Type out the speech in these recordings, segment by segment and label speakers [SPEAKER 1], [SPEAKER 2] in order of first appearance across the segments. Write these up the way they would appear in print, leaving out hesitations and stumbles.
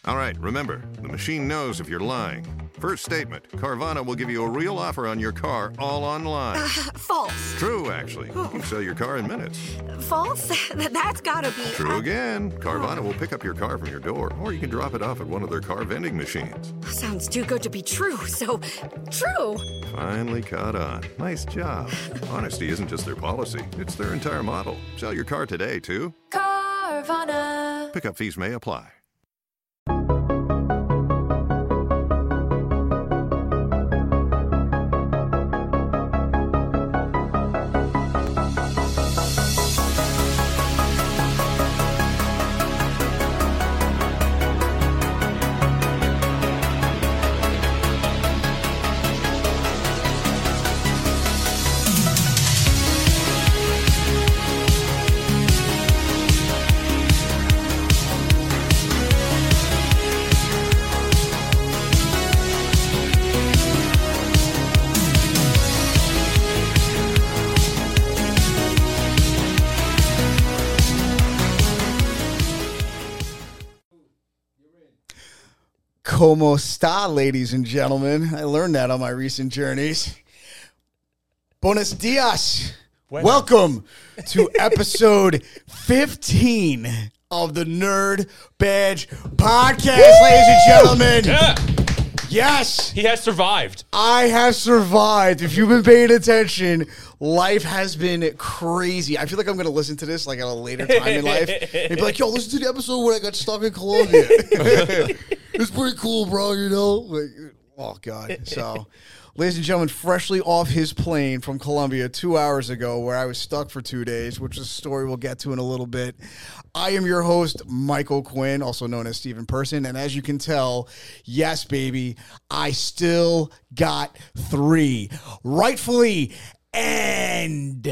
[SPEAKER 1] All right, remember, the machine knows if you're lying. First statement, Carvana will give you a real offer on your car all online.
[SPEAKER 2] False.
[SPEAKER 1] True, actually. You can sell your car in minutes.
[SPEAKER 2] False? That's gotta be...
[SPEAKER 1] True again. Carvana will pick up your car from your door, or you can drop it off at one of their car vending machines.
[SPEAKER 2] Sounds too good to be true, so... True!
[SPEAKER 1] Finally caught on. Nice job. Honesty isn't just their policy, it's their entire model. Sell your car today, too.
[SPEAKER 2] Carvana.
[SPEAKER 1] Pickup fees may apply.
[SPEAKER 3] Como esta, ladies and gentlemen? I learned that on my recent journeys. Buenos dias.
[SPEAKER 4] Bueno.
[SPEAKER 3] Welcome to episode 15 of the Nerd Badge Podcast, ladies and gentlemen.
[SPEAKER 4] Yeah,
[SPEAKER 3] Yes,
[SPEAKER 4] he has survived.
[SPEAKER 3] I have survived. If you've been paying attention, life has been crazy. I feel like I'm going to listen to this like at a later time in life and be like, yo, listen to the episode when I got stuck in Colombia. It's pretty cool, bro, you know? Like, oh, God. So, ladies and gentlemen, freshly off his plane from Colombia 2 hours ago where I was stuck for 2 days, which is a story we'll get to in a little bit. I am your host, Michael Quinn, also known as Steven Person. And as you can tell, yes, baby, I still got 3. Rightfully and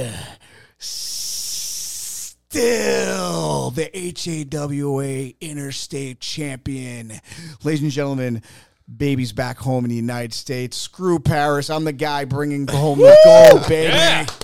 [SPEAKER 3] still the HAWA Interstate Champion. Ladies and gentlemen, baby's back home in the United States. Screw Paris. I'm the guy bringing home the gold, baby.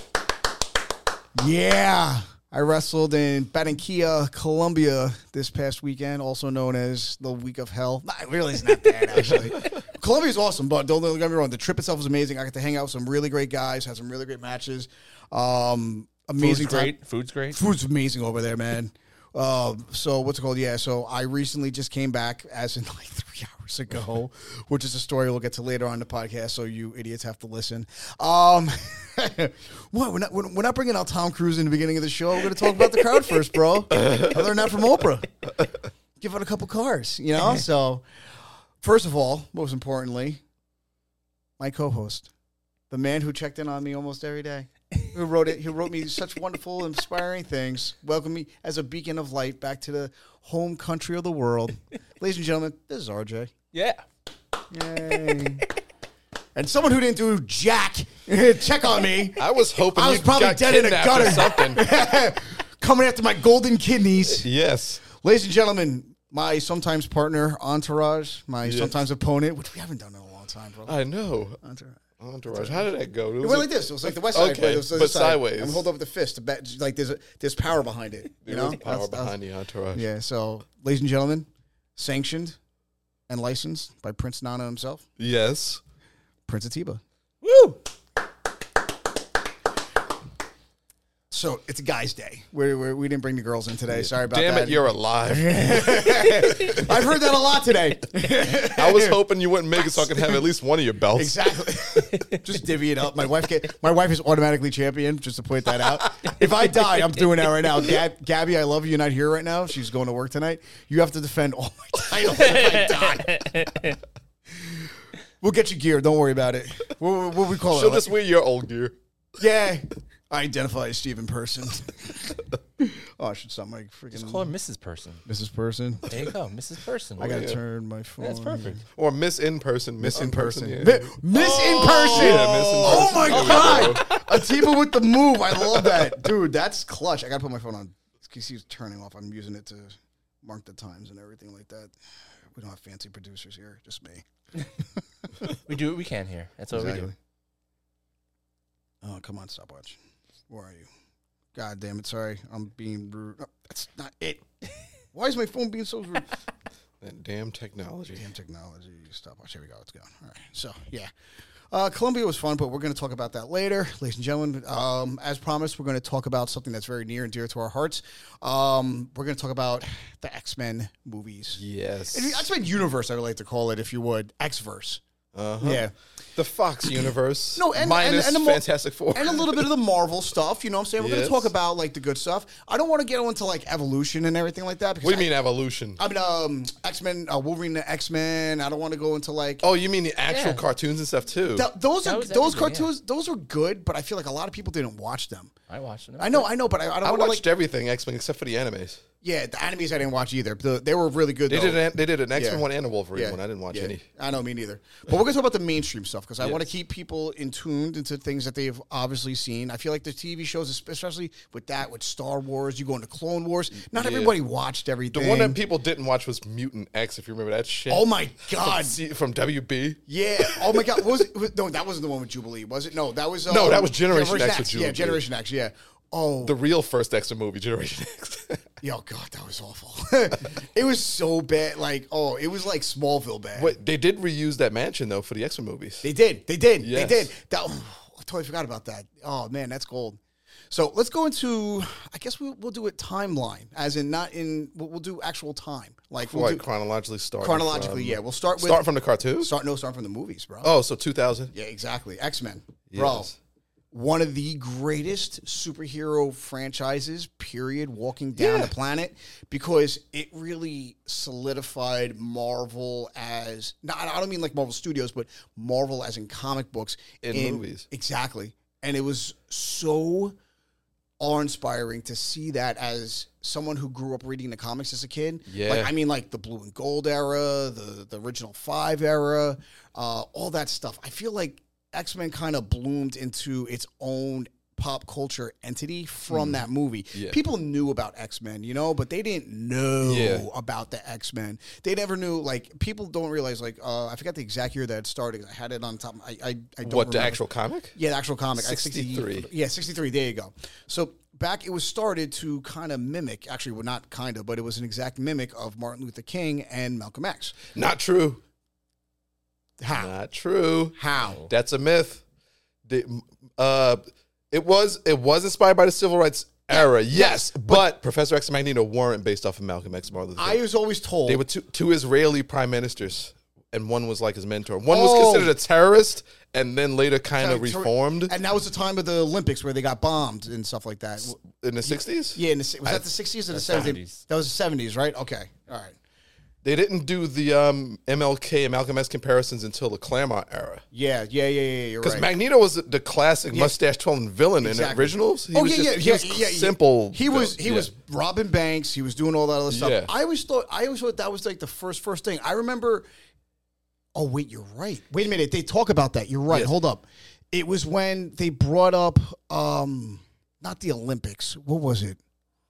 [SPEAKER 3] Yeah. I wrestled in Barranquilla, Colombia this past weekend, also known as the Week of Hell. Nah, it really is not bad, actually. Colombia's awesome, but don't get me wrong. The trip itself was amazing. I got to hang out with some really great guys, had some really great matches. Amazing.
[SPEAKER 4] Food's great. Food's great.
[SPEAKER 3] Food's amazing over there, man. So what's it called? Yeah, so I recently just came back, as in like 3 hours ago, which is a story we'll get to later on in the podcast, so you idiots have to listen. What? We're not bringing out Tom Cruise in the beginning of the show. We're going to talk about the crowd first, bro. I learned that from Oprah. Give out a couple cars, you know? So, first of all, most importantly, my co-host, the man who checked in on me almost every day. Who wrote me such wonderful, inspiring things. Welcome me as a beacon of light back to the home country of the world. Ladies and gentlemen, this is RJ.
[SPEAKER 4] Yeah.
[SPEAKER 3] Yay. And someone who didn't do jack, check on me.
[SPEAKER 5] I was hoping
[SPEAKER 3] I was
[SPEAKER 5] you
[SPEAKER 3] probably
[SPEAKER 5] got
[SPEAKER 3] dead in a
[SPEAKER 5] kidnapped
[SPEAKER 3] gutter.
[SPEAKER 5] or something.
[SPEAKER 3] Coming after my golden kidneys.
[SPEAKER 5] Yes.
[SPEAKER 3] Ladies and gentlemen, my sometimes partner, Entourage, my sometimes opponent, which we haven't done in a long time, bro.
[SPEAKER 5] I know. Entourage. How did that go?
[SPEAKER 3] It went like this. It was like the West Side.
[SPEAKER 5] Okay,
[SPEAKER 3] It was
[SPEAKER 5] but
[SPEAKER 3] this side.
[SPEAKER 5] sideways.
[SPEAKER 3] I'm holding up the fist. Like there's power behind it. You know,
[SPEAKER 5] There's power behind the Entourage.
[SPEAKER 3] Yeah. So, ladies and gentlemen, sanctioned and licensed by Prince Nana himself,
[SPEAKER 5] Yes.
[SPEAKER 3] Prince Atiba.
[SPEAKER 4] Woo!
[SPEAKER 3] So it's a guy's day. We didn't bring the girls in today. Sorry about
[SPEAKER 5] Damn
[SPEAKER 3] that.
[SPEAKER 5] it, you're alive.
[SPEAKER 3] I've heard that a lot today.
[SPEAKER 5] I was hoping you wouldn't make it so I could have at least one of your belts.
[SPEAKER 3] Exactly. Just divvy it up. My wife is automatically champion, just to point that out. If I die, I'm doing that right now. Gabby, I love you. You're not here right now. She's going to work tonight. You have to defend all my titles if I die. We'll get you gear. Don't worry about it. What we call
[SPEAKER 5] She'll
[SPEAKER 3] it?
[SPEAKER 5] just wear your old gear.
[SPEAKER 3] Yeah. I identify as Steven Person. Oh, I should stop my freaking...
[SPEAKER 4] Just call her Mrs. Person.
[SPEAKER 3] Mrs. Person.
[SPEAKER 4] There you go, Mrs. Person.
[SPEAKER 3] I got to turn my phone.
[SPEAKER 4] That's perfect.
[SPEAKER 5] Or Miss In Person.
[SPEAKER 3] Miss In Person.
[SPEAKER 5] Yeah.
[SPEAKER 3] Miss In Person.
[SPEAKER 5] Yeah, Miss In
[SPEAKER 3] Oh
[SPEAKER 5] Person.
[SPEAKER 3] my
[SPEAKER 5] There we
[SPEAKER 3] God. Atiba with the move. I love that. Dude, that's clutch. I got to put my phone on. He's turning off. I'm using it to mark the times and everything like that. We don't have fancy producers here. Just me.
[SPEAKER 4] We do what we can here. That's what we do.
[SPEAKER 3] Oh, come on, stopwatch. Where are you? God damn it. Sorry. I'm being rude. No, that's not it. Why is my phone being so rude?
[SPEAKER 5] That damn technology.
[SPEAKER 3] Damn technology. Stopwatch. Here we go. It's going. All right. So, yeah. Columbia was fun, but we're going to talk about that later. Ladies and gentlemen, as promised, we're going to talk about something that's very near and dear to our hearts. We're going to talk about the X-Men movies.
[SPEAKER 5] Yes.
[SPEAKER 3] The X-Men universe, I would like to call it, if you would. X-verse.
[SPEAKER 5] Uh-huh.
[SPEAKER 3] Yeah.
[SPEAKER 5] The Fox universe.
[SPEAKER 3] No, and
[SPEAKER 5] minus
[SPEAKER 3] the
[SPEAKER 5] Fantastic Four.
[SPEAKER 3] and a little bit of the Marvel stuff. You know what I'm saying? We're going
[SPEAKER 5] Yes.
[SPEAKER 3] to talk about like the good stuff. I don't want to get into like evolution and everything like that. Because
[SPEAKER 5] What do you mean evolution?
[SPEAKER 3] I mean, X-Men, Wolverine, the X-Men. I don't want to go into like.
[SPEAKER 5] Oh, you mean the actual
[SPEAKER 4] Yeah.
[SPEAKER 5] cartoons and stuff too?
[SPEAKER 3] Those
[SPEAKER 4] That was
[SPEAKER 3] those
[SPEAKER 4] everything,
[SPEAKER 3] cartoons. Those were good, but I feel like a lot of people didn't watch them.
[SPEAKER 4] I watched it.
[SPEAKER 3] I know, but I don't
[SPEAKER 5] I
[SPEAKER 3] want to
[SPEAKER 5] watched
[SPEAKER 3] like.
[SPEAKER 5] everything X-Men except for the animes.
[SPEAKER 3] Yeah, the animes I didn't watch either. They were really good.
[SPEAKER 5] They
[SPEAKER 3] though.
[SPEAKER 5] did an X-Men
[SPEAKER 3] Yeah.
[SPEAKER 5] one and a Wolverine
[SPEAKER 3] Yeah.
[SPEAKER 5] one. I didn't watch
[SPEAKER 3] Yeah.
[SPEAKER 5] any.
[SPEAKER 3] I know, me neither. But we're going to talk about the mainstream stuff because I want to
[SPEAKER 5] Yes.
[SPEAKER 3] keep people in tuned into things that they've obviously seen. I feel like the TV shows, especially with Star Wars, you go into Clone Wars. Not
[SPEAKER 5] Yeah.
[SPEAKER 3] everybody watched everything.
[SPEAKER 5] The one that people didn't watch was Mutant X, if you remember that shit.
[SPEAKER 3] Oh my God.
[SPEAKER 5] From WB.
[SPEAKER 3] Yeah. Oh my God. Was it? No, that wasn't the one with Jubilee, was it? No, that was.
[SPEAKER 5] No, that was Generation X with
[SPEAKER 3] Yeah,
[SPEAKER 5] Jubilee.
[SPEAKER 3] Generation X. Yeah. Oh.
[SPEAKER 5] The real first X-Men movie, Generation X.
[SPEAKER 3] Yo, God, that was awful. It was so bad. Like, it was like Smallville bad.
[SPEAKER 5] Wait, they did reuse that mansion though for the X-Men movies.
[SPEAKER 3] They did.
[SPEAKER 5] Yes.
[SPEAKER 3] They did. I totally forgot about that. Oh man, that's gold. So let's go into. I guess we'll do it timeline, as in not in. We'll do actual time, like we'll
[SPEAKER 5] Like
[SPEAKER 3] do
[SPEAKER 5] chronologically start.
[SPEAKER 3] chronologically. Yeah, we'll start
[SPEAKER 5] from the cartoons.
[SPEAKER 3] start from the movies, bro.
[SPEAKER 5] Oh, so 2000.
[SPEAKER 3] Yeah, exactly. X-Men, bro.
[SPEAKER 5] Yes.
[SPEAKER 3] One of the greatest superhero franchises, period, walking down
[SPEAKER 5] Yeah.
[SPEAKER 3] the planet, because it really solidified Marvel as, I don't mean like Marvel Studios, but Marvel as in comic books.
[SPEAKER 5] In movies.
[SPEAKER 3] Exactly. And it was so awe-inspiring to see that as someone who grew up reading the comics as a kid.
[SPEAKER 5] Yeah.
[SPEAKER 3] Like, I mean, like the Blue and Gold era, the original 5 era, all that stuff. I feel like X-Men kind of bloomed into its own pop culture entity from that movie.
[SPEAKER 5] Yeah.
[SPEAKER 3] People knew about X-Men, but they didn't know
[SPEAKER 5] Yeah.
[SPEAKER 3] about the X-Men. They never knew, like, people don't realize, like, I forgot the exact year that it started. I had it on top. I don't
[SPEAKER 5] What, the
[SPEAKER 3] remember.
[SPEAKER 5] actual comic?
[SPEAKER 3] Yeah, the actual comic.
[SPEAKER 5] 63.
[SPEAKER 3] Yeah, 63. There you go. So back, it was started to kind of mimic, actually, well, not kind of, but it was an exact mimic of Martin Luther King and Malcolm X.
[SPEAKER 5] Not true.
[SPEAKER 3] How?
[SPEAKER 5] Not true.
[SPEAKER 3] How?
[SPEAKER 5] That's a myth. It was inspired by the civil rights era, yes, but Professor X and Magneto weren't based off of Malcolm X and Martin Luther
[SPEAKER 3] I
[SPEAKER 5] King.
[SPEAKER 3] was always told.
[SPEAKER 5] They were two Israeli prime ministers, and one was like his mentor. One was
[SPEAKER 3] Oh.
[SPEAKER 5] considered a terrorist, and then later kind of
[SPEAKER 3] Sorry,
[SPEAKER 5] reformed
[SPEAKER 3] And that was the time of the Olympics where they got bombed and stuff like that.
[SPEAKER 5] in the 60s.
[SPEAKER 3] Yeah, was that the 60s or the 70s?
[SPEAKER 4] 70s.
[SPEAKER 3] That was the 70s, right? Okay. All right.
[SPEAKER 5] They didn't do the MLK and Malcolm X comparisons until the Claremont era.
[SPEAKER 3] Yeah. You're
[SPEAKER 5] Because
[SPEAKER 3] right.
[SPEAKER 5] Magneto was the classic mustache-twirling villain in the
[SPEAKER 3] Exactly.
[SPEAKER 5] originals. He
[SPEAKER 3] Oh
[SPEAKER 5] was
[SPEAKER 3] yeah,
[SPEAKER 5] just,
[SPEAKER 3] yeah,
[SPEAKER 5] he was simple.
[SPEAKER 3] He was
[SPEAKER 5] Yeah.
[SPEAKER 3] robbing banks. He was doing all that other stuff.
[SPEAKER 5] Yeah.
[SPEAKER 3] I always thought that was like the first thing. I remember. Oh wait, you're right. Wait a minute, they talk about that. You're right.
[SPEAKER 5] Yes.
[SPEAKER 3] Hold up. It was when they brought up not the Olympics. What was it?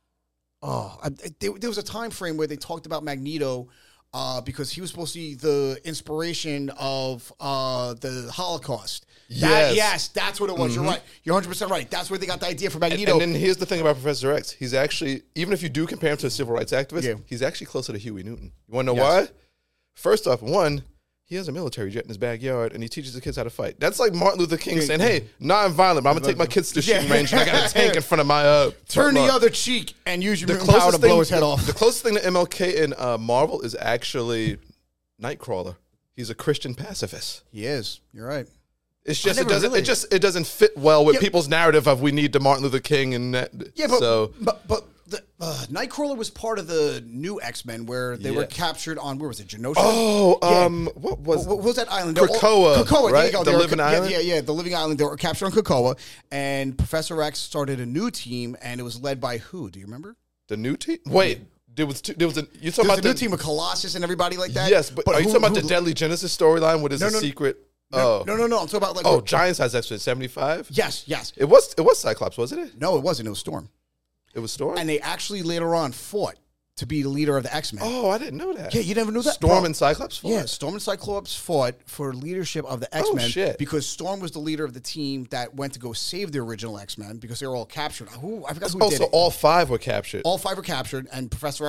[SPEAKER 3] There was a time frame where they talked about Magneto. Because he was supposed to be the inspiration of the Holocaust.
[SPEAKER 5] Yes.
[SPEAKER 3] That's what it was. You're right. You're 100% right. That's where they got the idea for Magneto.
[SPEAKER 5] And then here's the thing about Professor X. He's actually, even if you do compare him to a civil rights activist,
[SPEAKER 3] Yeah.
[SPEAKER 5] he's actually closer to Huey Newton. You want to know
[SPEAKER 3] Yes.
[SPEAKER 5] why? First off, one, he has a military jet in his backyard, and he teaches the kids how to fight. That's like Martin Luther King saying, hey, non-violent, but I'm going to take my kids to the shooting
[SPEAKER 3] Yeah.
[SPEAKER 5] range, and I got a tank in front of my
[SPEAKER 3] Turn
[SPEAKER 5] front
[SPEAKER 3] the
[SPEAKER 5] lawn."
[SPEAKER 3] other cheek and use your
[SPEAKER 5] The
[SPEAKER 3] mutant power to
[SPEAKER 5] closest
[SPEAKER 3] blow
[SPEAKER 5] thing,
[SPEAKER 3] his head off.
[SPEAKER 5] the closest thing to MLK in Marvel is actually Nightcrawler. He's a Christian pacifist.
[SPEAKER 3] He is. You're right.
[SPEAKER 5] It's just
[SPEAKER 3] never really-
[SPEAKER 5] it doesn't fit well with
[SPEAKER 3] Yeah.
[SPEAKER 5] people's narrative of we need the Martin Luther King and that.
[SPEAKER 3] Yeah, but
[SPEAKER 5] so
[SPEAKER 3] but the Nightcrawler was part of the new X-Men where they were
[SPEAKER 5] Yes.
[SPEAKER 3] captured on, where was it, Genosha?
[SPEAKER 5] What was
[SPEAKER 3] What was that island? They were
[SPEAKER 5] Krakoa,
[SPEAKER 3] Krakoa, there
[SPEAKER 5] right?
[SPEAKER 3] you go.
[SPEAKER 5] The
[SPEAKER 3] They were
[SPEAKER 5] living
[SPEAKER 3] yeah,
[SPEAKER 5] island?
[SPEAKER 3] Yeah, the living island. They were captured on Krakoa, and Professor X started a new team, and it was led by who? Do you remember?
[SPEAKER 5] the new team? Wait, there was you talking
[SPEAKER 3] There was
[SPEAKER 5] about
[SPEAKER 3] a new
[SPEAKER 5] the
[SPEAKER 3] team with Colossus and everybody like that.
[SPEAKER 5] Yes, but are you
[SPEAKER 3] who-
[SPEAKER 5] talking about
[SPEAKER 3] who-
[SPEAKER 5] the Deadly Genesis storyline where there's a
[SPEAKER 3] no,
[SPEAKER 5] secret?
[SPEAKER 3] No, no. I'm talking about like.
[SPEAKER 5] Oh, Giant Size X-Men 75?
[SPEAKER 3] Yes.
[SPEAKER 5] It was Cyclops, wasn't it?
[SPEAKER 3] No, it wasn't. It was Storm.
[SPEAKER 5] It was Storm?
[SPEAKER 3] And they actually later on fought to be the leader of the X-Men.
[SPEAKER 5] Oh, I didn't know that.
[SPEAKER 3] Yeah, you never knew that?
[SPEAKER 5] Storm
[SPEAKER 3] Bro.
[SPEAKER 5] and Cyclops fought?
[SPEAKER 3] Yeah, Storm and Cyclops fought for leadership of the X-Men
[SPEAKER 5] shit.
[SPEAKER 3] because Storm was the leader of the team that went to go save the original X-Men because they were all captured. I forgot who
[SPEAKER 5] Oh,
[SPEAKER 3] did
[SPEAKER 5] so
[SPEAKER 3] it.
[SPEAKER 5] all 5 were captured.
[SPEAKER 3] All 5 were captured, and Professor X was like,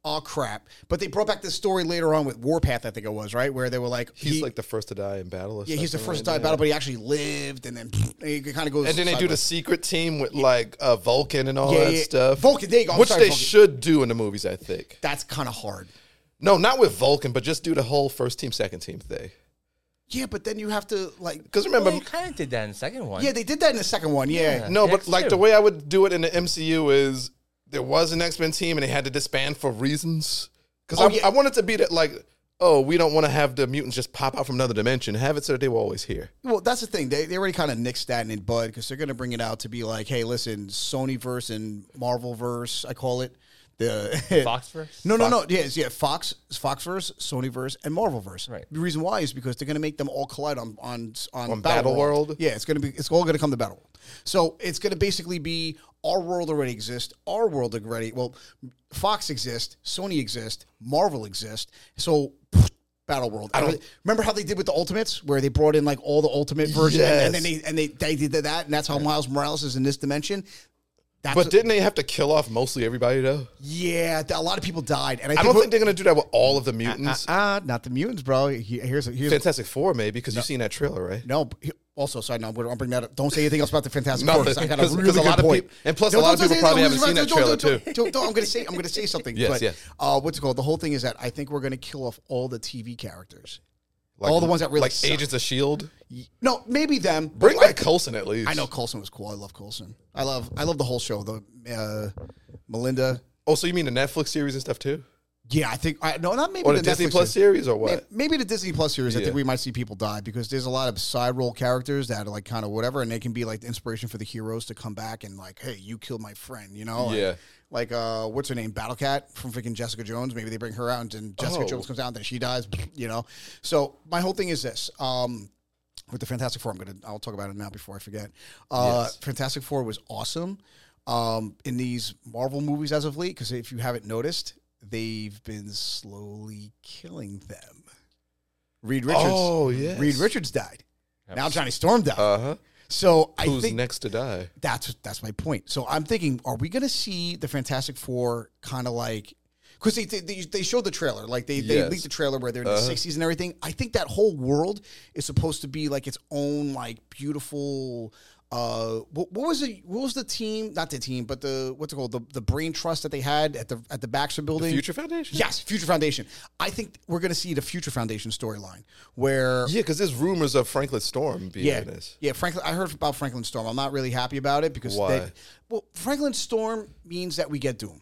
[SPEAKER 3] oh crap. But they brought back this story later on with Warpath, I think it was, right? Where they were like,
[SPEAKER 5] He's like the first to die in battle. Or
[SPEAKER 3] yeah, he's the
[SPEAKER 5] something
[SPEAKER 3] first
[SPEAKER 5] like
[SPEAKER 3] to die in
[SPEAKER 5] that.
[SPEAKER 3] battle, but he actually lived, and then it kind of goes.
[SPEAKER 5] And then they do the
[SPEAKER 3] sideways.
[SPEAKER 5] secret team with like Vulcan and all that stuff.
[SPEAKER 3] Vulcan, there you go. I'm
[SPEAKER 5] Which
[SPEAKER 3] sorry,
[SPEAKER 5] they
[SPEAKER 3] Vulcan.
[SPEAKER 5] should do in the movies, I think.
[SPEAKER 3] That's kind of hard.
[SPEAKER 5] No, not with Vulcan, but just do the whole first team, second team thing.
[SPEAKER 3] Yeah, but then you have to like.
[SPEAKER 5] Because remember,
[SPEAKER 4] Well, you kind of did that in the second one.
[SPEAKER 3] Yeah, they did that in the second one. Yeah.
[SPEAKER 5] no, but
[SPEAKER 4] X
[SPEAKER 5] like
[SPEAKER 4] too.
[SPEAKER 5] the way I would do it in the MCU is there was an X-Men team and they had to disband for reasons. Because
[SPEAKER 3] Oh, yeah.
[SPEAKER 5] I want it to be that like, oh, we don't want to have the mutants just pop out from another dimension. Have it so that they were always here.
[SPEAKER 3] Well, that's the thing. They already kind of nixed that in bud because they're going to bring it out to be like, hey, listen, Sonyverse and Marvelverse, I call it. The
[SPEAKER 4] Foxverse?
[SPEAKER 3] No. Yeah, Foxverse, Sonyverse, and Marvelverse.
[SPEAKER 4] Right.
[SPEAKER 3] The reason why is because they're going to make them all collide on
[SPEAKER 5] Battle World?
[SPEAKER 3] Yeah, it's all going to come to Battle World. So it's going to basically be our world already exists, our world already. Well, Fox exists, Sony exists, Marvel exists. So Battle World. Remember how they did with the Ultimates, where they brought in like all the Ultimate versions, and then they did that, and that's how Miles Morales is in this dimension.
[SPEAKER 5] But didn't they have to kill off mostly everybody though?
[SPEAKER 3] Yeah, a lot of people died, and
[SPEAKER 5] I don't think they're going to do that with all of the mutants.
[SPEAKER 3] not the mutants, bro. Here's
[SPEAKER 5] Fantastic Four, maybe, because you've seen that trailer, right?
[SPEAKER 3] no. Also, side note, I'll bring that up. Don't say anything else about the Fantastic Four.
[SPEAKER 5] Nothing,
[SPEAKER 3] I got a
[SPEAKER 5] 'cause
[SPEAKER 3] really
[SPEAKER 5] a lot
[SPEAKER 3] good
[SPEAKER 5] of
[SPEAKER 3] point.
[SPEAKER 5] people- and plus a lot of people probably haven't seen that trailer, too.
[SPEAKER 3] I'm going to say something.
[SPEAKER 5] Yes,
[SPEAKER 3] but,
[SPEAKER 5] yes.
[SPEAKER 3] What's it called? The whole thing is that I think we're going to kill off all the TV characters.
[SPEAKER 5] Like,
[SPEAKER 3] all the ones that really
[SPEAKER 5] like
[SPEAKER 3] suck.
[SPEAKER 5] Agents of S.H.I.E.L.D.
[SPEAKER 3] No, maybe them. but
[SPEAKER 5] Bring
[SPEAKER 3] I-
[SPEAKER 5] back Coulson at least.
[SPEAKER 3] I know Coulson was cool. I love Coulson. I love the whole show. The Melinda.
[SPEAKER 5] Oh, so you mean the Netflix series and stuff too?
[SPEAKER 3] Yeah, I think not maybe
[SPEAKER 5] Or the
[SPEAKER 3] the
[SPEAKER 5] Disney
[SPEAKER 3] Netflix
[SPEAKER 5] Plus series or what?
[SPEAKER 3] Maybe the Disney Plus series. I
[SPEAKER 5] Yeah.
[SPEAKER 3] think we might see people die because there's a lot of side role characters that are like kind of whatever, and they can be like the inspiration for the heroes to come back and like, hey, you killed my friend, you know?
[SPEAKER 5] Yeah.
[SPEAKER 3] Like what's her name? Battle Cat from freaking Jessica Jones. Maybe they bring her out and then Jessica
[SPEAKER 5] Oh.
[SPEAKER 3] Jones comes out and then she dies, you know? So my whole thing is this. With the Fantastic Four, I'll talk about it now before I forget.
[SPEAKER 5] Yes.
[SPEAKER 3] Fantastic Four was awesome in these Marvel movies as of late, because if you haven't noticed, they've been slowly killing them. Reed Richards.
[SPEAKER 5] Oh, yes.
[SPEAKER 3] Reed Richards died. Now Johnny Storm died.
[SPEAKER 5] Uh-huh.
[SPEAKER 3] So I
[SPEAKER 5] Who's
[SPEAKER 3] think
[SPEAKER 5] next to die?
[SPEAKER 3] that's my point. So I'm thinking, are we going to see the Fantastic Four kind of like, because they showed the trailer, like they
[SPEAKER 5] Yes.
[SPEAKER 3] leaked the trailer where they're in the 60s and everything. I think that whole world is supposed to be like its own like beautiful. What was it? What was the team? Not the team, but what's it called? The brain trust that they had at the Baxter Building.
[SPEAKER 5] Future Foundation?
[SPEAKER 3] Yes, Future Foundation. I think we're going to see the Future Foundation storyline where.
[SPEAKER 5] Yeah, because there's rumors of Franklin Storm being in this.
[SPEAKER 3] Yeah, Franklin. I heard about Franklin Storm. I'm not really happy about it because
[SPEAKER 5] Why?
[SPEAKER 3] Franklin Storm means that we get Doom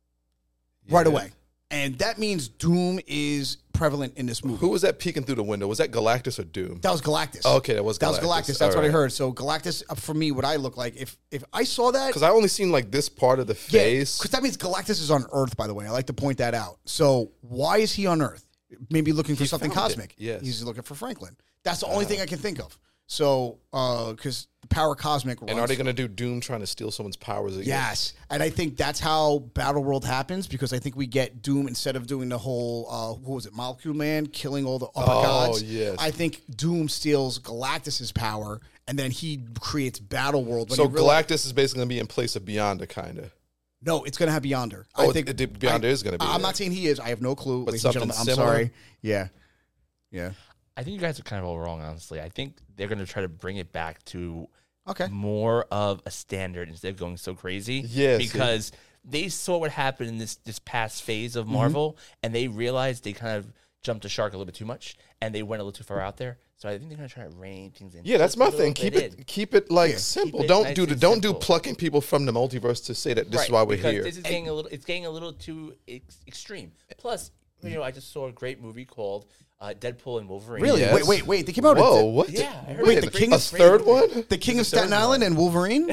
[SPEAKER 3] right away, and that means Doom is prevalent in this movie.
[SPEAKER 5] Who was that peeking through the window? Was that Galactus or Doom?
[SPEAKER 3] That was Galactus.
[SPEAKER 5] Oh, okay, that was
[SPEAKER 3] Galactus.
[SPEAKER 5] Galactus.
[SPEAKER 3] That's
[SPEAKER 5] All
[SPEAKER 3] what I
[SPEAKER 5] right.
[SPEAKER 3] heard. So Galactus, for me, what I look like if I saw that.
[SPEAKER 5] Because I only seen like this part of the face.
[SPEAKER 3] Because that means Galactus is on Earth, by the way. I like to point that out. So why is he on Earth? Maybe looking for something
[SPEAKER 5] found it,
[SPEAKER 3] cosmic.
[SPEAKER 5] yes.
[SPEAKER 3] He's looking for Franklin. That's the only thing I can think of. So, because the power cosmic runs.
[SPEAKER 5] And are they going to do Doom trying to steal someone's powers again?
[SPEAKER 3] Yes. And I think that's how Battle World happens, because I think we get Doom, instead of doing the whole, what was it, Molecule Man, killing all the upper gods.
[SPEAKER 5] Yes.
[SPEAKER 3] I think Doom steals Galactus's power, and then he creates Battle World. when
[SPEAKER 5] So
[SPEAKER 3] he reali-
[SPEAKER 5] Galactus is basically going to be in place of Beyonder, kind of.
[SPEAKER 3] No, it's going to have Beyonder.
[SPEAKER 5] Oh,
[SPEAKER 3] I think
[SPEAKER 5] Beyonder is going to be
[SPEAKER 3] I'm
[SPEAKER 5] there.
[SPEAKER 3] not saying he is. I have no clue.
[SPEAKER 5] But
[SPEAKER 3] ladies and
[SPEAKER 5] something
[SPEAKER 3] gentlemen. I'm
[SPEAKER 5] similar?
[SPEAKER 3] sorry. Yeah. Yeah.
[SPEAKER 4] I think you guys are kind of all wrong, honestly. I think they're going to try to bring it back to
[SPEAKER 3] Okay.
[SPEAKER 4] more of a standard instead of going so crazy.
[SPEAKER 5] Yes,
[SPEAKER 4] Because they saw what happened in this past phase
[SPEAKER 3] Mm-hmm.
[SPEAKER 4] of Marvel, and they realized they kind of jumped the shark a little bit too much, and they went a little too far out there. So I think they're going to try to rein things in.
[SPEAKER 5] Yeah, that's
[SPEAKER 4] just
[SPEAKER 5] my
[SPEAKER 4] a little
[SPEAKER 5] thing.
[SPEAKER 4] bit
[SPEAKER 5] Keep it like
[SPEAKER 3] Yeah.
[SPEAKER 5] simple.
[SPEAKER 4] Keep it
[SPEAKER 5] Don't
[SPEAKER 4] nice
[SPEAKER 5] do
[SPEAKER 4] and
[SPEAKER 5] don't do
[SPEAKER 4] simple.
[SPEAKER 5] plucking people from the multiverse to say that this is
[SPEAKER 4] Right,
[SPEAKER 5] why we're
[SPEAKER 4] because
[SPEAKER 5] here.
[SPEAKER 4] This is getting a little. It's getting a little too extreme. Plus, I just saw a great movie called Deadpool and Wolverine.
[SPEAKER 3] Really?
[SPEAKER 5] Yes.
[SPEAKER 3] Wait. They came out.
[SPEAKER 5] Whoa, what?
[SPEAKER 4] Yeah, I heard
[SPEAKER 3] Wait,
[SPEAKER 4] it's
[SPEAKER 3] the
[SPEAKER 4] a
[SPEAKER 3] King
[SPEAKER 5] a
[SPEAKER 3] of
[SPEAKER 5] third one?
[SPEAKER 3] The King of
[SPEAKER 4] third
[SPEAKER 3] Staten Island
[SPEAKER 4] one.
[SPEAKER 3] and Wolverine?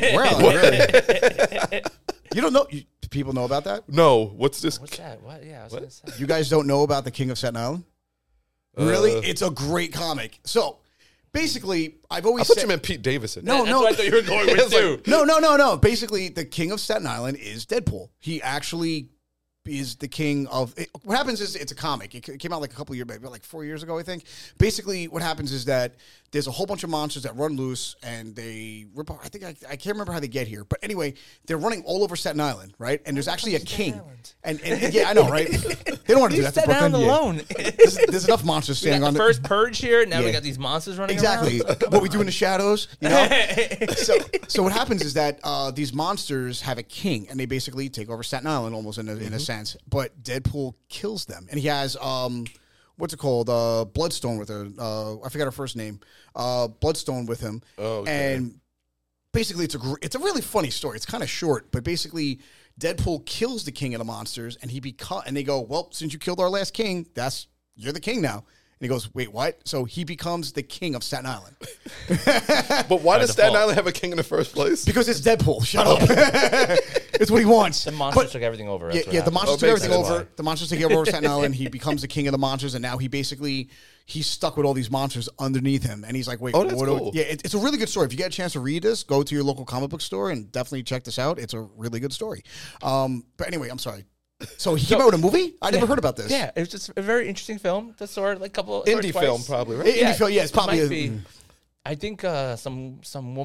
[SPEAKER 3] Really? You don't know? People know about that?
[SPEAKER 5] No, what's this?
[SPEAKER 4] What's that? What? Yeah, I was going to say.
[SPEAKER 3] You guys don't know about the King of Staten Island? Really? It's a great comic. So, basically, I've
[SPEAKER 5] I
[SPEAKER 3] always
[SPEAKER 5] thought
[SPEAKER 3] said...
[SPEAKER 5] you meant Pete Davidson.
[SPEAKER 3] No,
[SPEAKER 4] That's what I thought you were going with too.
[SPEAKER 3] No. Basically, the King of Staten Island is Deadpool. He actually is the king of... what happens is, it's a comic. It came out like a couple of years, maybe like 4 years ago, I think. Basically, what happens is that there's a whole bunch of monsters that run loose and they rip off. I think I can't remember how they get here, but anyway, they're running all over Staten Island, right? And there's actually a king. And yeah, I know, right? They don't want to do that to
[SPEAKER 4] Staten
[SPEAKER 3] Brooklyn.
[SPEAKER 4] Island
[SPEAKER 3] Yeah.
[SPEAKER 4] alone.
[SPEAKER 3] There's enough monsters
[SPEAKER 4] We got
[SPEAKER 3] standing on
[SPEAKER 4] the
[SPEAKER 3] the
[SPEAKER 4] first purge here. Now we
[SPEAKER 3] Yeah.
[SPEAKER 4] got these monsters running
[SPEAKER 3] Exactly.
[SPEAKER 4] around.
[SPEAKER 3] What we do in the shadows, you know? So what happens is that these monsters have a king, and they basically take over Staten Island almost in a sense. But Deadpool kills them, and he has what's it called? Bloodstone with her. I forgot her first name. Bloodstone with him.
[SPEAKER 5] Oh, okay.
[SPEAKER 3] And basically, it's a really funny story. It's kind of short, but basically, Deadpool kills the king of the monsters, and and they go, well, since you killed our last king, you're the king now. And he goes, wait, what? So he becomes the king of Staten Island.
[SPEAKER 5] But why does Staten
[SPEAKER 4] default.
[SPEAKER 5] Island have a king in the first place?
[SPEAKER 3] Because it's Deadpool. Shut up. It's what he wants.
[SPEAKER 4] The monsters
[SPEAKER 3] But-
[SPEAKER 4] took everything over.
[SPEAKER 3] Yeah,
[SPEAKER 4] That's what
[SPEAKER 3] the
[SPEAKER 4] happened.
[SPEAKER 3] monsters
[SPEAKER 5] Oh,
[SPEAKER 3] took
[SPEAKER 5] makes
[SPEAKER 3] everything
[SPEAKER 5] sense.
[SPEAKER 3] over. The monsters take over Staten Island. He becomes the king of the monsters, and now he's stuck with all these monsters underneath him. And he's like, wait,
[SPEAKER 5] Oh, that's
[SPEAKER 3] what
[SPEAKER 5] cool.
[SPEAKER 3] Yeah, it's a really good story. If you get a chance to read this, go to your local comic book store and definitely check this out. It's a really good story. But anyway, I'm sorry. So he came out with a movie? I never heard about this.
[SPEAKER 4] Yeah, it was just a very interesting film. Just saw it like a couple
[SPEAKER 5] Indie film, probably, right?
[SPEAKER 3] Indie film, yeah, it's probably
[SPEAKER 4] might be. I think some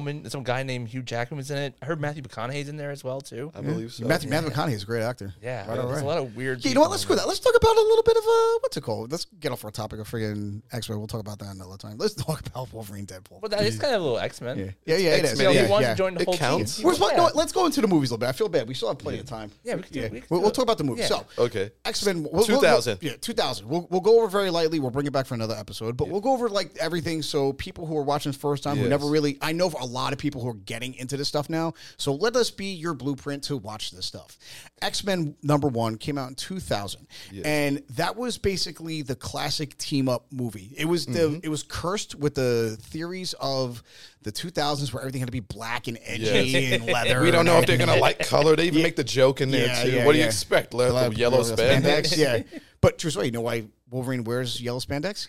[SPEAKER 4] guy named Hugh Jackman was in it. I heard Matthew McConaughey's in there as well too.
[SPEAKER 5] I believe so.
[SPEAKER 3] Matthew McConaughey is a great actor.
[SPEAKER 4] Yeah,
[SPEAKER 3] Right,
[SPEAKER 4] there's
[SPEAKER 3] right.
[SPEAKER 4] a lot of weird.
[SPEAKER 3] Yeah, you know what?
[SPEAKER 4] people
[SPEAKER 3] Let's
[SPEAKER 4] in
[SPEAKER 3] go
[SPEAKER 4] it.
[SPEAKER 3] that. Let's talk about a little bit of what's it called? Let's get off our topic of friggin' X-Men. We'll talk about that another time. Let's talk about Wolverine, Deadpool.
[SPEAKER 4] But that is kind of a little X-Men.
[SPEAKER 3] Yeah, it is.
[SPEAKER 5] X-Men.
[SPEAKER 4] So
[SPEAKER 3] Yeah,
[SPEAKER 4] he wanted
[SPEAKER 3] yeah.
[SPEAKER 4] to join the
[SPEAKER 5] It
[SPEAKER 4] whole
[SPEAKER 5] counts.
[SPEAKER 4] team.
[SPEAKER 3] Where's my,
[SPEAKER 4] Yeah.
[SPEAKER 3] no, let's go into the movies a little bit. I feel bad. We still have plenty of time.
[SPEAKER 4] Yeah, we could do. We could
[SPEAKER 3] We'll
[SPEAKER 4] do
[SPEAKER 3] talk about the movie.
[SPEAKER 4] Yeah.
[SPEAKER 3] So,
[SPEAKER 5] Okay.
[SPEAKER 3] X-Men.
[SPEAKER 5] 2000.
[SPEAKER 3] Yeah, 2000. We'll go over very lightly. We'll bring it back for another episode. But we'll go over like everything. So people who are watching first time, who
[SPEAKER 5] Yes.
[SPEAKER 3] never really, I know for a lot of people who are getting into this stuff now. So let us be your blueprint to watch this stuff. X-Men #1 came out in 2000, and that was basically the classic team up movie. It was it was cursed with the theories of the 2000s where everything had to be black and edgy
[SPEAKER 5] Yes.
[SPEAKER 3] and leather.
[SPEAKER 5] We don't know if they're
[SPEAKER 3] and-
[SPEAKER 5] gonna like color. They even make the joke in there
[SPEAKER 3] Yeah,
[SPEAKER 5] too.
[SPEAKER 3] yeah,
[SPEAKER 5] What do you
[SPEAKER 3] yeah.
[SPEAKER 5] expect? The yellow spandex
[SPEAKER 3] Yeah, but true story. You know why Wolverine wears yellow spandex?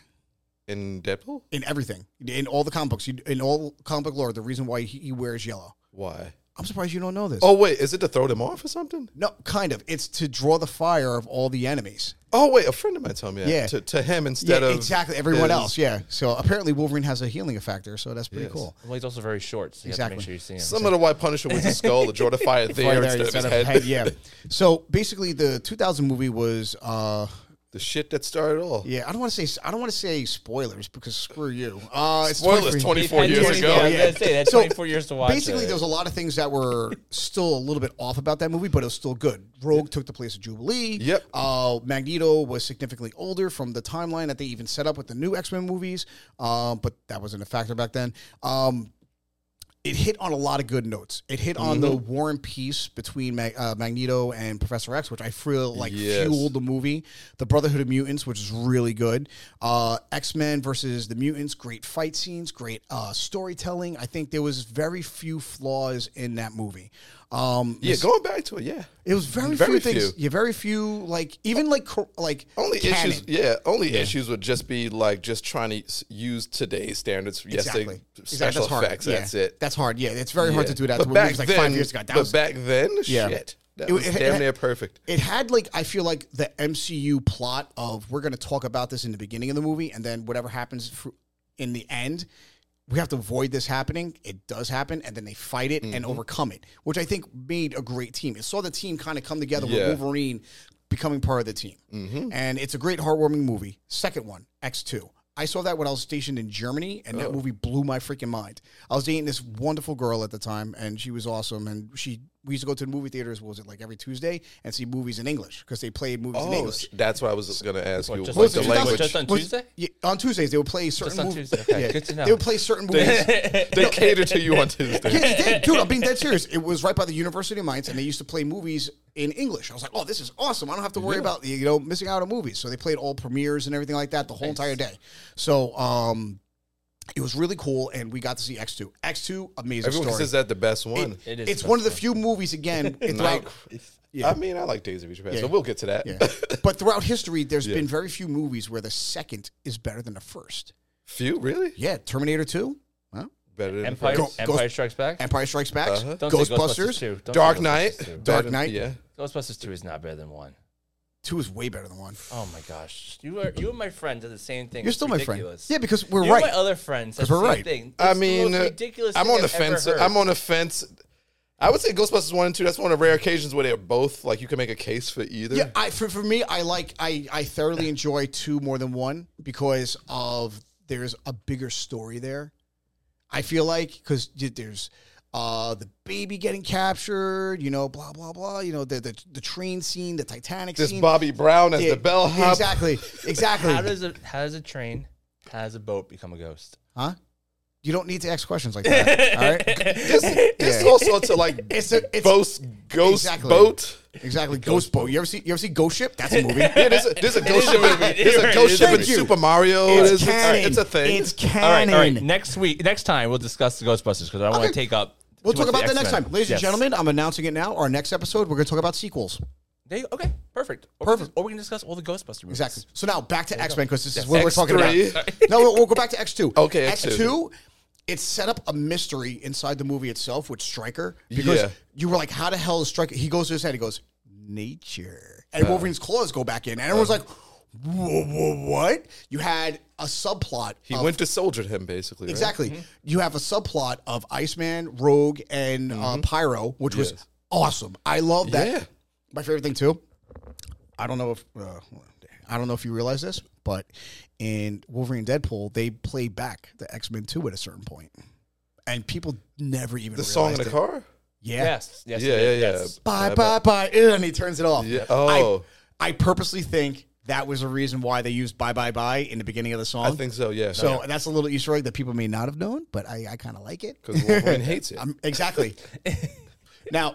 [SPEAKER 5] in Deadpool?
[SPEAKER 3] In everything, in all the comic books, in all comic book lore, the reason why he wears yellow.
[SPEAKER 5] Why?
[SPEAKER 3] I'm surprised you don't know this.
[SPEAKER 5] Oh wait, is it to throw them off or something?
[SPEAKER 3] No, kind of. It's to draw the fire of all the enemies.
[SPEAKER 5] Oh wait, a friend of mine told me that.
[SPEAKER 3] Yeah.
[SPEAKER 5] To him instead of
[SPEAKER 3] exactly everyone
[SPEAKER 5] his-
[SPEAKER 3] else. Yeah. So apparently Wolverine has a healing factor, so that's pretty
[SPEAKER 5] Yes.
[SPEAKER 3] cool.
[SPEAKER 4] Well, he's also very short, so you have to
[SPEAKER 3] Exactly.
[SPEAKER 4] make sure you see him.
[SPEAKER 5] Similar to why Punisher was his skull to draw the fire there
[SPEAKER 3] Right
[SPEAKER 5] instead of his head.
[SPEAKER 3] Yeah. So basically, the 2000 movie was.
[SPEAKER 5] The shit that started all.
[SPEAKER 3] Yeah, I don't want to say spoilers because screw you. It's
[SPEAKER 5] Spoilers 24 years
[SPEAKER 4] Yeah,
[SPEAKER 5] ago.
[SPEAKER 4] I was gonna say that's
[SPEAKER 3] So,
[SPEAKER 4] 24 years to watch.
[SPEAKER 3] Basically,
[SPEAKER 4] it.
[SPEAKER 3] there was a lot of things that were still a little bit off about that movie, but it was still good. Rogue took the place of Jubilee.
[SPEAKER 5] Yep.
[SPEAKER 3] Magneto was significantly older from the timeline that they even set up with the new X-Men movies, but that wasn't a factor back then. It hit on a lot of good notes. It hit on the war and peace between Magneto and Professor X, which I feel like
[SPEAKER 5] Yes.
[SPEAKER 3] fueled the movie. The Brotherhood of Mutants, which is really good. X-Men versus the Mutants, great fight scenes, great storytelling. I think there was very few flaws in that movie.
[SPEAKER 5] Yeah, going back to it, yeah.
[SPEAKER 3] It was very
[SPEAKER 5] Very
[SPEAKER 3] few things.
[SPEAKER 5] few.
[SPEAKER 3] Yeah, very few. Like even like
[SPEAKER 5] Only
[SPEAKER 3] canon.
[SPEAKER 5] issues, issues would just be like just trying to use today's standards. Yes,
[SPEAKER 3] Exactly.
[SPEAKER 5] special
[SPEAKER 3] That's hard.
[SPEAKER 5] effects.
[SPEAKER 3] Yeah.
[SPEAKER 5] That's it.
[SPEAKER 3] That's hard. Yeah, it's very hard to do that.
[SPEAKER 5] But
[SPEAKER 3] to
[SPEAKER 5] back
[SPEAKER 3] movies like
[SPEAKER 5] then,
[SPEAKER 3] 5 years ago. That was,
[SPEAKER 5] back then,
[SPEAKER 3] Yeah.
[SPEAKER 5] shit, that
[SPEAKER 3] It-
[SPEAKER 5] was
[SPEAKER 3] it-
[SPEAKER 5] damn
[SPEAKER 3] it-
[SPEAKER 5] near perfect.
[SPEAKER 3] It had like I feel like the MCU plot of we're going to talk about this in the beginning of the movie, and then whatever happens in the end, we have to avoid this happening. It does happen, and then they fight it and overcome it, which I think made a great team. It saw the team kind of come together
[SPEAKER 5] Yeah.
[SPEAKER 3] with Wolverine becoming part of the team, and it's a great heartwarming movie. Second one, X2. I saw that when I was stationed in Germany, and that movie blew my freaking mind. I was dating this wonderful girl at the time, and she was awesome. And we used to go to the movie theaters, what was it, like every Tuesday, and see movies in English, because they played movies in
[SPEAKER 5] Oh,
[SPEAKER 3] English.
[SPEAKER 5] that's what I was going to ask you.
[SPEAKER 4] just
[SPEAKER 5] What's
[SPEAKER 4] on
[SPEAKER 5] the
[SPEAKER 4] Tuesday?
[SPEAKER 5] language?
[SPEAKER 4] Just on
[SPEAKER 3] Was-
[SPEAKER 4] Tuesday?
[SPEAKER 3] Yeah, on Tuesdays, they would play certain
[SPEAKER 4] on
[SPEAKER 3] movies.
[SPEAKER 4] Tuesday. Okay, good to know.
[SPEAKER 3] They would play certain movies.
[SPEAKER 5] They cater to you on Tuesday.
[SPEAKER 3] Yeah, they did. Dude, I'm being dead serious. It was right by the University of Mainz, and they used to play movies in English. I was like, oh, this is awesome. I don't have to worry about, missing out on movies. So they played all premieres and everything like that the whole entire day. So it was really cool, and we got to see X2. X2, amazing
[SPEAKER 5] Everyone
[SPEAKER 3] story.
[SPEAKER 5] considers that the best one.
[SPEAKER 4] It is
[SPEAKER 3] It's
[SPEAKER 4] the
[SPEAKER 3] one of the
[SPEAKER 4] best
[SPEAKER 3] few movies, again, throughout,
[SPEAKER 5] Like,
[SPEAKER 3] Yeah.
[SPEAKER 5] I mean, I like Days of Future Past,
[SPEAKER 3] Yeah.
[SPEAKER 5] so we'll get to that.
[SPEAKER 3] yeah. But throughout history, there's been very few movies where the second is better than the first.
[SPEAKER 5] Few, really?
[SPEAKER 3] Yeah, Terminator 2, huh?
[SPEAKER 5] Better than
[SPEAKER 4] Empire,
[SPEAKER 5] the first.
[SPEAKER 4] Empire Strikes Back.
[SPEAKER 3] Empire Strikes Back,
[SPEAKER 5] Uh-huh.
[SPEAKER 4] Don't say
[SPEAKER 3] Ghostbusters.
[SPEAKER 4] 2. Don't say
[SPEAKER 5] Dark
[SPEAKER 4] Ghostbusters
[SPEAKER 5] Knight.
[SPEAKER 4] 2.
[SPEAKER 3] Dark
[SPEAKER 5] Better-
[SPEAKER 3] Knight.
[SPEAKER 5] Yeah.
[SPEAKER 4] Ghostbusters 2 is not better than 1.
[SPEAKER 3] 2 is way better than 1.
[SPEAKER 4] Oh my gosh, you and my friends are the same thing.
[SPEAKER 3] You're
[SPEAKER 4] It's
[SPEAKER 3] still
[SPEAKER 4] ridiculous.
[SPEAKER 3] my friend. Yeah, because we're
[SPEAKER 4] You and
[SPEAKER 3] right.
[SPEAKER 4] my other friends, that's
[SPEAKER 3] 'Cause we're
[SPEAKER 4] the same
[SPEAKER 3] right.
[SPEAKER 4] thing.
[SPEAKER 5] I
[SPEAKER 4] It's the
[SPEAKER 5] mean,
[SPEAKER 4] most ridiculous.
[SPEAKER 5] I'm
[SPEAKER 4] thing
[SPEAKER 5] on the
[SPEAKER 4] I've ever
[SPEAKER 5] fence.
[SPEAKER 4] heard.
[SPEAKER 5] I'm on the fence. I would say Ghostbusters 1 and 2. That's one of the rare occasions where they're both like you can make a case for either.
[SPEAKER 3] Yeah, for me, I thoroughly enjoy 2 more than 1 because of there's a bigger story there. I feel like because there's the baby getting captured, blah blah blah. The train scene, the Titanic
[SPEAKER 5] This
[SPEAKER 3] scene.
[SPEAKER 5] Bobby Brown as the bellhop.
[SPEAKER 3] Exactly.
[SPEAKER 4] How does a boat become a ghost?
[SPEAKER 3] Huh? You don't need to ask questions like that. All right.
[SPEAKER 5] This also to like
[SPEAKER 3] It's
[SPEAKER 5] ghost
[SPEAKER 3] Exactly.
[SPEAKER 5] boat.
[SPEAKER 3] exactly Ghost Boat. You ever see Ghost Ship? That's a movie.
[SPEAKER 5] Yeah, there's a ghost ship. There's a ghost ship in
[SPEAKER 3] Thank you.
[SPEAKER 5] Super Mario.
[SPEAKER 3] It's
[SPEAKER 5] It's
[SPEAKER 3] canon.
[SPEAKER 5] a thing.
[SPEAKER 3] It's
[SPEAKER 4] All
[SPEAKER 3] canon.
[SPEAKER 4] right. Next time we'll discuss the Ghostbusters because I don't want to take up.
[SPEAKER 3] We'll
[SPEAKER 4] too
[SPEAKER 3] talk
[SPEAKER 4] much
[SPEAKER 3] about
[SPEAKER 4] of
[SPEAKER 3] that next
[SPEAKER 4] X-Men.
[SPEAKER 3] time, ladies and
[SPEAKER 4] Yes.
[SPEAKER 3] gentlemen. I'm announcing it now. Our next episode, we're going to talk about sequels.
[SPEAKER 4] Okay, perfect.
[SPEAKER 3] Perfect.
[SPEAKER 4] Or we can discuss all the Ghostbuster movies.
[SPEAKER 3] Exactly. So now back to X-Men because this is
[SPEAKER 4] Yes.
[SPEAKER 3] what we're talking about.
[SPEAKER 5] X3.
[SPEAKER 3] No, we'll go back to X2.
[SPEAKER 5] Okay, X2.
[SPEAKER 3] X2. It set up a mystery inside the movie itself with Stryker because
[SPEAKER 5] Yeah.
[SPEAKER 3] you were like, "How the hell is Stryker?" He goes to his head. He goes, "Nature," and Wolverine's claws go back in, and everyone's like, "What?" You had a subplot.
[SPEAKER 5] He
[SPEAKER 3] of-
[SPEAKER 5] went to soldier him basically. Right?
[SPEAKER 3] exactly. You have a subplot of Iceman, Rogue, and Pyro, which was
[SPEAKER 5] Yes.
[SPEAKER 3] awesome. I love that.
[SPEAKER 5] Yeah.
[SPEAKER 3] My favorite thing too. I don't know if you realize this, but in Wolverine and Deadpool, they play back the X-Men 2 at a certain point. And people never even
[SPEAKER 5] The song in
[SPEAKER 3] realized
[SPEAKER 5] the
[SPEAKER 3] it.
[SPEAKER 5] car.
[SPEAKER 3] Yeah.
[SPEAKER 4] Yes.
[SPEAKER 5] Yeah.
[SPEAKER 4] Yes.
[SPEAKER 3] Bye, bye, bye. And he turns it off.
[SPEAKER 5] Yeah. Oh.
[SPEAKER 3] I purposely think that was the reason why they used bye, bye, bye in the beginning of the song.
[SPEAKER 5] I think so. Yeah.
[SPEAKER 3] So that's a little Easter egg that people may not have known, but I kind of like it.
[SPEAKER 5] because Wolverine hates it.
[SPEAKER 3] Exactly. Now,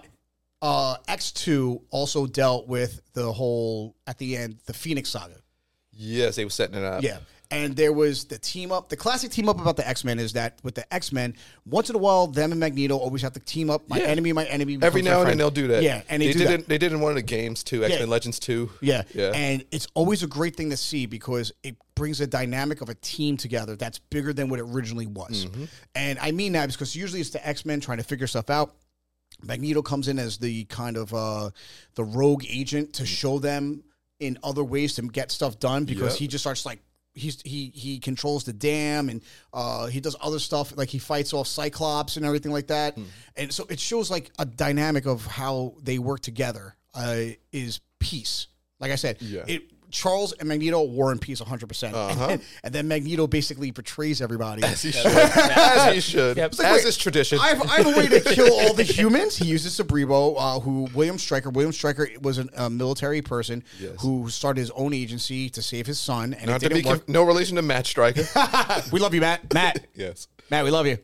[SPEAKER 3] X2 also dealt with the whole, at the end, the Phoenix Saga.
[SPEAKER 5] Yes, they were setting it up.
[SPEAKER 3] Yeah. And there was the team up. The classic team up about the X-Men is that with the X-Men, once in a while, them and Magneto always have to team up. My
[SPEAKER 5] Yeah.
[SPEAKER 3] enemy.
[SPEAKER 5] Every
[SPEAKER 3] becomes
[SPEAKER 5] now
[SPEAKER 3] my
[SPEAKER 5] and then
[SPEAKER 3] friend.
[SPEAKER 5] they'll do that.
[SPEAKER 3] Yeah, and they do
[SPEAKER 5] did
[SPEAKER 3] that.
[SPEAKER 5] it. They did in one of the games too. X-Men Legends 2.
[SPEAKER 3] Yeah.
[SPEAKER 5] Yeah.
[SPEAKER 3] And it's always a great thing to see because it brings a dynamic of a team together that's bigger than what it originally was. And I mean that because usually it's the X-Men trying to figure stuff out. Magneto comes in as the kind of the rogue agent to show them in other ways to get stuff done because
[SPEAKER 5] Yep.
[SPEAKER 3] he just starts like he controls the dam and he does other stuff like he fights off Cyclops and everything like that. And so it shows like a dynamic of how they work together is peace. Like I said,
[SPEAKER 5] Yeah.
[SPEAKER 3] Charles and Magneto war and peace 100%. And then Magneto basically betrays everybody.
[SPEAKER 5] As he should. As he should.
[SPEAKER 4] Yep.
[SPEAKER 3] It's like,
[SPEAKER 5] As
[SPEAKER 3] wait,
[SPEAKER 5] is tradition.
[SPEAKER 3] I have a way to kill all the humans. He uses Cerebro, who William Stryker was a military person
[SPEAKER 5] Yes.
[SPEAKER 3] who started his own agency to save his son, and
[SPEAKER 5] Not
[SPEAKER 3] it
[SPEAKER 5] to be
[SPEAKER 3] didn't work.
[SPEAKER 5] no relation to Matt Stryker.
[SPEAKER 3] We love you, Matt.
[SPEAKER 5] Yes.
[SPEAKER 3] Matt, we love you.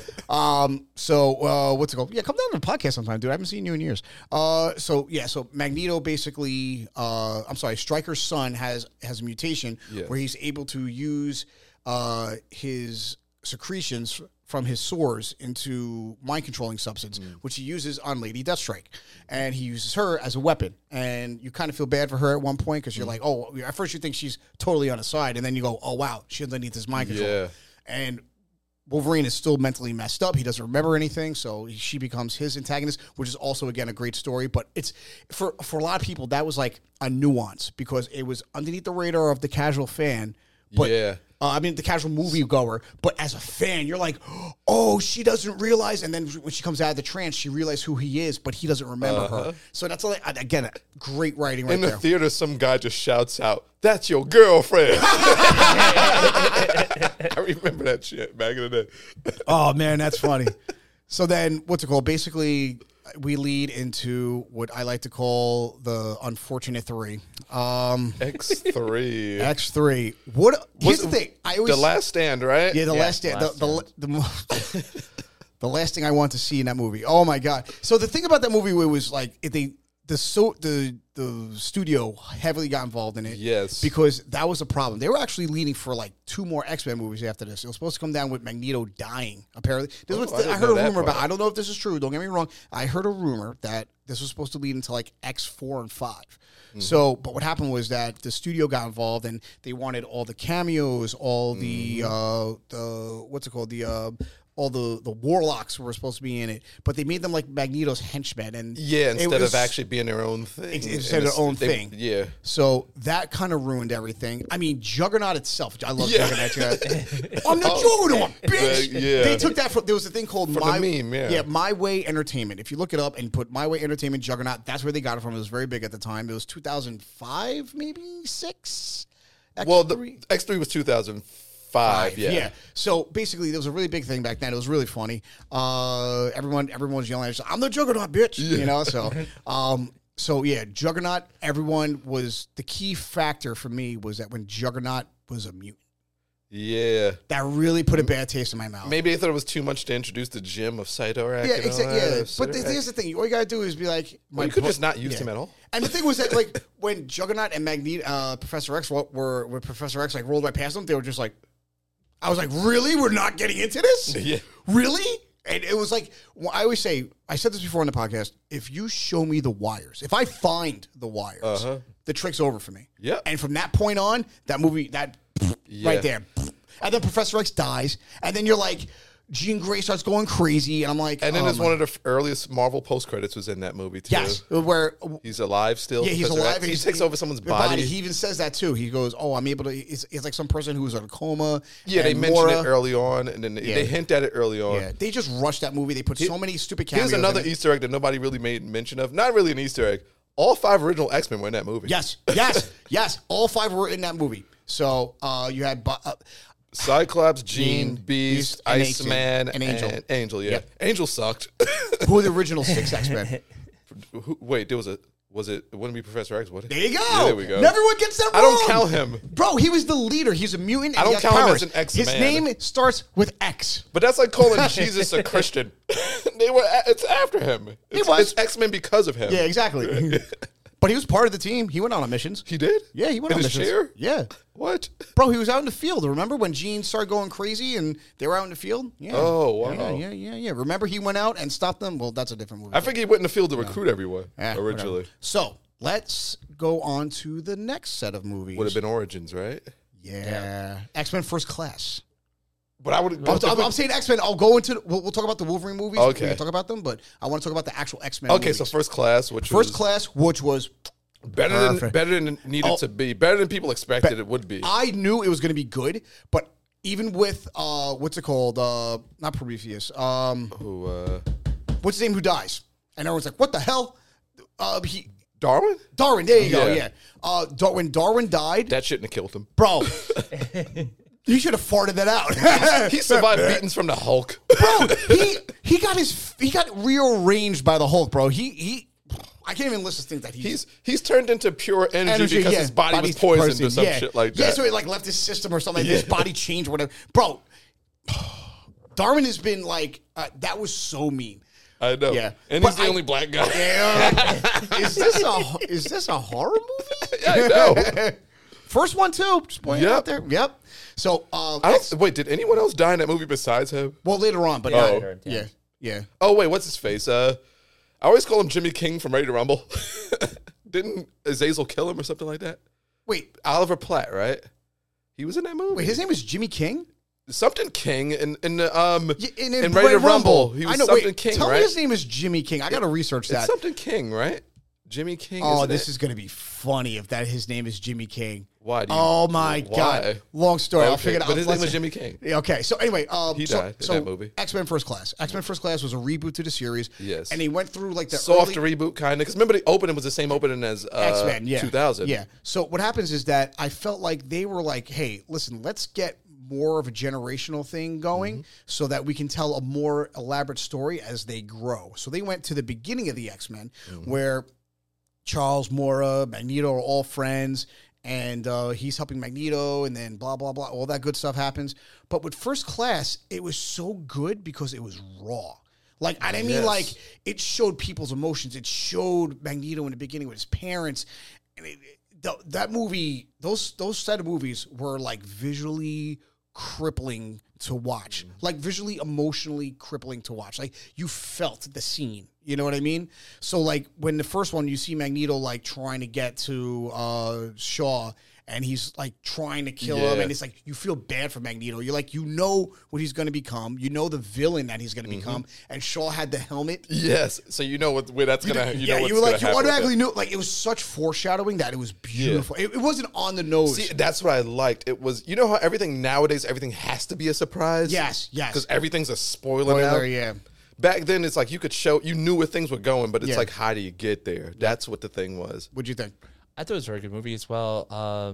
[SPEAKER 3] So what's it called? Yeah, come down to the podcast sometime, dude. I haven't seen you in years. So Magneto basically, Stryker's son has a mutation
[SPEAKER 5] Yes.
[SPEAKER 3] where he's able to use his secretions from his sores into mind controlling substance, which he uses on Lady Deathstrike, and he uses her as a weapon. And you kind of feel bad for her at one point because you're like, oh, at first you think she's totally on the side, and then you go, oh wow, she underneath his mind control.
[SPEAKER 5] Yeah.
[SPEAKER 3] And Wolverine is still mentally messed up. He doesn't remember anything, so she becomes his antagonist, which is also, again, a great story. But it's for a lot of people, that was like a nuance because it was underneath the radar of the casual fan. But,
[SPEAKER 5] Yeah.
[SPEAKER 3] the casual movie goer. But as a fan, you're like, oh, she doesn't realize. And then when she comes out of the trance, she realizes who he is, but he doesn't remember her. So that's, again, great writing right
[SPEAKER 5] In the
[SPEAKER 3] there.
[SPEAKER 5] theater, some guy just shouts out, "That's your girlfriend." I remember that shit back in the day.
[SPEAKER 3] Oh, man, that's funny. So then, what's it called? Basically, we lead into what I like to call the unfortunate three.
[SPEAKER 5] X3.
[SPEAKER 3] X3. Here's the thing. I always
[SPEAKER 5] The Last Stand, right?
[SPEAKER 3] Yeah, the last stand. The last thing I want to see in that movie. Oh my god! So the thing about that movie was like the studio heavily got involved in it.
[SPEAKER 5] Yes.
[SPEAKER 3] because that was a problem. They were actually leading for like 2 more X-Men movies after this. It was supposed to come down with Magneto dying. Apparently,
[SPEAKER 5] I
[SPEAKER 3] I
[SPEAKER 5] didn't
[SPEAKER 3] heard
[SPEAKER 5] know
[SPEAKER 3] a
[SPEAKER 5] that
[SPEAKER 3] rumor about.
[SPEAKER 5] part.
[SPEAKER 3] I don't know if this is true. Don't get me wrong. I heard a rumor that this was supposed to lead into like X4 and 5. So, but what happened was that the studio got involved and they wanted all the cameos, all the what's it called, the the warlocks were supposed to be in it, but they made them like Magneto's henchmen, and
[SPEAKER 5] instead of actually being their own thing,
[SPEAKER 3] instead of their own thing.
[SPEAKER 5] Yeah.
[SPEAKER 3] So that kind of ruined everything. I mean, Juggernaut itself. I love Juggernaut. I'm the Juggernaut, bitch.
[SPEAKER 5] Yeah.
[SPEAKER 3] They took that from. There was a thing called
[SPEAKER 5] From the meme, yeah.
[SPEAKER 3] My Way Entertainment. If you look it up and put My Way Entertainment Juggernaut, that's where they got it from. It was very big at the time. It was 2005, maybe 6.
[SPEAKER 5] Well, the X3 was 2005. Yeah.
[SPEAKER 3] So basically, there was a really big thing back then. It was really funny. Everyone was yelling at us, "I'm the Juggernaut, bitch!" You know. So yeah, Juggernaut. Everyone was the key factor for me was that when Juggernaut was a mutant.
[SPEAKER 5] Yeah.
[SPEAKER 3] That really put a bad taste in my mouth.
[SPEAKER 5] Maybe I thought it was too much to introduce the Jim of Cytorak.
[SPEAKER 3] Yeah, exactly. Yeah, but here's the thing: all you gotta do is be like,
[SPEAKER 5] you could just not use him at all.
[SPEAKER 3] And the thing was that, like, when Juggernaut and Magneto, Professor X were when Professor X like rolled right past them, they were just like, I was like, really? We're not getting into this?
[SPEAKER 5] Yeah.
[SPEAKER 3] Really? And it was like, well, I always say, I said this before on the podcast, if you show me the wires, if I find the wires, the trick's over for me.
[SPEAKER 5] Yeah.
[SPEAKER 3] And from that point on, that movie, right there. And then Professor X dies, and then you're like, Jean Grey starts going crazy, and I'm like,
[SPEAKER 5] and then there's one of the earliest Marvel post credits was in that movie too.
[SPEAKER 3] Yes, where
[SPEAKER 5] he's alive still.
[SPEAKER 3] Yeah, he's alive.
[SPEAKER 5] He takes over someone's body.
[SPEAKER 3] He even says that too. He goes, "Oh, I'm able to." It's like some person who's in a coma.
[SPEAKER 5] Yeah, they mention it early on, and then they hint at it early on.
[SPEAKER 3] Yeah, they just rushed that movie. They put so many stupid cameos.
[SPEAKER 5] Here's another
[SPEAKER 3] in it.
[SPEAKER 5] Easter egg that nobody really made mention of. Not really an Easter egg. All 5 original X-Men were in that movie.
[SPEAKER 3] Yes. All 5 were in that movie. So you had.
[SPEAKER 5] Cyclops, Jean, Beast,
[SPEAKER 3] and
[SPEAKER 5] Iceman,
[SPEAKER 3] and Angel.
[SPEAKER 5] And Angel, yeah.
[SPEAKER 3] Yep.
[SPEAKER 5] Angel sucked.
[SPEAKER 3] Who were the original 6 X-Men?
[SPEAKER 5] Wait, it wouldn't be Professor X, would it?
[SPEAKER 3] There you go.
[SPEAKER 5] Yeah, there we go.
[SPEAKER 3] Everyone gets that wrong.
[SPEAKER 5] I don't count him.
[SPEAKER 3] Bro, he was the leader. He's a mutant. And
[SPEAKER 5] I don't
[SPEAKER 3] he has
[SPEAKER 5] count him
[SPEAKER 3] powers.
[SPEAKER 5] as an X-Man.
[SPEAKER 3] His name starts with X.
[SPEAKER 5] But that's like calling Jesus a Christian. It's after him. It's X-Men because of him.
[SPEAKER 3] Yeah, exactly. But he was part of the team. He went on missions.
[SPEAKER 5] He did?
[SPEAKER 3] Yeah, he went on
[SPEAKER 5] his
[SPEAKER 3] missions.
[SPEAKER 5] chair?
[SPEAKER 3] Yeah.
[SPEAKER 5] What?
[SPEAKER 3] Bro, he was out in the field. Remember when Jean started going crazy and they were out in the field? Yeah.
[SPEAKER 5] Oh, wow.
[SPEAKER 3] Yeah. Remember he went out and stopped them? Well, that's a different movie.
[SPEAKER 5] I think he went in the field to recruit everyone originally.
[SPEAKER 3] Whatever. So, let's go on to the next set of movies.
[SPEAKER 5] Would have been Origins, right?
[SPEAKER 3] Yeah. X-Men First Class.
[SPEAKER 5] But I would.
[SPEAKER 3] I'm saying X-Men. I'll go into. We'll talk about the Wolverine movies.
[SPEAKER 5] Okay.
[SPEAKER 3] We can talk about them, but I want to talk about the actual X-Men.
[SPEAKER 5] Okay,
[SPEAKER 3] movies.
[SPEAKER 5] so First Class, which
[SPEAKER 3] was
[SPEAKER 5] better than it needed to be, better than people expected it would be.
[SPEAKER 3] I knew it was going to be good, but even with what's it called? Not Prometheus. What's his name? Who dies? And everyone's like, "What the hell?"
[SPEAKER 5] Darwin.
[SPEAKER 3] There you go. Yeah. When Darwin died,
[SPEAKER 5] That shouldn't have killed him,
[SPEAKER 3] bro. You should have farted that out.
[SPEAKER 5] He survived beatings from the Hulk.
[SPEAKER 3] Bro, he got rearranged by the Hulk, bro. I can't even list the things that
[SPEAKER 5] he's turned into pure energy because his body was poisoned or some shit like that.
[SPEAKER 3] Yeah, so it like left his system or something. His body changed or whatever. Bro, Darwin has been like that was so mean.
[SPEAKER 5] I know.
[SPEAKER 3] Yeah,
[SPEAKER 5] and he's the only black guy.
[SPEAKER 3] Is this a horror movie?
[SPEAKER 5] Yeah, I know.
[SPEAKER 3] First one too. Just pointing out there. Yep. So
[SPEAKER 5] wait, did anyone else die in that movie besides him?
[SPEAKER 3] Well, later on, but yeah.
[SPEAKER 5] Oh wait, what's his face? I always call him Jimmy King from Ready to Rumble. Didn't Azazel kill him or something like that?
[SPEAKER 3] Wait,
[SPEAKER 5] Oliver Platt, right? He was in that movie.
[SPEAKER 3] Wait, his name is Jimmy King?
[SPEAKER 5] Something King in Ready
[SPEAKER 3] Ready
[SPEAKER 5] to Rumble. He was something King,
[SPEAKER 3] tell
[SPEAKER 5] right?
[SPEAKER 3] me his name is Jimmy King. I got to research that.
[SPEAKER 5] It's something King, right? Jimmy King.
[SPEAKER 3] Oh, this is going to be funny if his name is Jimmy King.
[SPEAKER 5] Why?
[SPEAKER 3] Oh my God! Long story.
[SPEAKER 5] Okay,
[SPEAKER 3] I'll figure it out.
[SPEAKER 5] But his name was Jimmy King.
[SPEAKER 3] Yeah, okay. So anyway,
[SPEAKER 5] he died in that movie.
[SPEAKER 3] X-Men First Class. X-Men First Class was a reboot to the series.
[SPEAKER 5] Yes,
[SPEAKER 3] and he went through like the
[SPEAKER 5] soft reboot kind of. Because remember, the opening was the same opening as
[SPEAKER 3] X-Men. Yeah,
[SPEAKER 5] 2000.
[SPEAKER 3] Yeah. So what happens is that I felt like they were like, "Hey, listen, let's get more of a generational thing going so that we can tell a more elaborate story as they grow." So they went to the beginning of the X-Men where Charles, Mora, Magneto are all friends, and he's helping Magneto, and then blah, blah, blah. All that good stuff happens. But with First Class, it was so good because it was raw. Like, I didn't mean like it showed people's emotions. It showed Magneto in the beginning with his parents. And that movie, those set of movies were like visually crippling to watch, like visually, emotionally crippling to watch. Like you felt the scene, you know what I mean? So like when the first one, you see Magneto like trying to get to Shaw, and he's like trying to kill
[SPEAKER 5] Yeah.
[SPEAKER 3] him, and it's like you feel bad for Magneto. You're like, you know what he's going to become, you know the villain that he's going to become, and Shaw had the helmet.
[SPEAKER 5] Yes, so you know where that's gonna. You know what's
[SPEAKER 3] you were like,
[SPEAKER 5] gonna
[SPEAKER 3] you
[SPEAKER 5] happen with
[SPEAKER 3] automatically knew. Like, it was such foreshadowing that it was beautiful. It wasn't on the nose.
[SPEAKER 5] See, that's what I liked. It was, you know how everything nowadays, everything has to be a surprise?
[SPEAKER 3] Yes.
[SPEAKER 5] Because everything's a spoiler now.
[SPEAKER 3] Spoiler, yeah.
[SPEAKER 5] Back then, it's like you could show, you knew where things were going, but it's
[SPEAKER 3] Yeah.
[SPEAKER 5] like, how do you get there? That's what the thing was.
[SPEAKER 3] What'd you think?
[SPEAKER 4] I thought it was a very good movie as well.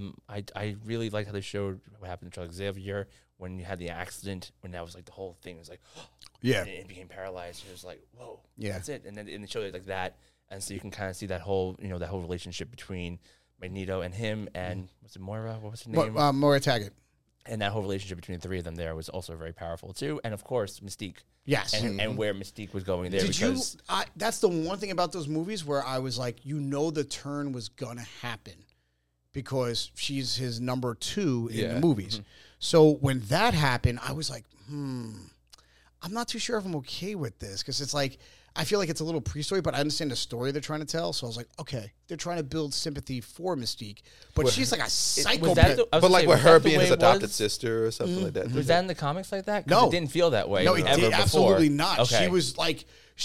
[SPEAKER 4] I really liked how they showed what happened to Charles Xavier when you had the accident, when that was like the whole thing was like,
[SPEAKER 3] Yeah.
[SPEAKER 4] and it became paralyzed. It was like, whoa,
[SPEAKER 3] Yeah.
[SPEAKER 4] that's it. And then they showed it like that, and so you can kind of see that whole, that whole relationship between Magneto and him, and was it Moira? What was her name?
[SPEAKER 3] Moira Taggart.
[SPEAKER 4] And that whole relationship between the three of them there was also very powerful too. And of course, Mystique.
[SPEAKER 3] Yes.
[SPEAKER 4] And where Mystique was going there.
[SPEAKER 3] Did you?
[SPEAKER 4] Because
[SPEAKER 3] That's the one thing about those movies where I was like, the turn was gonna happen because she's his number 2 in the movies. So when that happened, I was like, I'm not too sure if I'm okay with this because it's like I feel like it's a little pre-story, but I understand the story they're trying to tell. So I was like, okay, they're trying to build sympathy for Mystique, but she's like a psychopath.
[SPEAKER 5] But like with her being his adopted sister or something like that.
[SPEAKER 4] Was that in the comics like that? 'Cause
[SPEAKER 3] No.
[SPEAKER 4] it didn't feel that way.
[SPEAKER 3] No, it
[SPEAKER 4] ever
[SPEAKER 3] did
[SPEAKER 4] before.
[SPEAKER 3] absolutely not.
[SPEAKER 4] Okay.
[SPEAKER 3] She was like.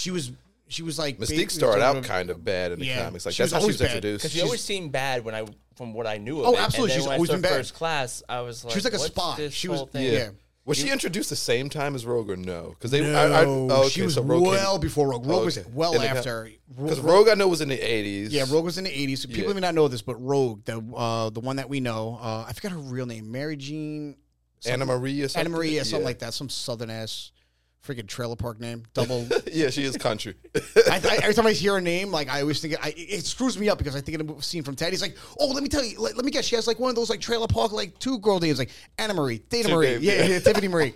[SPEAKER 5] Mystique started out kind of bad in the comics. Like
[SPEAKER 3] she
[SPEAKER 5] that's
[SPEAKER 3] was
[SPEAKER 5] how she was
[SPEAKER 3] always bad.
[SPEAKER 5] introduced.
[SPEAKER 4] Because she always seemed bad from what I knew of
[SPEAKER 3] Oh,
[SPEAKER 4] it.
[SPEAKER 3] absolutely.
[SPEAKER 4] And
[SPEAKER 3] She's
[SPEAKER 4] then when
[SPEAKER 3] always
[SPEAKER 4] I saw
[SPEAKER 3] been bad.
[SPEAKER 4] First Class, I was like,
[SPEAKER 3] She was like a
[SPEAKER 4] what's
[SPEAKER 3] spy.
[SPEAKER 4] this
[SPEAKER 3] She was
[SPEAKER 4] whole thing?
[SPEAKER 3] yeah.
[SPEAKER 5] Was she introduced the same time as Rogue or no? Because they,
[SPEAKER 3] She was well before Rogue. Rogue was well after.
[SPEAKER 5] Because Rogue I know was in the 80s.
[SPEAKER 3] Yeah, Rogue was in the 80s. People may not know this, but Rogue, the one that we know, I forgot her real name, Mary Jean.
[SPEAKER 5] Anna Marie or something.
[SPEAKER 3] Anna Marie, something like that. Some southern ass freaking trailer park name. Double.
[SPEAKER 5] Yeah, she is country.
[SPEAKER 3] Every time I hear her name, like I always think it screws me up because I think of a scene from Ted. He's like, oh, let me tell you, let me guess. She has like one of those like trailer park like 2 girl names like Anna Marie, Dana Marie, yeah, Tiffany Marie.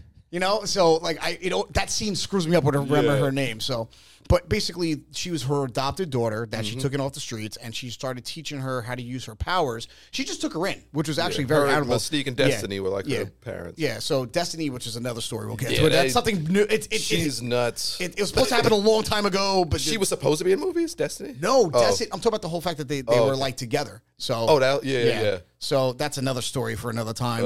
[SPEAKER 3] So like that scene screws me up when I remember her name. So, but basically, she was her adopted daughter that she took in off the streets, and she started teaching her how to use her powers. She just took her in, which was actually very
[SPEAKER 5] her,
[SPEAKER 3] admirable.
[SPEAKER 5] Mystique and Destiny were like her parents.
[SPEAKER 3] Yeah, so Destiny, which is another story, we'll get
[SPEAKER 5] Yeah,
[SPEAKER 3] to it. That's something new.
[SPEAKER 5] She's nuts.
[SPEAKER 3] It was supposed to happen a long time ago, but
[SPEAKER 5] She was supposed to be in movies, Destiny?
[SPEAKER 3] no, Destiny. I'm talking about the whole fact that they were like together. So
[SPEAKER 5] yeah.
[SPEAKER 3] So that's another story for another time.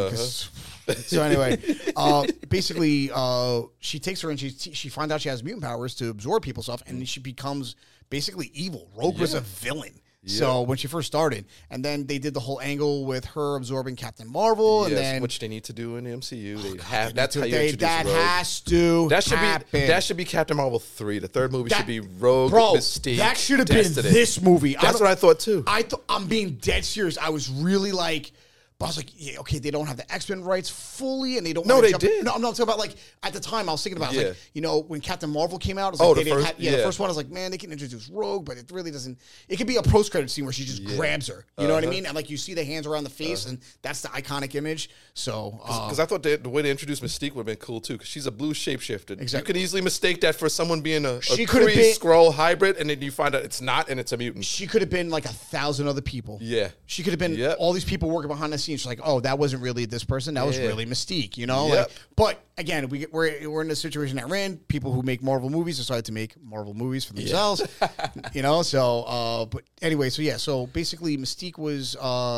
[SPEAKER 3] So anyway, basically, she takes her and she finds out she has mutant powers to absorb people's stuff, and she becomes basically evil. Rogue was a villain. So when she first started, and then they did the whole angle with her absorbing Captain Marvel, and then
[SPEAKER 5] which they need to do in the MCU. That's how you introduce
[SPEAKER 3] that
[SPEAKER 5] Rogue.
[SPEAKER 3] has to happen.
[SPEAKER 5] That should be Captain Marvel 3. The third movie should be Rogue,
[SPEAKER 3] Bro,
[SPEAKER 5] Mystique.
[SPEAKER 3] that should have been
[SPEAKER 5] Destiny.
[SPEAKER 3] this movie.
[SPEAKER 5] That's what I thought too.
[SPEAKER 3] I'm being dead serious. I was really like, but I was like, yeah, okay, they don't have the X-Men rights fully, and they don't.
[SPEAKER 5] No,
[SPEAKER 3] wanna
[SPEAKER 5] they
[SPEAKER 3] jump-
[SPEAKER 5] did.
[SPEAKER 3] No, I'm not talking about like at the time. I was thinking about it. I was like, when Captain Marvel came out, I was
[SPEAKER 5] Oh,
[SPEAKER 3] like,
[SPEAKER 5] the
[SPEAKER 3] they didn't
[SPEAKER 5] first-
[SPEAKER 3] have, the first one. I was like, man, they can introduce Rogue, but it really doesn't. It could be a post-credit scene where she just grabs her. You know what I mean? And like you see the hands around the face, and that's the iconic image. So
[SPEAKER 5] Because I thought the way they introduced Mystique would have been cool too. Because she's a blue shapeshifter.
[SPEAKER 3] Exactly.
[SPEAKER 5] You could easily mistake that for someone being a
[SPEAKER 3] She could have
[SPEAKER 5] Kree
[SPEAKER 3] been-
[SPEAKER 5] Skrull hybrid, and then you find out it's not, and it's a mutant.
[SPEAKER 3] she could have been like 1,000 other people.
[SPEAKER 5] Yeah.
[SPEAKER 3] She could have been
[SPEAKER 5] Yep.
[SPEAKER 3] all these people working behind the scenes. She's like, oh, that wasn't really this person. That was really Mystique, you know?
[SPEAKER 5] Yep.
[SPEAKER 3] Like, but again, we're in the situation that we're in. People who make Marvel movies decided to make Marvel movies for themselves, you know? So, but anyway, so basically Mystique was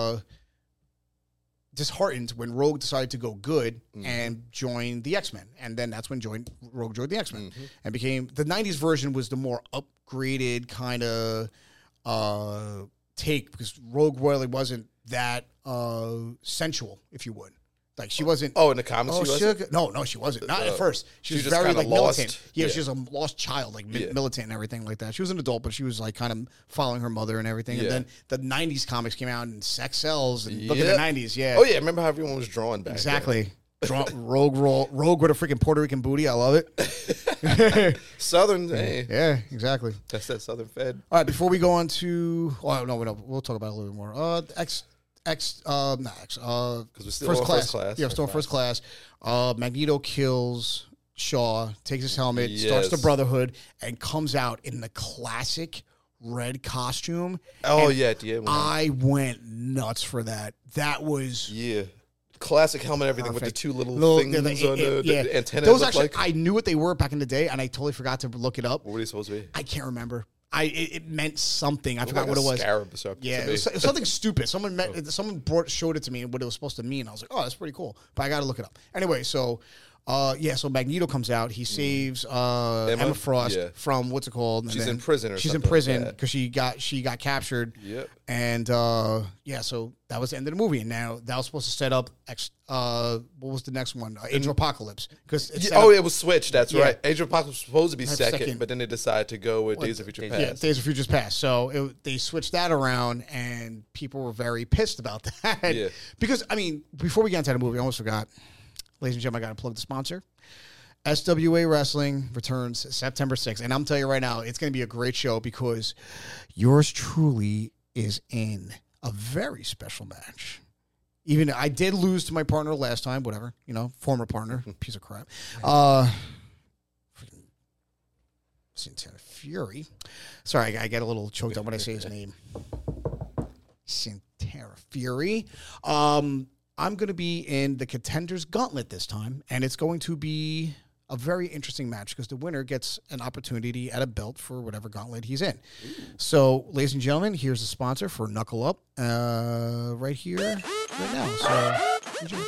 [SPEAKER 3] disheartened when Rogue decided to go good and join the X-Men. And then that's when Rogue joined the X-Men and became, the 90s version was the more upgraded kind of take, because Rogue really wasn't that sensual, if you would. Like she wasn't.
[SPEAKER 5] Oh, in the comics, she wasn't?
[SPEAKER 3] No, she wasn't. Not at first. She was
[SPEAKER 5] just
[SPEAKER 3] very
[SPEAKER 5] kinda
[SPEAKER 3] like
[SPEAKER 5] lost.
[SPEAKER 3] militant. Yeah, she was a lost child, like militant and everything like that. She was an adult, but she was like kind of following her mother and everything. And then the '90s comics came out and sex sells. And look at the '90s, yeah.
[SPEAKER 5] Oh yeah, remember how everyone was drawing back
[SPEAKER 3] Exactly. Rogue with a freaking Puerto Rican booty. I love it.
[SPEAKER 5] then. Southern, hey.
[SPEAKER 3] Yeah, exactly.
[SPEAKER 5] That's that Southern Fed.
[SPEAKER 3] All right, before we go on to, we'll talk about it a little bit more. First class. Yeah, still in first class. Magneto kills Shaw, takes his helmet, starts the Brotherhood, and comes out in the classic red costume.
[SPEAKER 5] Oh,
[SPEAKER 3] And
[SPEAKER 5] yeah.
[SPEAKER 3] I went nuts for that. That was
[SPEAKER 5] Classic helmet, everything with the two little things on the antenna.
[SPEAKER 3] Those actually, I knew what they were back in the day, and I totally forgot to look it up.
[SPEAKER 5] What were they supposed to be?
[SPEAKER 3] I can't remember. It meant something. I forgot
[SPEAKER 5] Like
[SPEAKER 3] what
[SPEAKER 5] a
[SPEAKER 3] it was.
[SPEAKER 5] scarab or something
[SPEAKER 3] Yeah,
[SPEAKER 5] to
[SPEAKER 3] it was
[SPEAKER 5] me.
[SPEAKER 3] something stupid. Someone showed it to me and what it was supposed to mean. I was like, oh, that's pretty cool. But I got to look it up. Anyway, so so Magneto comes out. He saves Emma Frost
[SPEAKER 5] Yeah.
[SPEAKER 3] from what's it called? And
[SPEAKER 5] She's
[SPEAKER 3] then
[SPEAKER 5] in prison or
[SPEAKER 3] she's
[SPEAKER 5] something
[SPEAKER 3] in prison
[SPEAKER 5] like that.
[SPEAKER 3] because she got captured.
[SPEAKER 5] Yep.
[SPEAKER 3] And so that was the end of the movie. And now that was supposed to set up what was the next one? Age of Apocalypse. Because
[SPEAKER 5] it was switched. That's
[SPEAKER 3] Yeah.
[SPEAKER 5] right. Age of Apocalypse was supposed to be second,
[SPEAKER 3] second.
[SPEAKER 5] but then they decided to go with Days of Future Past.
[SPEAKER 3] Yeah, Days of Futures Past. So they switched that around, and people were very pissed about that.
[SPEAKER 5] Yeah.
[SPEAKER 3] Because, I mean, before we got into the movie, I almost forgot. Ladies and gentlemen, I got to plug the sponsor. SWA Wrestling returns September 6th. And I'm telling you right now, it's going to be a great show because yours truly is in a very special match. Even I did lose to my partner last time, whatever, former partner, piece of crap. Santana Fury. Sorry, I get a little choked up when I say his name. Santana Fury. I'm going to be in the Contenders Gauntlet this time, and it's going to be a very interesting match because the winner gets an opportunity at a belt for whatever gauntlet he's in. So, ladies and gentlemen, here's the sponsor for Knuckle Up right here, right now. So, enjoy.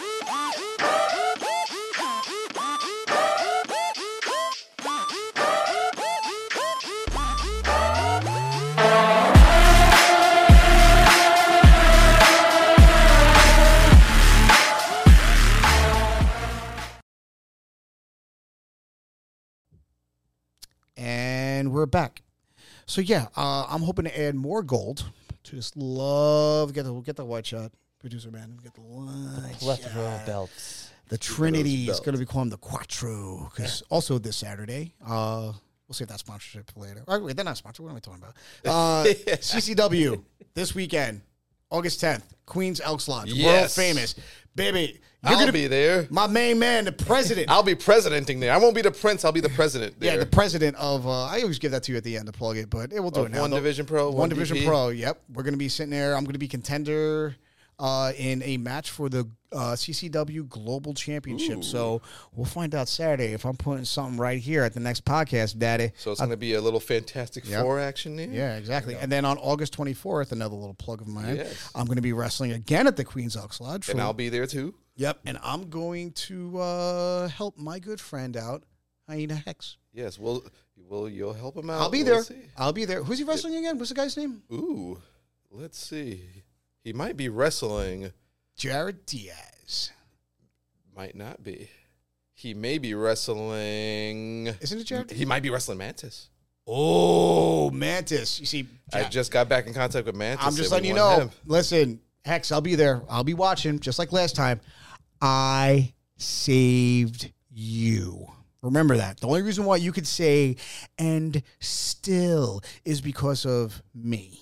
[SPEAKER 3] And we're back. So I'm hoping to add more gold to this love. Get the white shot, producer man. Get the white
[SPEAKER 4] Plethora of
[SPEAKER 3] shot.
[SPEAKER 4] belts.
[SPEAKER 3] The Trinity is going to be called the Quattro. Because also this Saturday, we'll save that sponsorship for later. Oh, wait, they're not sponsored. What am I talking about? CCW this weekend, August 10th, Queens Elks Lodge, world
[SPEAKER 5] Yes.
[SPEAKER 3] famous, baby.
[SPEAKER 5] I'll be there.
[SPEAKER 3] My main man, the president.
[SPEAKER 5] I'll be presidenting there. I won't be the prince. I'll be the president there.
[SPEAKER 3] Yeah, the president of, I always give that to you at the end to plug it, but we'll do it now.
[SPEAKER 5] One Division Pro,
[SPEAKER 3] One Division
[SPEAKER 5] DP.
[SPEAKER 3] Pro, yep. We're going to be sitting there. I'm going to be contender in a match for the CCW Global Championship.
[SPEAKER 5] Ooh.
[SPEAKER 3] So we'll find out Saturday if I'm putting something right here at the next podcast, Daddy.
[SPEAKER 5] So it's going to be a little Fantastic
[SPEAKER 3] Yep.
[SPEAKER 5] Four action there?
[SPEAKER 3] Yeah, exactly. And then on August 24th, another little plug of mine,
[SPEAKER 5] Yes.
[SPEAKER 3] I'm going to be wrestling again at the Queen's Elks Lodge.
[SPEAKER 5] And I'll be there too.
[SPEAKER 3] Yep, and I'm going to help my good friend out, Hyena Hex.
[SPEAKER 5] Yes, you'll help him out.
[SPEAKER 3] I'll be
[SPEAKER 5] We'll
[SPEAKER 3] there.
[SPEAKER 5] see.
[SPEAKER 3] I'll be there. Who's he wrestling again? What's the guy's name?
[SPEAKER 5] Ooh, let's see. He might be wrestling.
[SPEAKER 3] Jared Diaz.
[SPEAKER 5] Might not be. He may be wrestling.
[SPEAKER 3] Isn't it Jared?
[SPEAKER 5] He might be wrestling Mantis.
[SPEAKER 3] Oh, Mantis. You see,
[SPEAKER 5] I just got back in contact with Mantis.
[SPEAKER 3] I'm just
[SPEAKER 5] and we
[SPEAKER 3] letting you
[SPEAKER 5] want
[SPEAKER 3] know.
[SPEAKER 5] him.
[SPEAKER 3] Listen, Hex, I'll be there. I'll be watching, just like last time. I saved you. Remember that. The only reason why you could say, and still, is because of me.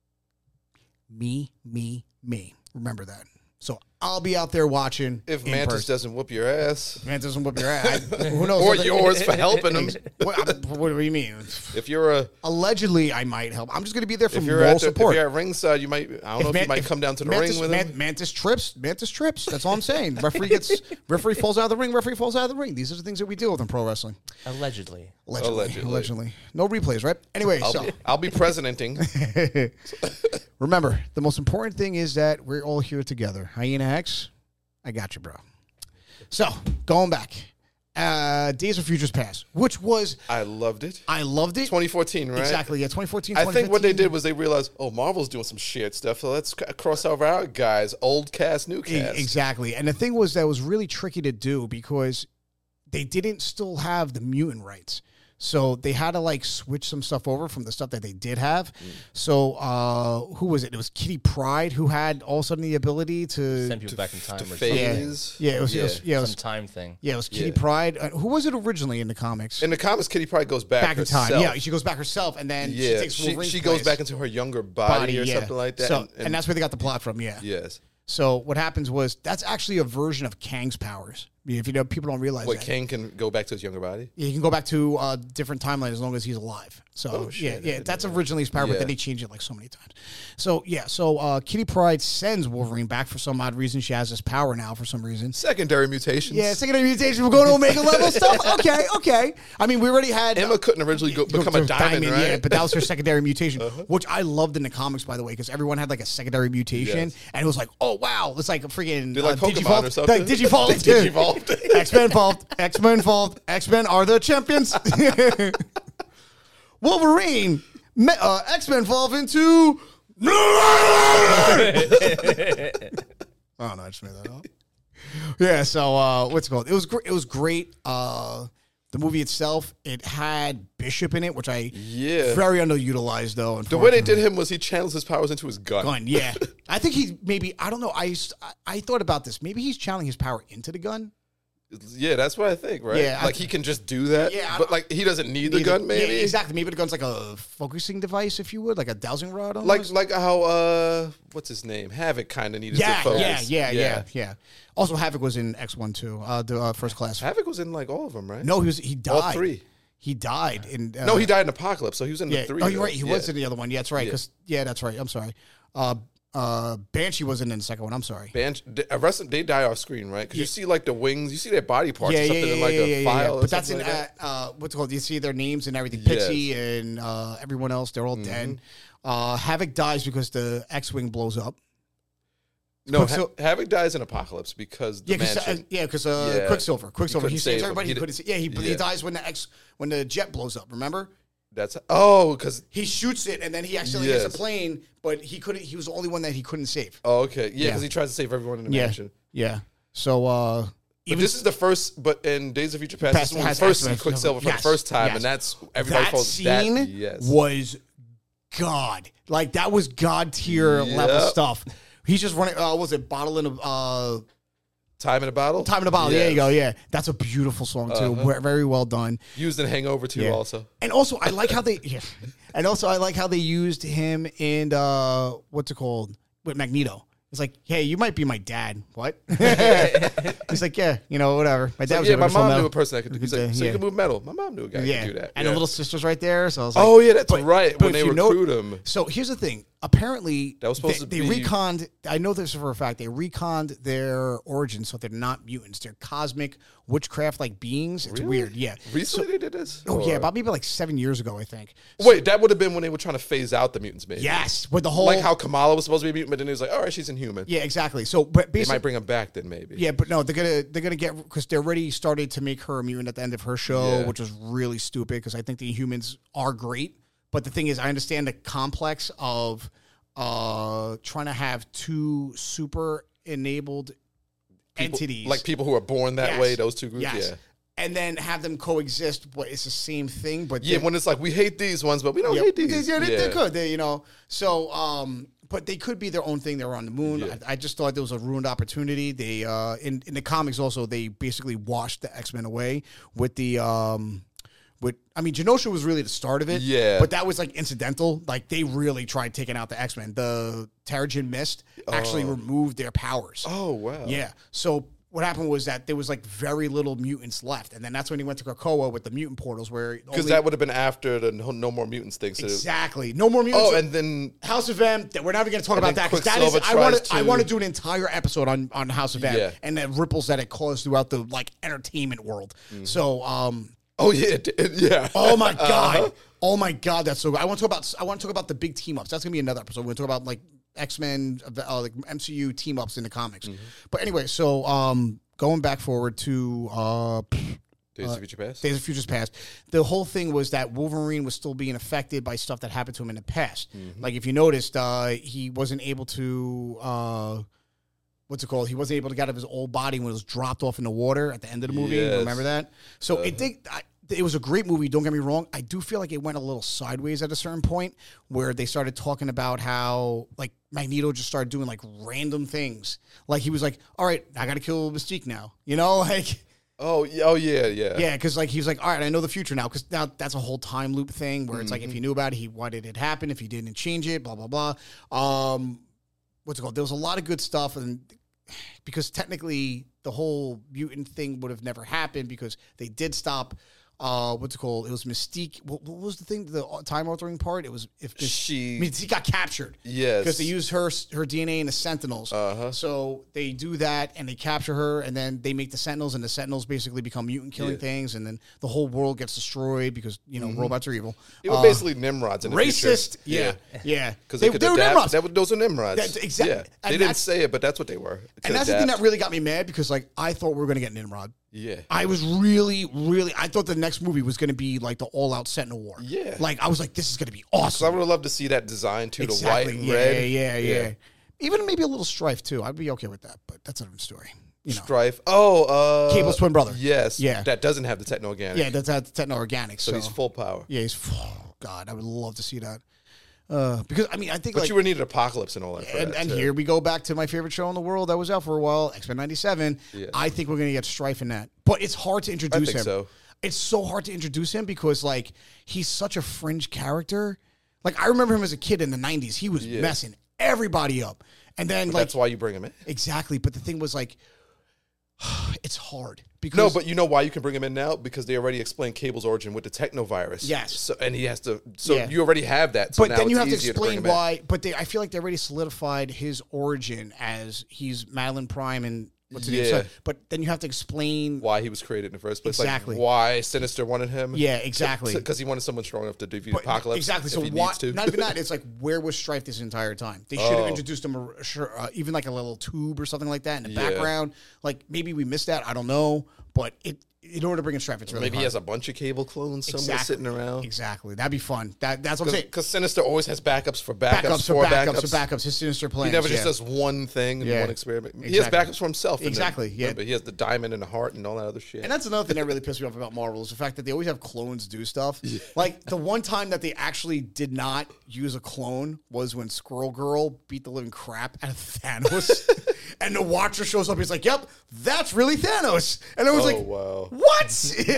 [SPEAKER 3] Me. Remember that. So I'll be out there watching.
[SPEAKER 5] If
[SPEAKER 3] in
[SPEAKER 5] Mantis
[SPEAKER 3] person.
[SPEAKER 5] doesn't whoop your ass.
[SPEAKER 3] Mantis doesn't whip your ass. Who knows?
[SPEAKER 5] Or yours for helping him.
[SPEAKER 3] What do you mean?
[SPEAKER 5] If you're
[SPEAKER 3] Allegedly, I might help. I'm just going to be there for
[SPEAKER 5] if you're
[SPEAKER 3] moral
[SPEAKER 5] at
[SPEAKER 3] support.
[SPEAKER 5] if you're at ringside, you might. I don't know if you might come down to the ring with him.
[SPEAKER 3] Mantis trips. That's all I'm saying. Referee falls out of the ring. Referee falls out of the ring. These are the things that we deal with in pro wrestling.
[SPEAKER 4] Allegedly.
[SPEAKER 3] Allegedly. No replays, right? Anyway,
[SPEAKER 5] I'll be presidenting.
[SPEAKER 3] remember, the most important thing is that we're all here together. Hyena Hex, I got you, bro. So, going back. Days of Futures Past, which was...
[SPEAKER 5] I loved it. 2014, right?
[SPEAKER 3] Exactly, yeah, 2014,
[SPEAKER 5] I think what they did was they realized, Marvel's doing some shared stuff, so let's cross over our guys, old cast, new cast.
[SPEAKER 3] Exactly. And the thing was that was really tricky to do because they didn't still have the mutant rights. So they had to switch some stuff over from the stuff that they did have. So who was it? It was Kitty Pryde who had all of a sudden the ability to
[SPEAKER 4] Send people back in time or something.
[SPEAKER 5] phase.
[SPEAKER 3] Yeah, it was
[SPEAKER 4] Some time thing.
[SPEAKER 3] Yeah, it was Kitty Pryde. Who was it originally in the comics?
[SPEAKER 5] In the comics, Kitty Pryde goes back
[SPEAKER 3] in time.
[SPEAKER 5] herself.
[SPEAKER 3] Yeah, she goes back herself, and then she takes Wolverine's
[SPEAKER 5] she goes
[SPEAKER 3] place.
[SPEAKER 5] back into her younger body or something like that.
[SPEAKER 3] So, and that's where they got the plot from. Yeah.
[SPEAKER 5] yes.
[SPEAKER 3] So what happens was that's actually a version of Kang's powers If you know, people don't realize
[SPEAKER 5] What,
[SPEAKER 3] that.
[SPEAKER 5] Kang can go back to his younger body?
[SPEAKER 3] Yeah, he can go back to a different timeline as long as he's alive. So
[SPEAKER 5] Oh, shit, I
[SPEAKER 3] yeah,
[SPEAKER 5] didn't
[SPEAKER 3] that's
[SPEAKER 5] know that.
[SPEAKER 3] originally his power, but
[SPEAKER 5] Yeah.
[SPEAKER 3] then they changed it like so many times. So yeah, Kitty Pryde sends Wolverine back for some odd reason. She has this power now for some reason.
[SPEAKER 5] Secondary mutations.
[SPEAKER 3] Yeah, secondary mutation. We're going to Omega level stuff. Okay. I mean, we already had
[SPEAKER 5] Emma couldn't originally become a diamond, right?
[SPEAKER 3] Yeah, but that was her secondary mutation, which I loved in the comics, by the way, because everyone had like a secondary mutation,
[SPEAKER 5] Yes.
[SPEAKER 3] and it was like, oh wow, it's like a freaking
[SPEAKER 5] They're like Pokemon or something.
[SPEAKER 3] Like Digivolve.
[SPEAKER 5] Digivolved.
[SPEAKER 3] X-Men evolved. X-Men evolved. X-Men are the champions. Wolverine. X-Men evolved into. Oh no, I just made that up. Yeah, so what's it called? It was great. It was great. The movie itself, it had Bishop in it, which I very underutilized though.
[SPEAKER 5] The way they did him was he channels his powers into his gun.
[SPEAKER 3] Yeah, I think he maybe I don't know. I thought about this. Maybe he's channeling his power into the gun.
[SPEAKER 5] Yeah, that's what I think, right?
[SPEAKER 3] Yeah,
[SPEAKER 5] like he can just do that.
[SPEAKER 3] Yeah,
[SPEAKER 5] but like he doesn't need the gun, maybe.
[SPEAKER 3] Yeah, exactly. Maybe the gun's like a focusing device, if you would, like a dowsing rod. Almost.
[SPEAKER 5] Like how what's his name? Havoc kind of needed to focus.
[SPEAKER 3] Yeah. Also, Havoc was in X1 too, the First Class.
[SPEAKER 5] Havoc was in like all of them, right?
[SPEAKER 3] No, he died.
[SPEAKER 5] All three.
[SPEAKER 3] He died in.
[SPEAKER 5] No, he died in Apocalypse, so he was in the three.
[SPEAKER 3] Oh, you're right. He
[SPEAKER 5] Yeah.
[SPEAKER 3] was in the other one. Yeah, that's right. That's right. I'm sorry. Banshee wasn't in the second one. I'm sorry.
[SPEAKER 5] They die off screen, right? Because you see like the wings, you see their body parts or something in like a
[SPEAKER 3] yeah.
[SPEAKER 5] file. Or
[SPEAKER 3] But that's in
[SPEAKER 5] something like that.
[SPEAKER 3] what's it called? You see their names and everything.
[SPEAKER 5] Yes.
[SPEAKER 3] Pixie and everyone else. They're all dead. Havoc dies because the X-wing blows up.
[SPEAKER 5] No, Havoc dies in Apocalypse because the mansion.
[SPEAKER 3] Because Quicksilver.
[SPEAKER 5] couldn't
[SPEAKER 3] He
[SPEAKER 5] save
[SPEAKER 3] saves
[SPEAKER 5] him.
[SPEAKER 3] everybody.
[SPEAKER 5] He
[SPEAKER 3] He couldn't. He dies when the jet blows up. Remember?
[SPEAKER 5] That's because
[SPEAKER 3] He shoots it and then he actually hits a plane, but he couldn't. He was the only one that he couldn't save.
[SPEAKER 5] oh okay yeah
[SPEAKER 3] Yeah.
[SPEAKER 5] because he tries to save everyone in the mansion.
[SPEAKER 3] Yeah. So
[SPEAKER 5] But this is the first. But in Days of Future Past, this is when we
[SPEAKER 3] has
[SPEAKER 5] first see
[SPEAKER 3] X-Men.
[SPEAKER 5] Quicksilver for
[SPEAKER 3] Yes,
[SPEAKER 5] the first time,
[SPEAKER 3] yes.
[SPEAKER 5] and that's everybody
[SPEAKER 3] that
[SPEAKER 5] calls
[SPEAKER 3] scene
[SPEAKER 5] that. Yes.
[SPEAKER 3] was God. Like that was God tier level stuff. He's just running. Was it bottling of
[SPEAKER 5] Time in a Bottle.
[SPEAKER 3] Time in a Bottle?
[SPEAKER 5] Yes.
[SPEAKER 3] There you go. Yeah, that's a beautiful song too. Very well done.
[SPEAKER 5] Used in Hangover too,
[SPEAKER 3] Yeah.
[SPEAKER 5] also.
[SPEAKER 3] And also, I like how they. Yeah. And also, I like how they used him in what's it called with Magneto. It's like, hey, you might be my dad. What? He's like, yeah, whatever. My dad was
[SPEAKER 5] Yeah,
[SPEAKER 3] able
[SPEAKER 5] my
[SPEAKER 3] to throw
[SPEAKER 5] mom
[SPEAKER 3] metal.
[SPEAKER 5] knew a person that could do. He's like, so
[SPEAKER 3] yeah.
[SPEAKER 5] you can move metal. My mom knew a guy who could do that.
[SPEAKER 3] And
[SPEAKER 5] yeah.
[SPEAKER 3] the little sister's right there. So I was like,
[SPEAKER 5] Oh yeah, that's
[SPEAKER 3] but-
[SPEAKER 5] right.
[SPEAKER 3] but
[SPEAKER 5] When they
[SPEAKER 3] if you know-
[SPEAKER 5] recruit him.
[SPEAKER 3] So here's the thing. Apparently,
[SPEAKER 5] That was supposed to
[SPEAKER 3] they
[SPEAKER 5] be-
[SPEAKER 3] reconned. I know this for a fact. They reconned their origins, so they're not mutants. They're cosmic witchcraft-like beings. It's
[SPEAKER 5] Really?
[SPEAKER 3] weird. Yeah.
[SPEAKER 5] Recently they did this.
[SPEAKER 3] Oh yeah,
[SPEAKER 5] Or-
[SPEAKER 3] about maybe like 7 years ago, I think.
[SPEAKER 5] Wait, that would have been when they were trying to phase out the mutants, maybe.
[SPEAKER 3] Yes, with the whole
[SPEAKER 5] Like how Kamala was supposed to be a mutant, but then he was like, all right, she's inhuman.
[SPEAKER 3] Yeah, exactly. So, but
[SPEAKER 5] They
[SPEAKER 3] basically,
[SPEAKER 5] might bring him back then, maybe.
[SPEAKER 3] yeah, but no, they're gonna get because they already started to make her a mutant at the end of her show,
[SPEAKER 5] Yeah.
[SPEAKER 3] which was really stupid because I think the humans are great, but the thing is, I understand the complex of trying to have two super enabled entities,
[SPEAKER 5] Like people who are born that
[SPEAKER 3] Yes.
[SPEAKER 5] way, those two groups.
[SPEAKER 3] yes,
[SPEAKER 5] Yeah.
[SPEAKER 3] and then have them coexist, but it's the same thing. But
[SPEAKER 5] Yeah, when it's like we hate these ones, but we don't hate these.
[SPEAKER 3] Yeah, they could. They, so but they could be their own thing. They were on the moon.
[SPEAKER 5] Yeah.
[SPEAKER 3] I just thought there was a ruined opportunity. They in the comics also they basically washed the X-Men away with the Genosha was really the start of it.
[SPEAKER 5] Yeah.
[SPEAKER 3] But that was like incidental. Like they really tried taking out the X-Men. The Terrigen Mist actually removed their powers.
[SPEAKER 5] Oh wow.
[SPEAKER 3] Yeah. So what happened was that there was like very little mutants left, and then that's when he went to Krakoa with the mutant portals, where
[SPEAKER 5] Because that would have been after the No More Mutants thing. So
[SPEAKER 3] exactly no more mutants.
[SPEAKER 5] Oh, and then
[SPEAKER 3] House of M. We're never going to talk
[SPEAKER 5] And
[SPEAKER 3] about
[SPEAKER 5] then
[SPEAKER 3] that because that is.
[SPEAKER 5] Quicksilver
[SPEAKER 3] I
[SPEAKER 5] tries
[SPEAKER 3] want to
[SPEAKER 5] to-
[SPEAKER 3] do an entire episode on House of M
[SPEAKER 5] Yeah.
[SPEAKER 3] and the ripples that it caused throughout the like entertainment world. So,
[SPEAKER 5] oh yeah, yeah.
[SPEAKER 3] oh my god, oh my god, that's so good. I want to talk about the big team ups. That's going to be another episode. We're going to talk about like X-Men, like MCU team ups in the comics. But anyway, so going back forward to
[SPEAKER 5] Days of Future Past.
[SPEAKER 3] Days of Futures Past, the whole thing was that Wolverine was still being affected by stuff that happened to him in the past. Like if you noticed, he wasn't able to what's it called? He wasn't able to get out of his old body when it was dropped off in the water at the end of the movie.
[SPEAKER 5] Yes.
[SPEAKER 3] Remember that? So it was a great movie. Don't get me wrong. I do feel like it went a little sideways at a certain point where they started talking about how like Magneto just started doing like random things. Like he was like, "All right, I got to kill Mystique now." Like.
[SPEAKER 5] Oh yeah.
[SPEAKER 3] Yeah, because like he was like, all right, I know the future now. Because now that's a whole time loop thing where it's like if he knew about it, why did it happen? If he didn't change it, blah blah blah. What's it called? There was a lot of good stuff, and because technically the whole mutant thing would have never happened because they did stop. What's it called? It was Mystique. What was the thing? The time altering part. It was if Mystique got captured.
[SPEAKER 5] Yes,
[SPEAKER 3] because they used her DNA in the Sentinels. So they do that and they capture her, and then they make the Sentinels, and the Sentinels basically become mutant killing things, and then the whole world gets destroyed because robots are evil.
[SPEAKER 5] It was basically Nimrods in the
[SPEAKER 3] racist.
[SPEAKER 5] future.
[SPEAKER 3] Yeah.
[SPEAKER 5] Because they could
[SPEAKER 3] were
[SPEAKER 5] adapt.
[SPEAKER 3] Nimrods.
[SPEAKER 5] Those are Nimrods.
[SPEAKER 3] Exactly.
[SPEAKER 5] Yeah. They didn't say it, but that's what they were.
[SPEAKER 3] And that's the thing that really got me mad because I thought we were going to get Nimrod.
[SPEAKER 5] Yeah.
[SPEAKER 3] I was really, I thought the next movie was going to be like the all-out Sentinel War.
[SPEAKER 5] Yeah.
[SPEAKER 3] I was like, this is going to be
[SPEAKER 5] So
[SPEAKER 3] awesome.
[SPEAKER 5] I would have loved to see that design too,
[SPEAKER 3] Exactly.
[SPEAKER 5] the white and red.
[SPEAKER 3] Yeah. Even maybe a little Strife too. I'd be okay with that, but that's a different story.
[SPEAKER 5] Strife. Oh,
[SPEAKER 3] Cable's twin brother.
[SPEAKER 5] Yes.
[SPEAKER 3] Yeah.
[SPEAKER 5] That doesn't have the techno-organic.
[SPEAKER 3] Yeah, that's techno-organic.
[SPEAKER 5] So he's full power.
[SPEAKER 3] Yeah, God, I would love to see that. Because, I think
[SPEAKER 5] But you would need an apocalypse and all that.
[SPEAKER 3] And here we go back to my favorite show in the world that was out for a while, X-Men 97. Yeah. I think we're going to get Strife in that. But it's hard to introduce him. So. It's so hard to introduce him because, he's such a fringe character. I remember him as a kid in the 90s. He was messing everybody up. And then,
[SPEAKER 5] that's why you bring him in.
[SPEAKER 3] Exactly. But the thing was, it's hard. Because
[SPEAKER 5] no, but you know why you can bring him in now? Because they already explained Cable's origin with the technovirus.
[SPEAKER 3] Yes.
[SPEAKER 5] So, and he has to. So you already have that. So
[SPEAKER 3] but
[SPEAKER 5] now
[SPEAKER 3] then you
[SPEAKER 5] it's
[SPEAKER 3] have to
[SPEAKER 5] easier
[SPEAKER 3] explain
[SPEAKER 5] bring him
[SPEAKER 3] why.
[SPEAKER 5] in.
[SPEAKER 3] But I feel like they already solidified his origin as he's Madeline Prime and what's his name. But then you have to explain
[SPEAKER 5] why he was created in the first place.
[SPEAKER 3] Exactly.
[SPEAKER 5] Why Sinister wanted him.
[SPEAKER 3] Yeah, exactly.
[SPEAKER 5] Because he wanted someone strong enough to defeat Apocalypse.
[SPEAKER 3] Exactly. So
[SPEAKER 5] if he
[SPEAKER 3] why?
[SPEAKER 5] needs to.
[SPEAKER 3] Not even that. It's where was Strife this entire time? They should have introduced him, even a little tube or something like that in the background. Maybe we missed that. I don't know. But in order to bring in Strife, it's really
[SPEAKER 5] maybe
[SPEAKER 3] hard.
[SPEAKER 5] he has a bunch of Cable clones somewhere sitting around.
[SPEAKER 3] Exactly. That'd be fun. That's what I'm saying.
[SPEAKER 5] Because Sinister always has backups for backups.
[SPEAKER 3] His Sinister plans.
[SPEAKER 5] He never just does one thing and one experiment. Exactly. He has backups for himself.
[SPEAKER 3] Exactly.
[SPEAKER 5] Remember, he has the diamond and the heart and all that other shit.
[SPEAKER 3] And that's another thing that really pissed me off about Marvel is the fact that they always have clones do stuff. The one time that they actually did not use a clone was when Squirrel Girl beat the living crap out of Thanos. And the Watcher shows up. He's like, "Yep, that's really Thanos." And I was
[SPEAKER 5] wow.
[SPEAKER 3] "What?"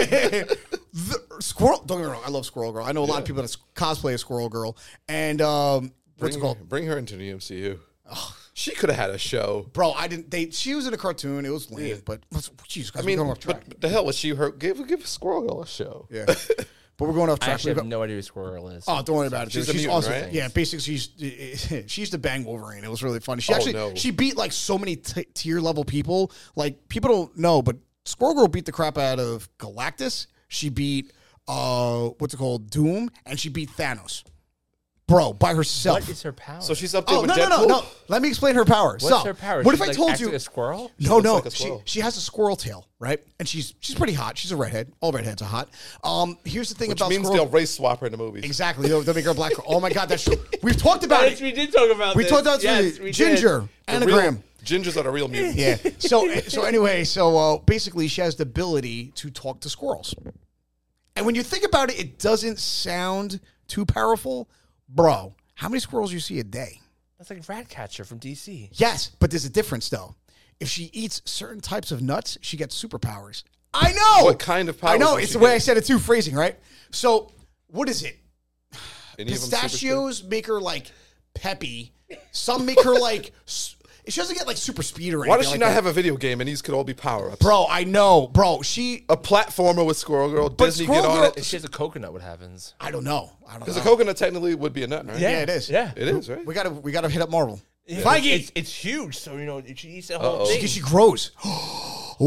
[SPEAKER 3] Squirrel. Don't get me wrong. I love Squirrel Girl. I know a lot of people that cosplay as Squirrel Girl. And what's it called?
[SPEAKER 5] Bring her into the MCU. She could have had a show,
[SPEAKER 3] bro. I didn't. She was in a cartoon. It was lame, but Jesus Christ, we're going off track.
[SPEAKER 5] But the hell was she? Give Squirrel Girl a show.
[SPEAKER 3] Yeah. But we're going off track.
[SPEAKER 4] I actually have no idea who Squirrel is.
[SPEAKER 3] Oh, don't worry about it.
[SPEAKER 5] She's
[SPEAKER 3] dude.
[SPEAKER 5] she's
[SPEAKER 3] awesome.
[SPEAKER 5] Right?
[SPEAKER 3] Yeah, basically, she used to bang Wolverine. It was really funny. She beat so many tier level people. People don't know, but Squirrel Girl beat the crap out of Galactus. She beat Doom, and she beat Thanos. Bro, by herself.
[SPEAKER 4] What is her power?
[SPEAKER 5] So she's up there with Deadpool?
[SPEAKER 3] No. Let me explain her power.
[SPEAKER 4] What's her power?
[SPEAKER 3] What
[SPEAKER 4] She's
[SPEAKER 3] if I told you
[SPEAKER 4] like a squirrel?
[SPEAKER 3] No.
[SPEAKER 5] Like a squirrel.
[SPEAKER 3] She has a squirrel tail, right? And she's pretty hot. She's a redhead. All redheads are hot. Here's the thing
[SPEAKER 5] Which
[SPEAKER 3] about
[SPEAKER 5] means
[SPEAKER 3] Squirrel.
[SPEAKER 5] they'll race swap her in the movies.
[SPEAKER 3] Exactly. They'll make her black. Oh my God, that's true. We've talked about
[SPEAKER 4] Yes,
[SPEAKER 3] it.
[SPEAKER 4] we did talk about
[SPEAKER 3] We
[SPEAKER 4] this.
[SPEAKER 3] talked about
[SPEAKER 4] Yes, we
[SPEAKER 3] Ginger,
[SPEAKER 4] did.
[SPEAKER 3] Anagram.
[SPEAKER 5] Gingers are the real mutants.
[SPEAKER 3] Yeah. So basically, she has the ability to talk to squirrels. And when you think about it, it doesn't sound too powerful, bro. How many squirrels you see a day?
[SPEAKER 4] That's like Ratcatcher from DC.
[SPEAKER 3] Yes, but there's a difference though. If she eats certain types of nuts, she gets superpowers. I know.
[SPEAKER 5] What kind of powers?
[SPEAKER 3] I know.
[SPEAKER 5] does
[SPEAKER 3] It's
[SPEAKER 5] she
[SPEAKER 3] the way
[SPEAKER 5] get?
[SPEAKER 3] I said it too, phrasing, right? So what is it?
[SPEAKER 5] Any of them super
[SPEAKER 3] Pistachios make her peppy. Some make her she doesn't get super speed or anything.
[SPEAKER 5] Why does she
[SPEAKER 3] like
[SPEAKER 5] not
[SPEAKER 3] that.
[SPEAKER 5] have a video game and these could all be power ups?
[SPEAKER 3] Bro, I know. Bro, she...
[SPEAKER 5] A platformer with Squirrel Girl. Disney
[SPEAKER 3] Squirrel
[SPEAKER 5] get on
[SPEAKER 3] Girl-
[SPEAKER 5] it.
[SPEAKER 4] If she has a coconut, what happens?
[SPEAKER 3] I don't know.
[SPEAKER 5] Because a coconut technically would be a nut, right?
[SPEAKER 3] Yeah, it is.
[SPEAKER 4] Yeah.
[SPEAKER 5] It is, right?
[SPEAKER 3] We gotta hit up Marvel.
[SPEAKER 4] Feige. It's huge, so she eats the whole thing.
[SPEAKER 3] Because she grows.
[SPEAKER 5] She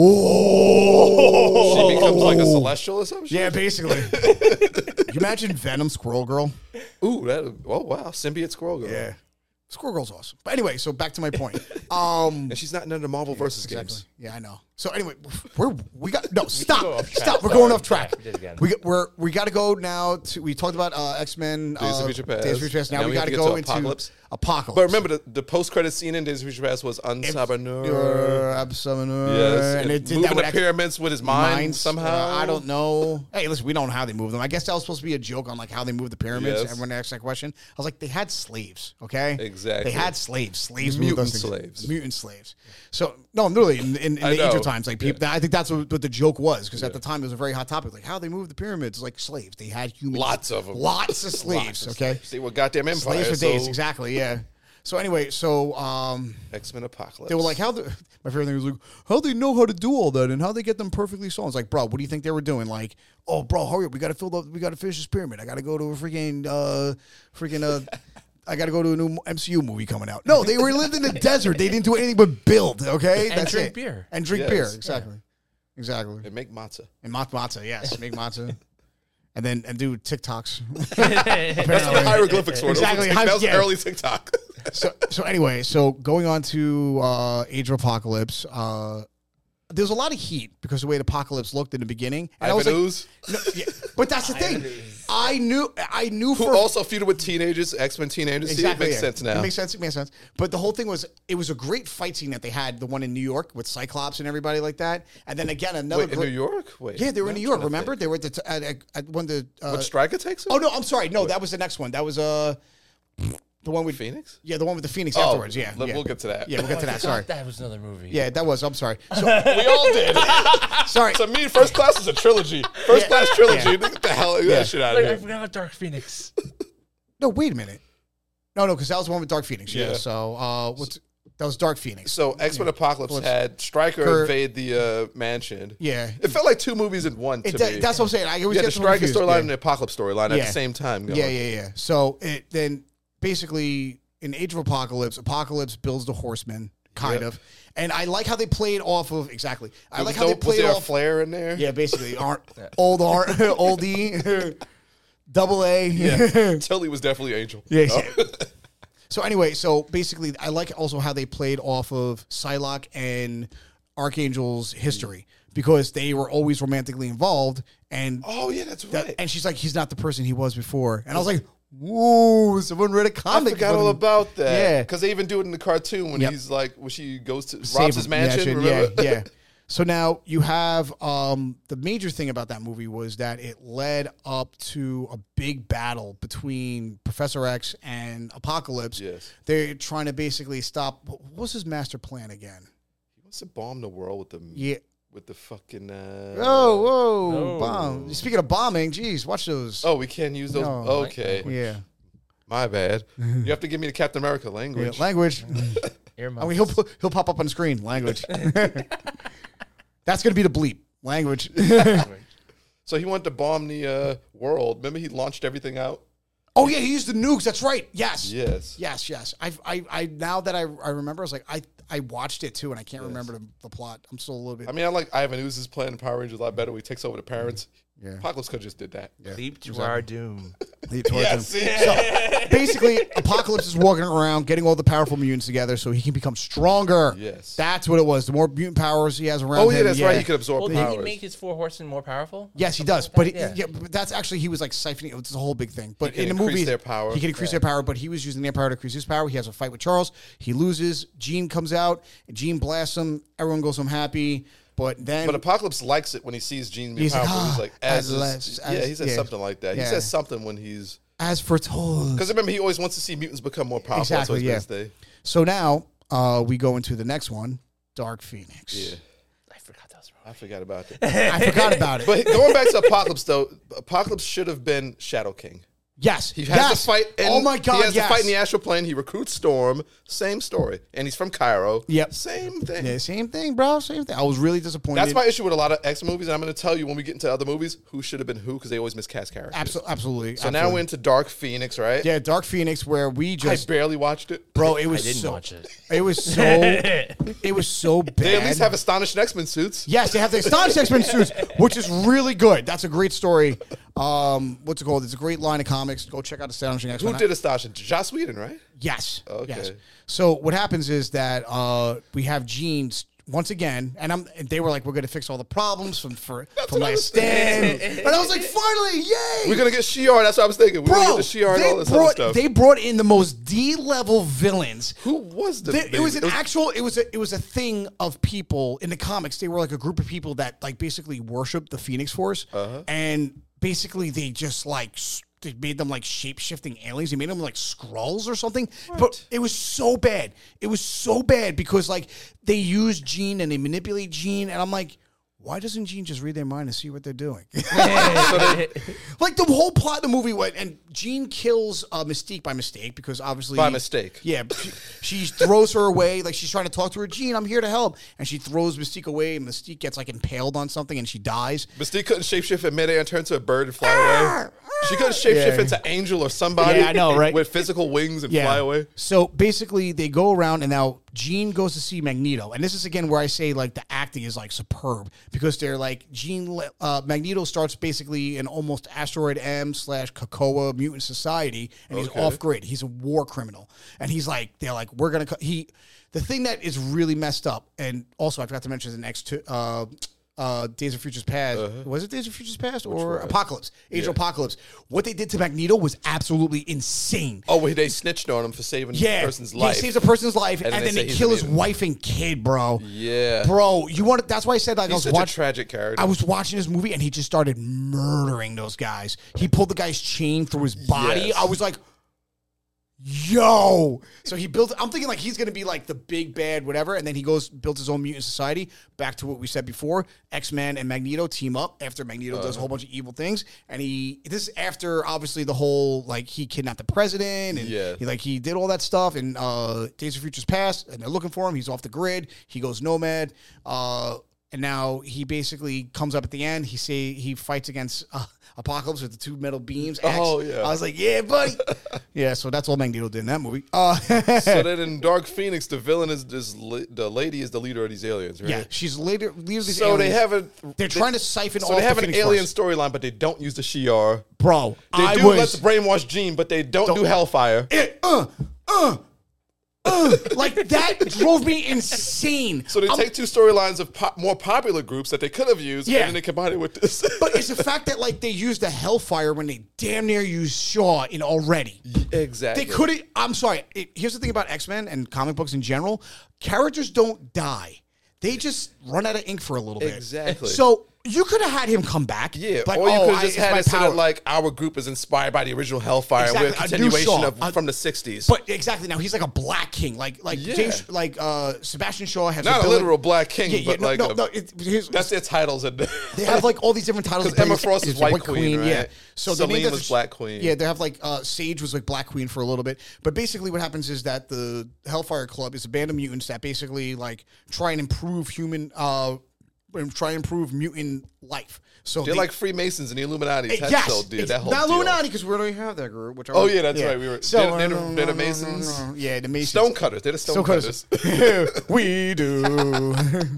[SPEAKER 5] becomes like a celestial or something?
[SPEAKER 3] Yeah, basically. You imagine Venom Squirrel Girl?
[SPEAKER 5] Ooh, wow. Symbiote Squirrel Girl.
[SPEAKER 3] Yeah. Squirrel Girl's awesome. But anyway, so back to my point.
[SPEAKER 5] And she's not in the Marvel versus games.
[SPEAKER 3] Yeah, I know. So anyway, stop.
[SPEAKER 4] go off track.
[SPEAKER 3] Stop. We're
[SPEAKER 4] Sorry.
[SPEAKER 3] going off track.
[SPEAKER 4] We did again.
[SPEAKER 3] We got to go now to. We talked about X-Men.
[SPEAKER 5] Days of Future Past.
[SPEAKER 3] Days of Future Past. Now we got to
[SPEAKER 5] get
[SPEAKER 3] go
[SPEAKER 5] to
[SPEAKER 3] into
[SPEAKER 5] Apocalypse.
[SPEAKER 3] Apocalypse.
[SPEAKER 5] But remember, the post-credit scene in Days of Future Past was Unsabanur. Yes.
[SPEAKER 3] And it did
[SPEAKER 5] moving
[SPEAKER 3] that
[SPEAKER 5] the pyramids with his mind somehow.
[SPEAKER 3] I don't know. Hey, listen, we don't know how they move them. I guess that was supposed to be a joke on how they move the pyramids.
[SPEAKER 5] Yes.
[SPEAKER 3] Everyone asked that question. I was like, they had slaves, okay?
[SPEAKER 5] Exactly.
[SPEAKER 3] They had slaves. Slaves
[SPEAKER 5] Mutant
[SPEAKER 3] moved those things.
[SPEAKER 5] slaves.
[SPEAKER 3] Mutant slaves. So, no, literally, in the age of times, people, I think that's what the joke was, because at the time it was a very hot topic. How they moved the pyramids, like slaves. They had humans.
[SPEAKER 5] Lots of them.
[SPEAKER 3] Lots of slaves, okay?
[SPEAKER 5] They were goddamn empires.
[SPEAKER 3] Slaves for days, exactly, yeah. So anyway,
[SPEAKER 5] X-Men Apocalypse.
[SPEAKER 3] they were like, my favorite thing was like, how they know how to do all that and how they get them perfectly sewn. It's like, bro, what do you think they were doing? Like, oh, bro, hurry up, we got to finish this pyramid. I got to go to a I got to go to a new MCU movie coming out. No, they were lived in the desert. They didn't do anything but build. Okay,
[SPEAKER 4] And
[SPEAKER 3] that's
[SPEAKER 4] drink
[SPEAKER 3] it.
[SPEAKER 4] beer.
[SPEAKER 3] And drink
[SPEAKER 5] Yes.
[SPEAKER 3] beer. Exactly.
[SPEAKER 5] And make matzah.
[SPEAKER 3] And matzah, yes, make matzah. And do TikToks.
[SPEAKER 5] That's what the hieroglyphics were.
[SPEAKER 3] Exactly.
[SPEAKER 5] That was
[SPEAKER 3] Yeah.
[SPEAKER 5] early TikTok.
[SPEAKER 3] So anyway, going on to Age of Apocalypse, there was a lot of heat because of the way the Apocalypse looked in the beginning. And I was like,
[SPEAKER 5] Ooze,
[SPEAKER 3] no, yeah, but that's the thing. I knew
[SPEAKER 5] who
[SPEAKER 3] for
[SPEAKER 5] also feuded with teenagers, X-Men teenagers. See, it makes
[SPEAKER 3] yeah.
[SPEAKER 5] sense now.
[SPEAKER 3] It makes sense. But the whole thing was, it was a great fight scene that they had, the one in New York with Cyclops and everybody like that. And then again, another
[SPEAKER 5] Wait, in New York? Wait.
[SPEAKER 3] Yeah, they were in New York.
[SPEAKER 5] I'm trying to
[SPEAKER 3] Remember,
[SPEAKER 5] think.
[SPEAKER 3] they were at one of the.
[SPEAKER 5] When Stryker takes him?
[SPEAKER 3] Oh no, I'm sorry. No, that was the next one. That was the one with
[SPEAKER 5] Phoenix?
[SPEAKER 3] Yeah, the one with the Phoenix
[SPEAKER 5] Oh,
[SPEAKER 3] afterwards. Yeah,
[SPEAKER 5] we'll get to that.
[SPEAKER 3] Yeah, we'll get to that. Sorry.
[SPEAKER 4] That was another movie.
[SPEAKER 3] Yeah, that was. I'm sorry. So,
[SPEAKER 5] We all did.
[SPEAKER 3] sorry.
[SPEAKER 5] To me, First Class is a trilogy. First Class trilogy.
[SPEAKER 3] Yeah.
[SPEAKER 5] Get the hell get
[SPEAKER 3] Yeah.
[SPEAKER 5] that shit out
[SPEAKER 4] Like,
[SPEAKER 5] of
[SPEAKER 4] I
[SPEAKER 5] here.
[SPEAKER 4] forgot about Dark Phoenix.
[SPEAKER 3] No, wait a minute. No, because that was the one with Dark Phoenix. Yeah.
[SPEAKER 5] Yeah.
[SPEAKER 3] So, that was Dark Phoenix.
[SPEAKER 5] So X-Men Apocalypse
[SPEAKER 3] Let's-
[SPEAKER 5] had Stryker
[SPEAKER 3] Kurt-
[SPEAKER 5] invade the mansion.
[SPEAKER 3] Yeah.
[SPEAKER 5] It felt like two movies in one to me.
[SPEAKER 3] That's what I'm saying. I always
[SPEAKER 5] You had
[SPEAKER 3] get
[SPEAKER 5] the
[SPEAKER 3] them
[SPEAKER 5] Stryker
[SPEAKER 3] confused.
[SPEAKER 5] storyline
[SPEAKER 3] Yeah.
[SPEAKER 5] and the Apocalypse storyline at
[SPEAKER 3] Yeah.
[SPEAKER 5] the same time going.
[SPEAKER 3] Yeah. So then basically in Age of Apocalypse builds the Horsemen, kind
[SPEAKER 5] Yep.
[SPEAKER 3] of, and I like how they played off of exactly. I like how
[SPEAKER 5] Was
[SPEAKER 3] they played
[SPEAKER 5] there a
[SPEAKER 3] off.
[SPEAKER 5] flare in there?
[SPEAKER 3] Yeah, basically, old E, double A.
[SPEAKER 5] Yeah. Tilly was definitely Angel.
[SPEAKER 3] Yeah.
[SPEAKER 5] Oh.
[SPEAKER 3] yeah. So anyway, basically, I like also how they played off of Psylocke and Archangel's history because they were always romantically involved, and
[SPEAKER 5] Oh, yeah, that's right.
[SPEAKER 3] and she's like, he's not the person he was before, and I was like, whoa, someone read a
[SPEAKER 5] I
[SPEAKER 3] comic.
[SPEAKER 5] forgot all about that.
[SPEAKER 3] Yeah.
[SPEAKER 5] Because they even do it in the cartoon when
[SPEAKER 3] Yep.
[SPEAKER 5] he's like, when she goes to
[SPEAKER 3] Save
[SPEAKER 5] robs his
[SPEAKER 3] him.
[SPEAKER 5] mansion. Remember?
[SPEAKER 3] Yeah. So now you have the major thing about that movie was that it led up to a big battle between Professor X and Apocalypse.
[SPEAKER 5] Yes.
[SPEAKER 3] They're trying to basically stop. What was his master plan again?
[SPEAKER 5] He wants to bomb the world with the
[SPEAKER 3] Yeah.
[SPEAKER 5] with the fucking.
[SPEAKER 3] Whoa,
[SPEAKER 4] No.
[SPEAKER 3] bomb! Speaking of bombing, geez, watch those.
[SPEAKER 5] Oh, we can't use those.
[SPEAKER 3] No.
[SPEAKER 5] Okay,
[SPEAKER 3] yeah,
[SPEAKER 5] my bad. You have to give me the Captain America language.
[SPEAKER 3] yeah. Language.
[SPEAKER 4] Earmuffs.
[SPEAKER 3] I mean, he'll pop up on the screen. Language. That's gonna be the bleep. Language.
[SPEAKER 5] So he wanted to bomb the world. Remember, he launched everything out.
[SPEAKER 3] Oh yeah, he used the nukes. That's right. Yes.
[SPEAKER 5] Yes.
[SPEAKER 3] Yes. I now that I remember, I was like, I watched it too, and I can't remember the plot. I'm still a little bit.
[SPEAKER 5] I mean, I like Ivan Ooze's plan in Power Rangers a lot better. Where he takes over the parents.
[SPEAKER 3] Yeah.
[SPEAKER 5] Apocalypse could have just did that.
[SPEAKER 4] Leap to our doom.
[SPEAKER 3] lead towards
[SPEAKER 5] Yes.
[SPEAKER 3] him. So basically, Apocalypse is walking around, getting all the powerful mutants together, so he can become stronger.
[SPEAKER 5] Yes.
[SPEAKER 3] That's what it was. The more mutant powers he has around
[SPEAKER 5] Oh
[SPEAKER 3] him.
[SPEAKER 5] yeah, that's right. He could absorb
[SPEAKER 4] Well, didn't
[SPEAKER 5] powers.
[SPEAKER 4] he make his 4 horsemen more powerful?
[SPEAKER 3] Yes, he
[SPEAKER 4] Something
[SPEAKER 3] does.
[SPEAKER 4] like
[SPEAKER 3] But
[SPEAKER 4] that?
[SPEAKER 3] but that's actually, he was like siphoning. It's a whole big thing. But
[SPEAKER 5] He
[SPEAKER 3] in
[SPEAKER 5] can
[SPEAKER 3] the movie,
[SPEAKER 5] increase their power.
[SPEAKER 3] he can increase their power. But he was using their power to increase his power. He has a fight with Charles. He loses. Jean comes out. Jean blasts him. Everyone goes home happy. But then,
[SPEAKER 5] But Apocalypse likes it when he sees Jean be
[SPEAKER 3] He's like,
[SPEAKER 5] powerful.
[SPEAKER 3] "Ah,
[SPEAKER 5] he's like, he says something like that.
[SPEAKER 3] Yeah.
[SPEAKER 5] He says something when he's
[SPEAKER 3] as foretold.
[SPEAKER 5] because remember he always wants to see mutants become more powerful.
[SPEAKER 3] Exactly,
[SPEAKER 5] That's what he's
[SPEAKER 3] So now we go into the next one, Dark Phoenix.
[SPEAKER 5] Yeah,
[SPEAKER 4] I forgot that was
[SPEAKER 5] I forgot about that.
[SPEAKER 3] I forgot about it.
[SPEAKER 5] But going back to Apocalypse though, Apocalypse should have been Shadow King.
[SPEAKER 3] Yes.
[SPEAKER 5] He has to fight.
[SPEAKER 3] Oh my God,
[SPEAKER 5] He has
[SPEAKER 3] yes.
[SPEAKER 5] to fight in the astral plane. He recruits Storm. Same story, and he's from Cairo.
[SPEAKER 3] Yep.
[SPEAKER 5] Same thing.
[SPEAKER 3] Yeah, same thing, bro. Same thing. I was really disappointed.
[SPEAKER 5] That's my issue with a lot of X movies, and I'm going to tell you when we get into other movies who should have been who because they always miscast characters.
[SPEAKER 3] Absolutely.
[SPEAKER 5] So now we're into Dark Phoenix, right?
[SPEAKER 3] Yeah, Dark Phoenix, where we
[SPEAKER 5] I
[SPEAKER 3] just,
[SPEAKER 5] barely watched it.
[SPEAKER 3] bro, it
[SPEAKER 4] I
[SPEAKER 3] was
[SPEAKER 4] didn't
[SPEAKER 3] so,
[SPEAKER 4] watch it.
[SPEAKER 3] it was so, it was so bad.
[SPEAKER 5] They at least have astonishing X-Men suits.
[SPEAKER 3] Yes, they have the Astonishing X-Men suits, which is really good. That's a great story. What's it called? It's a great line of comics. Go check out Astonishing X-Men.
[SPEAKER 5] Who did Astonishing? Joss Whedon, right?
[SPEAKER 3] Yes.
[SPEAKER 5] Okay.
[SPEAKER 3] Yes. So what happens is that we have Jean once again, and they were like, we're going to fix all the problems from
[SPEAKER 5] what I
[SPEAKER 3] last
[SPEAKER 5] was
[SPEAKER 3] stand.
[SPEAKER 5] thinking.
[SPEAKER 3] And I was like, finally, yay!
[SPEAKER 5] We're going to get Shi'ar. That's what I was thinking. We're going to
[SPEAKER 3] Bro,
[SPEAKER 5] get the Shi'ar and all this other stuff.
[SPEAKER 3] they brought in the most D-level villains.
[SPEAKER 5] Who was the
[SPEAKER 3] It was it was a thing of people in the comics. They were like a group of people that like basically worshiped the Phoenix Force, and basically they just like they made them like shape-shifting aliens. They made them like Skrulls or something. But it was so bad. It was so bad because like they used Jean and they manipulate Jean, and I'm like, why doesn't Jean just read their mind and see what they're doing? Like the whole plot of the movie went, and Jean kills Mystique by mistake because obviously
[SPEAKER 5] By mistake.
[SPEAKER 3] Yeah, she throws her away like she's trying to talk to her. Jean, I'm here to help, and she throws Mystique away. And Mystique gets like impaled on something and she dies.
[SPEAKER 5] Mystique couldn't shapeshift in midair and turn to a bird and fly away. She couldn't shapeshift into Angel or somebody.
[SPEAKER 3] Yeah, I know, right?
[SPEAKER 5] With physical wings and fly away.
[SPEAKER 3] So basically, they go around, and now Jean goes to see Magneto, and this is again where I say like the acting is like superb because they're like Magneto starts basically an almost Asteroid M/Krakoa mutant society, and he's off grid. He's a war criminal, and they're like we're gonna the thing that is really messed up, and also I forgot to mention the next two. Days of Futures Past. Was it Days of Futures Past or Apocalypse? Age of Apocalypse. What they did to Magneto was absolutely insane.
[SPEAKER 5] Oh, wait, they snitched on him for saving a person's life.
[SPEAKER 3] He saves a person's life, and then they kill his
[SPEAKER 5] amazing.
[SPEAKER 3] wife and kid, bro.
[SPEAKER 5] Yeah.
[SPEAKER 3] Bro, that's why I said
[SPEAKER 5] He's such a tragic character.
[SPEAKER 3] I was watching this movie, and he just started murdering those guys. He pulled the guy's chain through his body.
[SPEAKER 5] Yes.
[SPEAKER 3] I was like, yo. So he built, I'm thinking like he's going to be like the big bad whatever, and then he built his own mutant society. Back to what we said before, X-Men and Magneto team up after Magneto does a whole bunch of evil things, and this is after obviously the whole like he kidnapped the president, and he did all that stuff in Days of Futures Past, and they're looking for him. He's off the grid. He goes nomad, and now he basically comes up at the end. He fights against Apocalypse with the two metal beams.
[SPEAKER 5] Oh, yeah.
[SPEAKER 3] I was like, yeah, buddy. Yeah, so that's all Magneto did in that movie.
[SPEAKER 5] So then in Dark Phoenix, the villain is the lady is the leader of these aliens, right?
[SPEAKER 3] Yeah, she's leader of these
[SPEAKER 5] so
[SPEAKER 3] aliens. They're trying to siphon off
[SPEAKER 5] So they have
[SPEAKER 3] the
[SPEAKER 5] an
[SPEAKER 3] Phoenix
[SPEAKER 5] alien
[SPEAKER 3] Force.
[SPEAKER 5] storyline, but they don't use the Shi'ar.
[SPEAKER 3] Bro,
[SPEAKER 5] They
[SPEAKER 3] I
[SPEAKER 5] do
[SPEAKER 3] was...
[SPEAKER 5] let's brainwash Jean, but they don't do Hellfire.
[SPEAKER 3] Like that drove me insane.
[SPEAKER 5] So they take two storylines of more popular groups that they could have used,
[SPEAKER 3] Yeah.
[SPEAKER 5] and then they combine it with this.
[SPEAKER 3] But it's the fact that like they used the Hellfire when they damn near used Shaw in already.
[SPEAKER 5] Exactly.
[SPEAKER 3] They couldn't. I'm sorry. Here's the thing about X-Men and comic books in general: characters don't die; they just run out of ink for a little bit.
[SPEAKER 5] Exactly.
[SPEAKER 3] So you could have had him come back.
[SPEAKER 5] Yeah,
[SPEAKER 3] like,
[SPEAKER 5] or you could have
[SPEAKER 3] it's
[SPEAKER 5] just had
[SPEAKER 3] my
[SPEAKER 5] it so
[SPEAKER 3] power.
[SPEAKER 5] that like our group is inspired by the original Hellfire.
[SPEAKER 3] Exactly,
[SPEAKER 5] We're a
[SPEAKER 3] a new
[SPEAKER 5] continuation
[SPEAKER 3] Shaw.
[SPEAKER 5] from the '60s.
[SPEAKER 3] But exactly now he's like a black king, like
[SPEAKER 5] Yeah.
[SPEAKER 3] James, like Sebastian Shaw has
[SPEAKER 5] Not a
[SPEAKER 3] ability-
[SPEAKER 5] literal black king,
[SPEAKER 3] Yeah,
[SPEAKER 5] but like that's their titles.
[SPEAKER 3] They have like all these different titles.
[SPEAKER 5] Because Emma Frost is
[SPEAKER 3] It's
[SPEAKER 5] White Queen, right?
[SPEAKER 3] Yeah. So they named
[SPEAKER 5] Selene
[SPEAKER 3] that
[SPEAKER 5] was Black Queen.
[SPEAKER 3] Yeah, they have like Sage was like Black Queen for a little bit. But basically, what happens is that the Hellfire Club is a band of mutants that basically like try and improve mutant life. So
[SPEAKER 5] They're like Freemasons and the Illuminati. That's
[SPEAKER 3] yes,
[SPEAKER 5] so dear. That whole
[SPEAKER 3] not
[SPEAKER 5] deal.
[SPEAKER 3] Illuminati because we already have that group. Which
[SPEAKER 5] Oh yeah, that's right. We were.
[SPEAKER 3] So
[SPEAKER 5] they're the Masons.
[SPEAKER 3] Yeah, the Masons.
[SPEAKER 5] Stonecutters. They're the Stonecutters.
[SPEAKER 3] We do.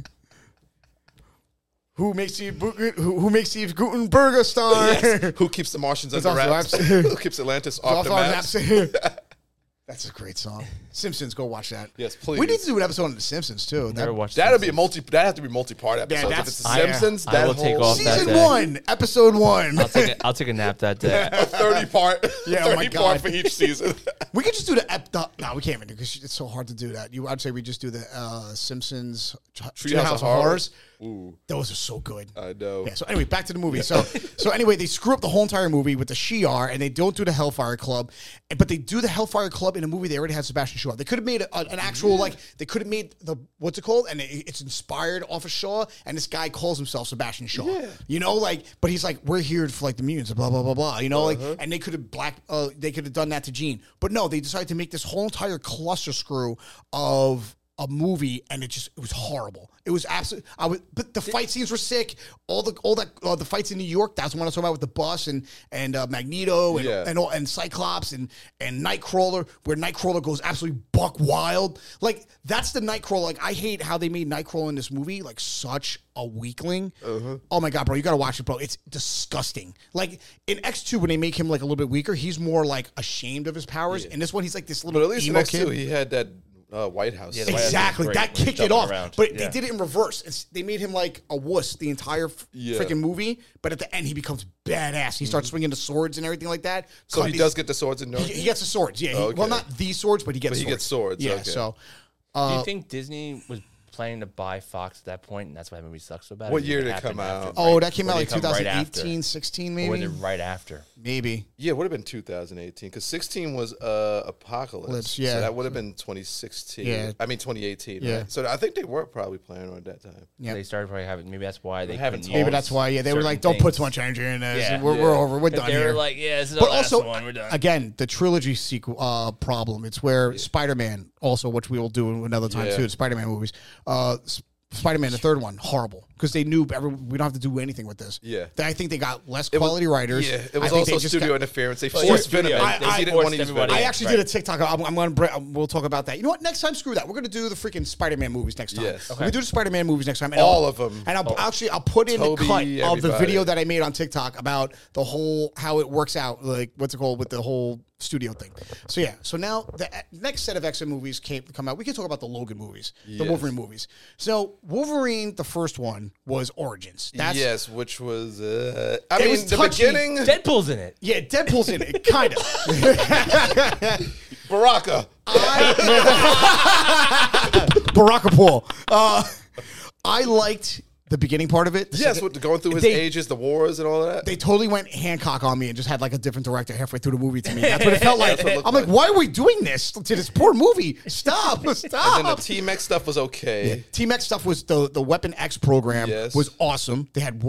[SPEAKER 3] Who makes Steve Gutenberg star?
[SPEAKER 5] Yes. Who keeps the Martians under wraps? Who keeps Atlantis off the maps?
[SPEAKER 3] That's a great song. Simpsons, go watch that.
[SPEAKER 5] Yes, please.
[SPEAKER 3] We need to do an episode on The Simpsons too.
[SPEAKER 4] Never watched
[SPEAKER 5] That'd be
[SPEAKER 4] Simpsons.
[SPEAKER 5] that have to be multi-part episodes. If
[SPEAKER 3] that's-
[SPEAKER 5] it's the
[SPEAKER 3] I-
[SPEAKER 5] Simpsons,
[SPEAKER 4] I
[SPEAKER 5] that
[SPEAKER 4] will take
[SPEAKER 5] whole
[SPEAKER 4] off that
[SPEAKER 3] Season
[SPEAKER 4] day.
[SPEAKER 3] 1, episode 1.
[SPEAKER 4] I'll take a nap that day.
[SPEAKER 5] a 30-part,
[SPEAKER 3] Yeah, oh my
[SPEAKER 5] 30-part
[SPEAKER 3] God.
[SPEAKER 5] for each season.
[SPEAKER 3] We could just do no, we can't even do because it's so hard to do that. I'd say we just do the Simpsons Treehouse of Horrors.
[SPEAKER 5] Ooh,
[SPEAKER 3] Those are so good.
[SPEAKER 5] I know.
[SPEAKER 3] Yeah. So anyway, back to the movie. So anyway, they screw up the whole entire movie with the Shi'ar, and they don't do the Hellfire Club, but they do the Hellfire Club in a movie they already had Sebastian Shaw. They could have made an actual like they could have made the what's it called, and it's inspired off of Shaw, and this guy calls himself Sebastian Shaw. Yeah. You know, like, but he's like, we're here for like the mutants, blah blah blah blah. You know, like, and they could have done that to Jean, but no, they decided to make this whole entire cluster screw of a movie, and it was horrible. It was absolutely. But the fight scenes were sick. All the fights in New York. That's the one I was talking about with the bus and Magneto and Cyclops and Nightcrawler, where Nightcrawler goes absolutely buck wild. Like that's the Nightcrawler. Like I hate how they made Nightcrawler in this movie like such a weakling. Oh my god, bro, you gotta watch it, bro. It's disgusting. Like in X2, when they make him like a little bit weaker, he's more like ashamed of his powers. In this one, he's like this little
[SPEAKER 5] But at least in
[SPEAKER 3] emo
[SPEAKER 5] X2,
[SPEAKER 3] kid.
[SPEAKER 5] he had that White House.
[SPEAKER 4] Yeah, the White House.
[SPEAKER 3] Exactly.
[SPEAKER 4] Great.
[SPEAKER 3] That
[SPEAKER 4] When he's
[SPEAKER 3] kicked it
[SPEAKER 4] jumping
[SPEAKER 3] off.
[SPEAKER 4] around.
[SPEAKER 3] But
[SPEAKER 4] Yeah.
[SPEAKER 3] they did it in reverse. They made him like a wuss the entire freaking movie. But at the end, he becomes badass. He starts swinging the swords and everything like that.
[SPEAKER 5] So he does get the swords in New York?
[SPEAKER 3] He gets the swords. Yeah.
[SPEAKER 5] Okay.
[SPEAKER 3] Well, not the swords, but he gets
[SPEAKER 5] But he
[SPEAKER 3] swords.
[SPEAKER 5] gets swords,
[SPEAKER 3] Yeah.
[SPEAKER 5] okay.
[SPEAKER 3] So
[SPEAKER 4] Do you think Disney was planning to buy Fox at that point, and that's why the movie sucks so bad.
[SPEAKER 5] What
[SPEAKER 4] Or
[SPEAKER 5] year did it
[SPEAKER 4] happen
[SPEAKER 5] come out?
[SPEAKER 4] after?
[SPEAKER 3] Oh, that came
[SPEAKER 4] Or
[SPEAKER 3] out
[SPEAKER 4] did
[SPEAKER 3] like
[SPEAKER 4] it come right after?
[SPEAKER 3] 2018, 16
[SPEAKER 4] Or
[SPEAKER 3] maybe?
[SPEAKER 4] was it right after?
[SPEAKER 3] Maybe.
[SPEAKER 5] Yeah, it would have been 2018 because 16 was Apocalypse.
[SPEAKER 3] Yeah.
[SPEAKER 5] So that would have been 2016.
[SPEAKER 3] Yeah.
[SPEAKER 5] I mean 2018.
[SPEAKER 3] Yeah.
[SPEAKER 5] Right? So I think they were probably planning on it at that time.
[SPEAKER 3] Yeah.
[SPEAKER 4] They started probably having. Maybe that's why they
[SPEAKER 5] haven't
[SPEAKER 4] couldn't
[SPEAKER 5] told
[SPEAKER 3] Maybe
[SPEAKER 4] use
[SPEAKER 3] that's why, yeah, they were
[SPEAKER 4] certain
[SPEAKER 3] like, don't put
[SPEAKER 4] things.
[SPEAKER 3] too much energy in this.
[SPEAKER 4] Yeah.
[SPEAKER 3] We're over. We're
[SPEAKER 4] But
[SPEAKER 3] done
[SPEAKER 4] they
[SPEAKER 3] here.
[SPEAKER 4] were like, yeah, this is
[SPEAKER 3] But
[SPEAKER 4] the last
[SPEAKER 3] also,
[SPEAKER 4] one. We're done.
[SPEAKER 3] again, the trilogy sequel problem. It's where Spider-Man, also, which we will do another time
[SPEAKER 5] Yeah.
[SPEAKER 3] too, the Spider-Man movies. Spider-Man, the third one, horrible. Because they knew we don't have to do anything with this.
[SPEAKER 5] Yeah.
[SPEAKER 3] I think they got less quality writers.
[SPEAKER 5] Yeah, it
[SPEAKER 3] I
[SPEAKER 5] was
[SPEAKER 3] think
[SPEAKER 5] also
[SPEAKER 3] they just
[SPEAKER 5] studio
[SPEAKER 3] got-
[SPEAKER 5] interference. They
[SPEAKER 4] Well,
[SPEAKER 5] forced
[SPEAKER 4] yeah,
[SPEAKER 5] Venom.
[SPEAKER 4] studio.
[SPEAKER 5] They
[SPEAKER 4] They
[SPEAKER 5] didn't want
[SPEAKER 4] forced
[SPEAKER 5] to use
[SPEAKER 4] everybody.
[SPEAKER 5] Venom.
[SPEAKER 3] I actually did a TikTok. I'm going to we'll talk about that. You know what? Next time, screw that. We're going to do the freaking Spider-Man movies next time.
[SPEAKER 5] Yes.
[SPEAKER 3] We do the Spider-Man movies next time. And
[SPEAKER 5] All of them.
[SPEAKER 3] And I'll put in
[SPEAKER 5] Toby,
[SPEAKER 3] the cut of the
[SPEAKER 5] everybody.
[SPEAKER 3] video that I made on TikTok about the whole how it works out. Like what's it called with the whole studio thing. So yeah. So now the next set of X-Men movies come out. We can talk about the Logan movies, the
[SPEAKER 5] Yes.
[SPEAKER 3] Wolverine movies. So Wolverine, the first one was Origins. That's
[SPEAKER 5] Yes, which was
[SPEAKER 3] It
[SPEAKER 5] I mean
[SPEAKER 3] was
[SPEAKER 5] the
[SPEAKER 3] touchy.
[SPEAKER 5] beginning.
[SPEAKER 4] Deadpool's in it.
[SPEAKER 3] yeah, Deadpool's in it, kind of.
[SPEAKER 5] Baraka.
[SPEAKER 3] Baraka Paul. I liked the beginning part of it. The
[SPEAKER 5] Yes,
[SPEAKER 3] second-
[SPEAKER 5] with going through his
[SPEAKER 3] they-
[SPEAKER 5] ages, the wars, and all of that.
[SPEAKER 3] They totally went Hancock on me and just had like a different director halfway through the movie to me. That's what it felt like.
[SPEAKER 5] That's what it looked
[SPEAKER 3] I'm like,
[SPEAKER 5] like.
[SPEAKER 3] why are we doing this to this poor movie? Stop.
[SPEAKER 5] And then
[SPEAKER 3] Stop.
[SPEAKER 5] the T-Mex stuff was okay.
[SPEAKER 3] T-Mex stuff was the Weapon X program
[SPEAKER 5] Yes.
[SPEAKER 3] was awesome. They had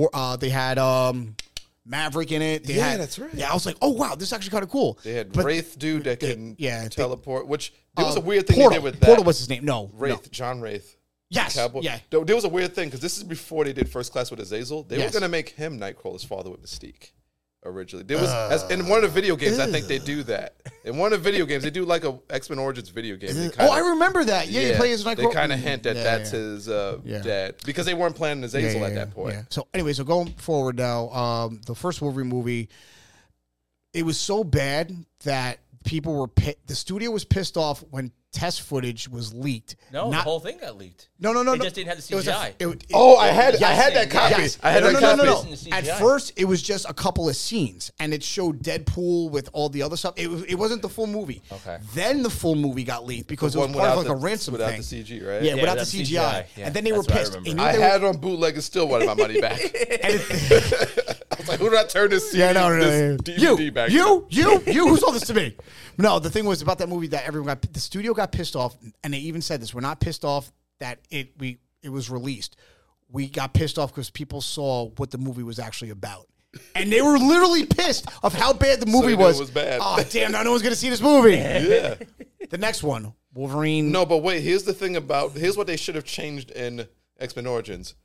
[SPEAKER 3] Maverick in it. They
[SPEAKER 5] Yeah,
[SPEAKER 3] had,
[SPEAKER 5] that's right.
[SPEAKER 3] Yeah, I was like, oh wow, this is actually kind of cool.
[SPEAKER 5] They had
[SPEAKER 3] But-
[SPEAKER 5] Wraith dude that can
[SPEAKER 3] yeah, they-
[SPEAKER 5] teleport, which there was a weird thing
[SPEAKER 3] Portal.
[SPEAKER 5] they did with that.
[SPEAKER 3] Portal was his name. No,
[SPEAKER 5] Wraith,
[SPEAKER 3] no.
[SPEAKER 5] John Wraith.
[SPEAKER 3] Yes,
[SPEAKER 5] Cowboy.
[SPEAKER 3] yeah.
[SPEAKER 5] There was a weird thing because this is before they did First Class with Azazel. They
[SPEAKER 3] Yes.
[SPEAKER 5] were going to make him Nightcrawler's father with Mystique. Originally, there was in one of the video games. I think they do that. In one of the video games, they do like a X-Men Origins video game. They
[SPEAKER 3] Oh,
[SPEAKER 5] kinda-
[SPEAKER 3] I remember that. Yeah, you play as
[SPEAKER 5] They
[SPEAKER 3] Nightcrawler.
[SPEAKER 5] kind of hint that
[SPEAKER 3] Yeah,
[SPEAKER 5] that's
[SPEAKER 3] yeah.
[SPEAKER 5] his
[SPEAKER 3] Yeah.
[SPEAKER 5] dad because they weren't planning Azazel at that point.
[SPEAKER 3] Yeah. So anyway, so going forward now, the first Wolverine movie, it was so bad that people were the studio was pissed off when test footage was leaked.
[SPEAKER 4] No, the
[SPEAKER 3] Not,
[SPEAKER 4] whole thing got leaked.
[SPEAKER 3] no.
[SPEAKER 4] It just didn't have the
[SPEAKER 3] It was a-
[SPEAKER 4] CGI.
[SPEAKER 5] Oh, I had
[SPEAKER 3] Yes,
[SPEAKER 5] that copy.
[SPEAKER 3] yes.
[SPEAKER 5] I had
[SPEAKER 3] no,
[SPEAKER 5] that
[SPEAKER 3] no,
[SPEAKER 5] copy.
[SPEAKER 3] no, no,
[SPEAKER 4] in the
[SPEAKER 3] no. At
[SPEAKER 4] CGI.
[SPEAKER 3] first, it was just a couple of scenes, and it showed Deadpool with all the other stuff. It wasn't the full movie.
[SPEAKER 4] Okay.
[SPEAKER 3] Then the full movie got leaked because it was
[SPEAKER 5] One
[SPEAKER 3] part of
[SPEAKER 5] without
[SPEAKER 3] like a ransom
[SPEAKER 5] without
[SPEAKER 3] thing.
[SPEAKER 5] the CG, right?
[SPEAKER 3] Yeah, without the
[SPEAKER 4] without
[SPEAKER 3] CGI.
[SPEAKER 4] CGI, yeah.
[SPEAKER 3] And then they were
[SPEAKER 4] That's what I
[SPEAKER 3] pissed.
[SPEAKER 4] remember.
[SPEAKER 3] And you
[SPEAKER 5] I
[SPEAKER 3] they were-
[SPEAKER 5] had it on bootleg and still wanted my money back.
[SPEAKER 3] and it-
[SPEAKER 5] I was like, who did I turn this?
[SPEAKER 3] Yeah, no,
[SPEAKER 5] this DVD back to?
[SPEAKER 3] you, who sold this to me? No, the thing was about that movie that the studio got pissed off, and they even said this: we're not pissed off that it was released. We got pissed off because people saw what the movie was actually about, and they were literally pissed of how bad the movie
[SPEAKER 5] you knew
[SPEAKER 3] was.
[SPEAKER 5] it was bad.
[SPEAKER 3] Oh damn! Now no one's gonna see this movie.
[SPEAKER 5] Yeah.
[SPEAKER 3] The next one, Wolverine.
[SPEAKER 5] No, but wait. Here's the thing here's what they should have changed in X-Men Origins.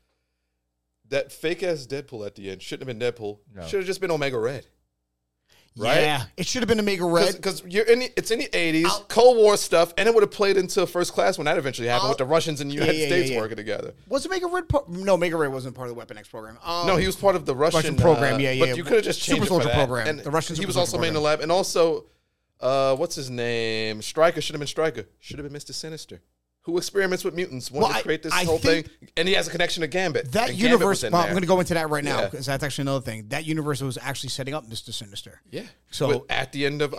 [SPEAKER 5] That fake ass Deadpool at the end shouldn't have been Deadpool.
[SPEAKER 4] No.
[SPEAKER 5] Should have just been Omega Red. Right?
[SPEAKER 3] Yeah, it should have been Omega Red.
[SPEAKER 5] Because it's in the 80s, Cold War stuff, and it would have played into First Class when that eventually happened with the Russians and the United States working together.
[SPEAKER 3] Was Omega Red? No, Omega Red wasn't part of the Weapon X program.
[SPEAKER 5] No, he was part of the Russian
[SPEAKER 3] program, yeah,
[SPEAKER 5] But
[SPEAKER 3] yeah.
[SPEAKER 5] you could have just changed
[SPEAKER 3] Super
[SPEAKER 5] it for
[SPEAKER 3] Soldier
[SPEAKER 5] that.
[SPEAKER 3] program.
[SPEAKER 5] And
[SPEAKER 3] The Russian
[SPEAKER 5] he
[SPEAKER 3] Super
[SPEAKER 5] was
[SPEAKER 3] Soldier
[SPEAKER 5] also made in the lab. And also, what's his name? Stryker should have been Stryker. Should have been Mr. Sinister. Who experiments with mutants, wanted to create this whole thing. And he has a connection to Gambit.
[SPEAKER 3] That
[SPEAKER 5] and Gambit
[SPEAKER 3] universe,
[SPEAKER 5] was in
[SPEAKER 3] well,
[SPEAKER 5] there.
[SPEAKER 3] I'm going to go into that right now
[SPEAKER 5] Yeah.
[SPEAKER 3] because that's actually another thing. That universe was actually setting up Mr. Sinister.
[SPEAKER 5] Yeah.
[SPEAKER 3] So
[SPEAKER 5] At the end of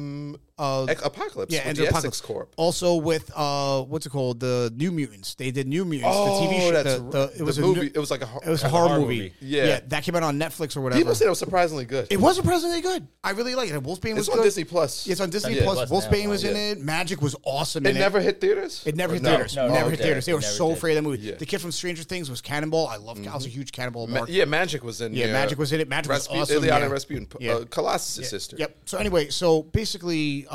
[SPEAKER 5] Apocalypse.
[SPEAKER 3] yeah,
[SPEAKER 5] with
[SPEAKER 3] and
[SPEAKER 5] the
[SPEAKER 3] Apocalypse.
[SPEAKER 5] Essex Corp.
[SPEAKER 3] Also with what's it called? The New Mutants. They did New Mutants.
[SPEAKER 5] Oh,
[SPEAKER 3] the TV show.
[SPEAKER 5] that's
[SPEAKER 3] it was
[SPEAKER 5] the
[SPEAKER 3] a
[SPEAKER 5] movie.
[SPEAKER 3] new-
[SPEAKER 5] It was like
[SPEAKER 3] it was a horror movie.
[SPEAKER 5] Yeah.
[SPEAKER 3] that came out on Netflix or whatever.
[SPEAKER 5] People said it was surprisingly good.
[SPEAKER 3] It was surprisingly good. I really liked it. Wolfsbane was
[SPEAKER 5] It's on
[SPEAKER 3] good.
[SPEAKER 5] Disney Plus.
[SPEAKER 3] It's on Disney
[SPEAKER 4] Yeah,
[SPEAKER 3] Plus.
[SPEAKER 4] Plus now,
[SPEAKER 3] Wolfsbane was in
[SPEAKER 5] yeah.
[SPEAKER 3] it. Magic was awesome.
[SPEAKER 5] It
[SPEAKER 3] in
[SPEAKER 5] never hit theaters?
[SPEAKER 3] It never hit
[SPEAKER 5] No.
[SPEAKER 3] theaters.
[SPEAKER 4] No,
[SPEAKER 3] Never
[SPEAKER 4] no,
[SPEAKER 3] hit
[SPEAKER 4] okay.
[SPEAKER 3] theaters. They were
[SPEAKER 4] Never
[SPEAKER 3] so
[SPEAKER 4] did.
[SPEAKER 3] afraid of that movie.
[SPEAKER 5] Yeah.
[SPEAKER 3] The kid from Stranger Things was Cannonball. I was a huge Cannonball mark.
[SPEAKER 5] Yeah, Magic was in
[SPEAKER 3] Yeah,
[SPEAKER 5] there.
[SPEAKER 3] Magic was in it. Magic was
[SPEAKER 5] Rasputin,
[SPEAKER 3] awesome.
[SPEAKER 5] Ileana
[SPEAKER 3] yeah.
[SPEAKER 5] Rasputin,
[SPEAKER 3] Yeah.
[SPEAKER 5] Colossus' sister.
[SPEAKER 3] Yep. So anyway, so basically,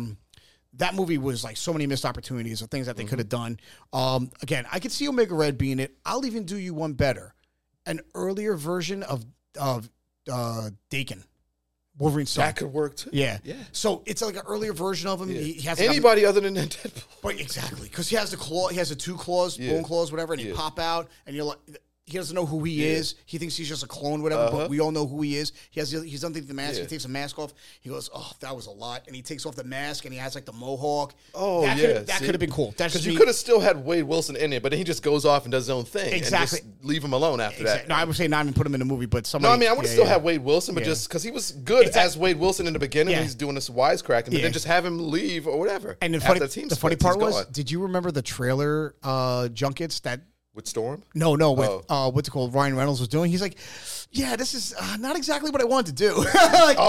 [SPEAKER 3] that movie was like so many missed opportunities of things that they could have done. Again, I could see Omega Red being it. I'll even do you one better. An earlier version of Dakin, Wolverine's son.
[SPEAKER 5] That could work too.
[SPEAKER 3] Yeah.
[SPEAKER 5] Yeah.
[SPEAKER 3] So it's like an earlier version of him.
[SPEAKER 5] Yeah.
[SPEAKER 3] He has
[SPEAKER 5] Anybody other than Deadpool.
[SPEAKER 3] But exactly, because he has the claw. He has the two claws,
[SPEAKER 5] Yeah.
[SPEAKER 3] bone claws, whatever, and he
[SPEAKER 5] Yeah.
[SPEAKER 3] pop out, and you're like, he doesn't know who he is. He thinks he's just a clone, whatever. But we all know who he is. He's underneath the mask.
[SPEAKER 5] Yeah.
[SPEAKER 3] He takes the mask off. He goes, "Oh, that was a lot." And he takes off the mask, and he has like the mohawk.
[SPEAKER 5] Oh,
[SPEAKER 3] that could have been cool.
[SPEAKER 5] Because you could have still had Wade Wilson in it, but then he just goes off and does his own thing.
[SPEAKER 3] Exactly.
[SPEAKER 5] And just leave him alone after that.
[SPEAKER 3] No, I would say not even put him in the movie, but somebody.
[SPEAKER 5] No, I mean, I would have still had Wade Wilson, but just because he was good as Wade Wilson in the beginning,
[SPEAKER 3] Yeah.
[SPEAKER 5] he's doing this wisecracking, but then just have him leave or whatever.
[SPEAKER 3] And the
[SPEAKER 5] After
[SPEAKER 3] funny, funny part was, did you remember the trailer junkets that?
[SPEAKER 5] With Storm?
[SPEAKER 3] No, with what's it called? Ryan Reynolds was doing. He's like, yeah, this is not exactly what I wanted to do. Like,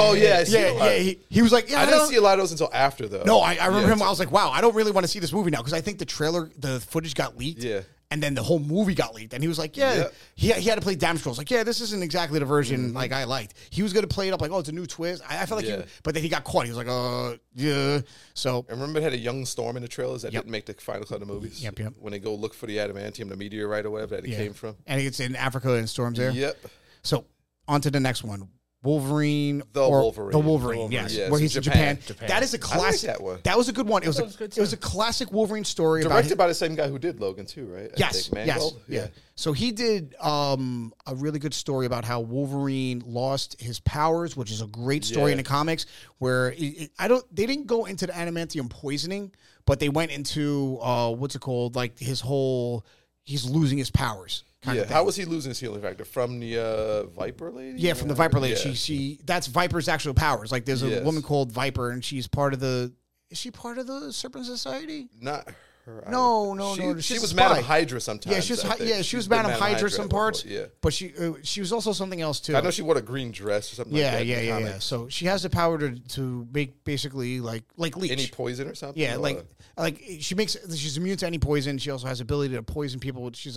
[SPEAKER 3] He was like, yeah,
[SPEAKER 5] I didn't see a lot of those until after though.
[SPEAKER 3] No, I remember him. I was like, wow, I don't really want to see this movie now because I think the footage got leaked.
[SPEAKER 5] Yeah.
[SPEAKER 3] And then the whole movie got leaked. And he was like, he had to play Damsel. I was like, yeah, this isn't exactly the version like I liked. He was going to play it up like, oh, it's a new twist. I felt like but then he got caught. He was like, yeah. So.
[SPEAKER 5] I remember it had a young Storm in the trailers that didn't make the final cut of the movies.
[SPEAKER 3] Yep.
[SPEAKER 5] When they go look for the adamantium, the meteorite or whatever that it came from.
[SPEAKER 3] And it's in Africa and Storm's there.
[SPEAKER 5] Yep.
[SPEAKER 3] So on to the next one. Wolverine.
[SPEAKER 5] The Wolverine,
[SPEAKER 3] yes.
[SPEAKER 5] yes.
[SPEAKER 3] Where he's in Japan. That is a classic.
[SPEAKER 5] I like that one.
[SPEAKER 3] That was a good one. It was a classic Wolverine story.
[SPEAKER 5] Directed by the same guy who did Logan too, right?
[SPEAKER 3] Yes. Yeah. So he did a really good story about how Wolverine lost his powers, which is a great story in the comics. Where they didn't go into the adamantium poisoning, but they went into what's it called? Like he's losing his powers.
[SPEAKER 5] How was he losing his healing factor? From the Viper lady?
[SPEAKER 3] Yeah, from the Viper lady. She that's Viper's actual powers. Like there's a woman called Viper, and she's part of the. Is she part of the Serpent Society?
[SPEAKER 5] Not her.
[SPEAKER 3] No.
[SPEAKER 5] She was Madam Hydra sometimes.
[SPEAKER 3] Yeah, she was Madam Hydra some parts.
[SPEAKER 5] Yeah,
[SPEAKER 3] but she was also something else too.
[SPEAKER 5] I know she wore a green dress or something.
[SPEAKER 3] Yeah. So she has the power to make basically like Leech.
[SPEAKER 5] Any poison or something.
[SPEAKER 3] Yeah, like she's immune to any poison. She also has ability to poison people. She's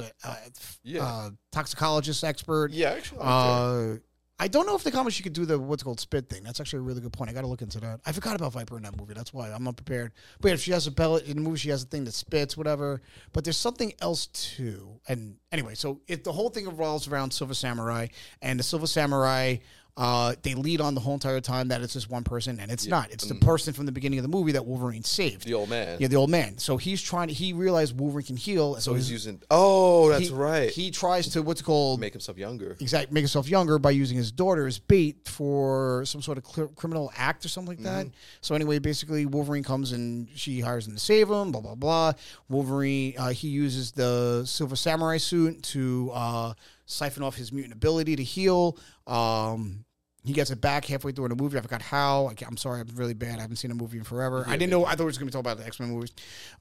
[SPEAKER 3] a toxicologist expert.
[SPEAKER 5] Yeah, actually.
[SPEAKER 3] I don't know if the comics she could do the what's called spit thing. That's actually a really good point. I got to look into that. I forgot about Viper in that movie. That's why I'm not prepared. But yeah, if she has a pellet in the movie, she has a thing that spits, whatever. But there's something else too. And anyway, so the whole thing revolves around Silver Samurai, and the Silver Samurai. They lead on the whole entire time that it's just one person, and it's not. It's the person from the beginning of the movie that Wolverine saved.
[SPEAKER 5] The old man.
[SPEAKER 3] Yeah, the old man. So he realized Wolverine can heal.
[SPEAKER 5] So he's using, that's right.
[SPEAKER 3] He tries to, what's it called?
[SPEAKER 5] Make himself younger.
[SPEAKER 3] Exactly. Make himself younger by using his daughter as bait for some sort of criminal act or something like that. So anyway, basically Wolverine comes and she hires him to save him, blah, blah, blah. Wolverine, he uses the Silver Samurai suit to siphon off his mutant ability to heal. He gets it back halfway through in the movie. I forgot how. I'm sorry, I'm really bad. I haven't seen a movie in forever. I didn't know. I thought we were just going to talk about the X-Men movies.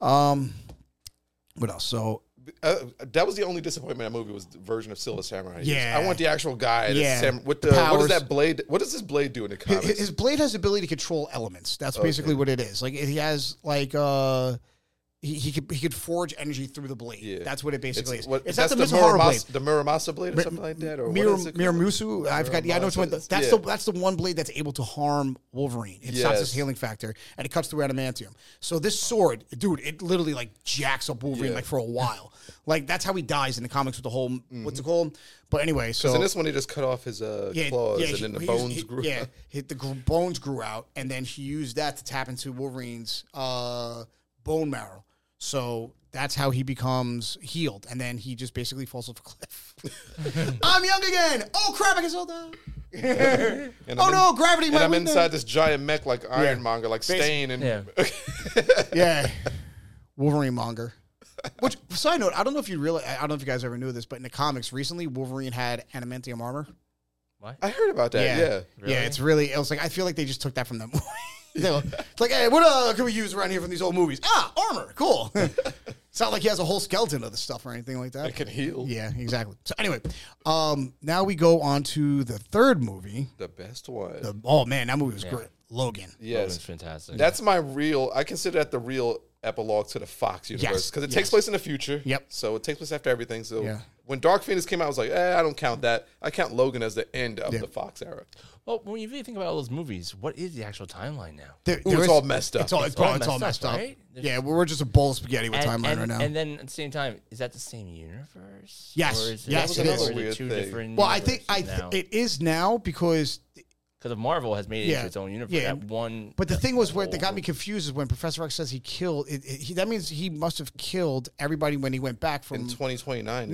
[SPEAKER 3] What else? So
[SPEAKER 5] that was the only disappointment in that movie was the version of Silver Samurai.
[SPEAKER 3] Yeah.
[SPEAKER 5] I want the actual guy. With the
[SPEAKER 3] powers.
[SPEAKER 5] What is that blade? What does this blade do in the comics?
[SPEAKER 3] His blade has the ability to control elements. That's basically what it is. Like he has like He could forge energy through the blade. Yeah. That's what it basically is.
[SPEAKER 5] It's not the blade. The Muramasa blade or something like that? Or
[SPEAKER 3] Miramusu? I forgot. Yeah, I know which one. That's the one blade that's able to harm Wolverine. It stops his healing factor, and it cuts through adamantium. So this sword, dude, it literally like jacks up Wolverine like for a while. Like that's how he dies in the comics with the whole, what's it called? But anyway, so.
[SPEAKER 5] Because in this one, he just cut off his claws, and then the bones grew out.
[SPEAKER 3] Yeah, the bones grew out, and then he used that to tap into Wolverine's bone marrow. So that's how he becomes healed. And then he just basically falls off a cliff. I'm young again. Oh, crap, I get so down. No, gravity.
[SPEAKER 5] And I'm inside this giant mech like Ironmonger, like Stain. And
[SPEAKER 3] Wolverine monger. Which, side note, I don't know if you guys ever knew this, but in the comics recently, Wolverine had adamantium armor.
[SPEAKER 4] What?
[SPEAKER 5] I heard about that, yeah.
[SPEAKER 4] Really?
[SPEAKER 3] Yeah, it was like, I feel like they just took that from them. It's like, hey, what can we use around here from these old movies? Armor, cool. It's not like he has a whole skeleton of the stuff or anything like that.
[SPEAKER 5] It can heal.
[SPEAKER 3] Yeah, exactly. So anyway, now we go on to the third movie.
[SPEAKER 5] The best one.
[SPEAKER 3] That movie was great. Logan.
[SPEAKER 5] Yes.
[SPEAKER 4] Logan's fantastic.
[SPEAKER 5] That's I consider that the real epilogue to the Fox universe because it takes place in the future.
[SPEAKER 3] Yep.
[SPEAKER 5] So it takes place after everything. So when Dark Phoenix came out, I was like, I don't count that. I count Logan as the end of the Fox era.
[SPEAKER 4] Well, when you really think about all those movies, what is the actual timeline now?
[SPEAKER 5] It's all messed up.
[SPEAKER 3] It's all messed up.
[SPEAKER 4] Right?
[SPEAKER 3] Yeah, we're just a bowl of spaghetti with timeline right now.
[SPEAKER 4] And then at the same time, is that the same universe?
[SPEAKER 3] Yes.
[SPEAKER 4] Or is
[SPEAKER 3] yes,
[SPEAKER 4] it
[SPEAKER 3] is.
[SPEAKER 4] Or two different
[SPEAKER 3] well, I think
[SPEAKER 4] now?
[SPEAKER 3] it is now because
[SPEAKER 4] Because Marvel has made it
[SPEAKER 3] Yeah.
[SPEAKER 4] into its own universe.
[SPEAKER 3] Yeah.
[SPEAKER 4] That one.
[SPEAKER 3] But the thing was, where they got me confused is when Professor X says he killed. That means he must have killed everybody when he went back from
[SPEAKER 5] in 2029.
[SPEAKER 3] No.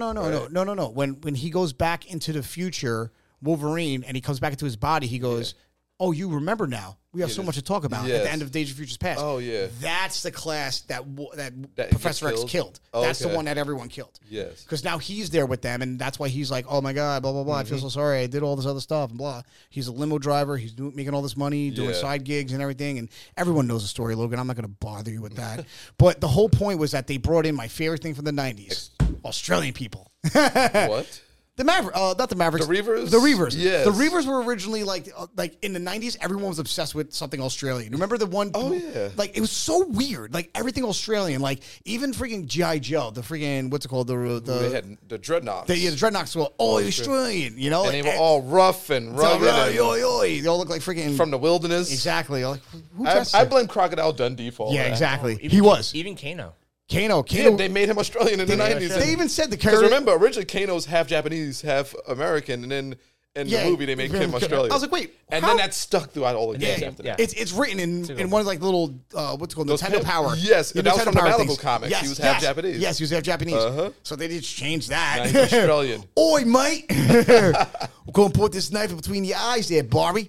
[SPEAKER 3] When he goes back into the future, Wolverine, and he comes back into his body, he goes, "Oh, you remember now? We have so much to talk about at the end of Days of Future's Past."
[SPEAKER 5] Oh yeah,
[SPEAKER 3] that's the class that
[SPEAKER 5] That
[SPEAKER 3] Professor X
[SPEAKER 5] killed?
[SPEAKER 3] killed.
[SPEAKER 5] Oh,
[SPEAKER 3] That's the
[SPEAKER 5] okay.
[SPEAKER 3] one that everyone killed.
[SPEAKER 5] Yes.
[SPEAKER 3] Because now he's there with them, and that's why he's like, "Oh my god, blah blah blah. I feel so sorry. I did all this other stuff and blah." He's a limo driver. He's making all this money, doing
[SPEAKER 5] Yeah.
[SPEAKER 3] side gigs and everything, and everyone knows the story, Logan. I'm not going to bother you with that. But the whole point was that they brought in my favorite thing from the '90s: Australian people.
[SPEAKER 5] What?
[SPEAKER 3] The Maverick, not the Mavericks.
[SPEAKER 5] The Reavers?
[SPEAKER 3] The Reavers.
[SPEAKER 5] Yes.
[SPEAKER 3] The Reavers were originally like in the 90s, everyone was obsessed with something Australian. Remember the one?
[SPEAKER 5] Oh, yeah.
[SPEAKER 3] Like, it was so weird. Like, everything Australian. Like, even freaking G.I. Joe, the freaking, what's it called?
[SPEAKER 5] They had the Dreadnoughts.
[SPEAKER 3] the Dreadnoughts were all Australian, you know?
[SPEAKER 5] and they were all rough and rugged. and
[SPEAKER 3] They all look like freaking.
[SPEAKER 5] from the wilderness.
[SPEAKER 3] Exactly. Like, who
[SPEAKER 5] I
[SPEAKER 3] dresses like-
[SPEAKER 5] blame Crocodile Dundee for all
[SPEAKER 3] Yeah,
[SPEAKER 5] that.
[SPEAKER 3] exactly.
[SPEAKER 4] Even,
[SPEAKER 3] He was.
[SPEAKER 4] Even Kano.
[SPEAKER 3] Kano.
[SPEAKER 5] Yeah, they made him Australian in the 90s.
[SPEAKER 3] They even said the
[SPEAKER 5] Because
[SPEAKER 3] character.
[SPEAKER 5] remember, originally Kano's half Japanese, half American, and then in the movie they make him Australian.
[SPEAKER 3] I was like, wait.
[SPEAKER 5] and
[SPEAKER 3] how-
[SPEAKER 5] then that stuck throughout all the games
[SPEAKER 4] Yeah,
[SPEAKER 5] after
[SPEAKER 4] yeah.
[SPEAKER 5] that.
[SPEAKER 3] It's written in one of like little what's it called Nintendo Power.
[SPEAKER 5] Yes, and that was
[SPEAKER 3] Nintendo
[SPEAKER 5] from the
[SPEAKER 3] Power
[SPEAKER 5] Malibu
[SPEAKER 3] things.
[SPEAKER 5] comics.
[SPEAKER 3] Yes,
[SPEAKER 5] He was half Japanese.
[SPEAKER 3] Yes, he was half Japanese.
[SPEAKER 5] Uh-huh.
[SPEAKER 3] So they just changed
[SPEAKER 5] Now
[SPEAKER 3] that.
[SPEAKER 5] he's Australian.
[SPEAKER 3] Oi, mate! We're gonna put this knife between your eyes, there, Barbie.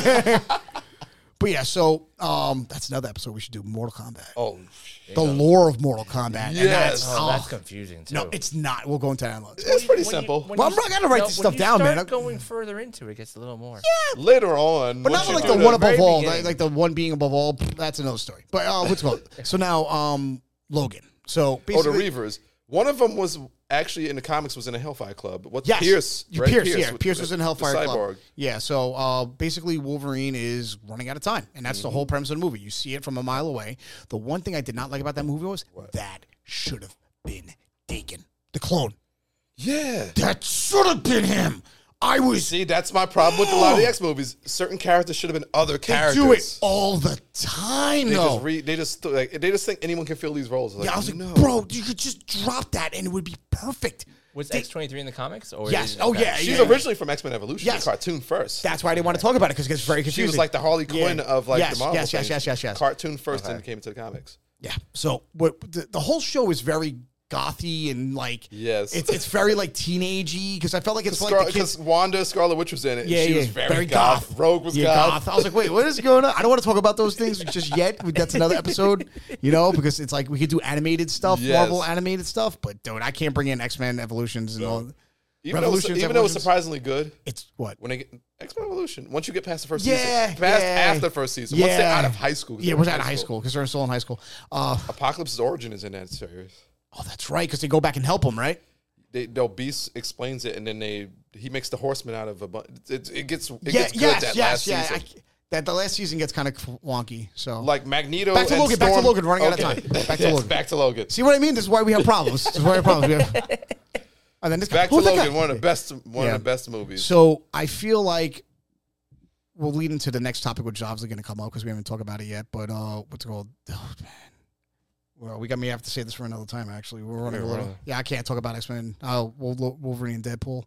[SPEAKER 3] But yeah, so that's another episode we should do. Mortal Kombat.
[SPEAKER 5] Oh,
[SPEAKER 3] The lore of Mortal Kombat. And
[SPEAKER 5] Yes.
[SPEAKER 4] That's confusing too.
[SPEAKER 3] no, it's not. We'll go into that.
[SPEAKER 5] it's pretty simple.
[SPEAKER 3] Well, I'm not gonna write this stuff down, man.
[SPEAKER 4] Going further into it, gets a little more.
[SPEAKER 5] Later on,
[SPEAKER 3] But
[SPEAKER 5] once
[SPEAKER 3] not
[SPEAKER 5] you
[SPEAKER 3] like
[SPEAKER 5] do
[SPEAKER 3] the one above
[SPEAKER 4] very
[SPEAKER 3] all,
[SPEAKER 4] beginning.
[SPEAKER 3] like the one being above all. That's another story. But what's it called? So now, Logan. So
[SPEAKER 5] Oh, the
[SPEAKER 3] basically,
[SPEAKER 5] Reavers. One of them was actually in the comics was in a Hellfire Club. What's
[SPEAKER 3] yes,
[SPEAKER 5] Pierce? Right?
[SPEAKER 3] Pierce was in Hellfire
[SPEAKER 5] the
[SPEAKER 3] Club.
[SPEAKER 5] cyborg.
[SPEAKER 3] Yeah, so basically Wolverine is running out of time, and that's the whole premise of the movie. You see it from a mile away. The one thing I did not like about that movie was that should have been Dagon, the clone.
[SPEAKER 5] Yeah.
[SPEAKER 3] That should have been him. I was.
[SPEAKER 5] See, that's my problem with a lot of the X movies. Certain characters should have been other
[SPEAKER 3] They
[SPEAKER 5] characters.
[SPEAKER 3] do it all the time,
[SPEAKER 5] They
[SPEAKER 3] though.
[SPEAKER 5] they just think anyone can fill these roles. Like,
[SPEAKER 3] Yeah, I was like,
[SPEAKER 5] no.
[SPEAKER 3] bro, you could just drop that and it would be perfect.
[SPEAKER 4] Was
[SPEAKER 3] They-
[SPEAKER 4] X-23 in the comics? Or
[SPEAKER 3] Yes.
[SPEAKER 4] is-
[SPEAKER 3] Oh,
[SPEAKER 4] okay.
[SPEAKER 3] yeah.
[SPEAKER 5] She's
[SPEAKER 3] yeah.
[SPEAKER 5] originally from X-Men Evolution,
[SPEAKER 3] Yes.
[SPEAKER 5] the cartoon first.
[SPEAKER 3] That's why I didn't want to talk about it because it gets very
[SPEAKER 5] She
[SPEAKER 3] confusing.
[SPEAKER 5] was like the Harley Quinn
[SPEAKER 3] Yeah.
[SPEAKER 5] of like
[SPEAKER 3] Yes,
[SPEAKER 5] the Marvel
[SPEAKER 3] yes, yes,
[SPEAKER 5] things.
[SPEAKER 3] yes.
[SPEAKER 5] Cartoon first and came into the comics.
[SPEAKER 3] Yeah. So what the whole show is very gothy and like
[SPEAKER 5] Yes.
[SPEAKER 3] it's very like teenagey because I felt like it's like the kids.
[SPEAKER 5] Because Wanda Scarlet Witch was in it.
[SPEAKER 3] Yeah,
[SPEAKER 5] she
[SPEAKER 3] yeah,
[SPEAKER 5] was very goth. Rogue was
[SPEAKER 3] yeah,
[SPEAKER 5] goth.
[SPEAKER 3] I was like, wait, what is going on? I don't want to talk about those things just yet. That's another episode, you know, because it's like we could do animated stuff,
[SPEAKER 5] Yes.
[SPEAKER 3] Marvel animated stuff, but dude, I can't bring in X-Men Evolutions and all.
[SPEAKER 5] Even though it was
[SPEAKER 3] Evolutions.
[SPEAKER 5] surprisingly good.
[SPEAKER 3] It's what?
[SPEAKER 5] When they get X-Men Evolution, once you get past the first
[SPEAKER 3] Yeah,
[SPEAKER 5] season, past
[SPEAKER 3] yeah.
[SPEAKER 5] after the first season, once they're out of high school. 'cause
[SPEAKER 3] Yeah,
[SPEAKER 5] they're
[SPEAKER 3] we're
[SPEAKER 5] in
[SPEAKER 3] out of high school because they're still in high school.
[SPEAKER 5] Apocalypse's origin is in that series.
[SPEAKER 3] Oh, that's right, because they go back and help him, right?
[SPEAKER 5] Beast explains it, and then he makes the Horseman out of a bunch. It gets good
[SPEAKER 3] Yes,
[SPEAKER 5] that last season.
[SPEAKER 3] That the last season gets kind of wonky. So
[SPEAKER 5] Like Magneto.
[SPEAKER 3] Back to
[SPEAKER 5] and
[SPEAKER 3] Logan, back to
[SPEAKER 5] Storm-
[SPEAKER 3] Logan, running out of
[SPEAKER 5] Okay.
[SPEAKER 3] time. Back to
[SPEAKER 5] Yes,
[SPEAKER 3] Logan.
[SPEAKER 5] Back to Logan.
[SPEAKER 3] see what I mean? This is why we have problems. This is why we have problems. And then this
[SPEAKER 5] Back to
[SPEAKER 3] who's that
[SPEAKER 5] Logan,
[SPEAKER 3] guy?
[SPEAKER 5] one of the best
[SPEAKER 3] Yeah.
[SPEAKER 5] movies.
[SPEAKER 3] So I feel like we'll lead into the next topic, which is obviously going to come up because we haven't talked about it yet. But what's it called? Oh, man. Well, we have to say this for another time. Actually, we're running a little. Yeah, I can't talk about X-Men. Wolverine and Deadpool.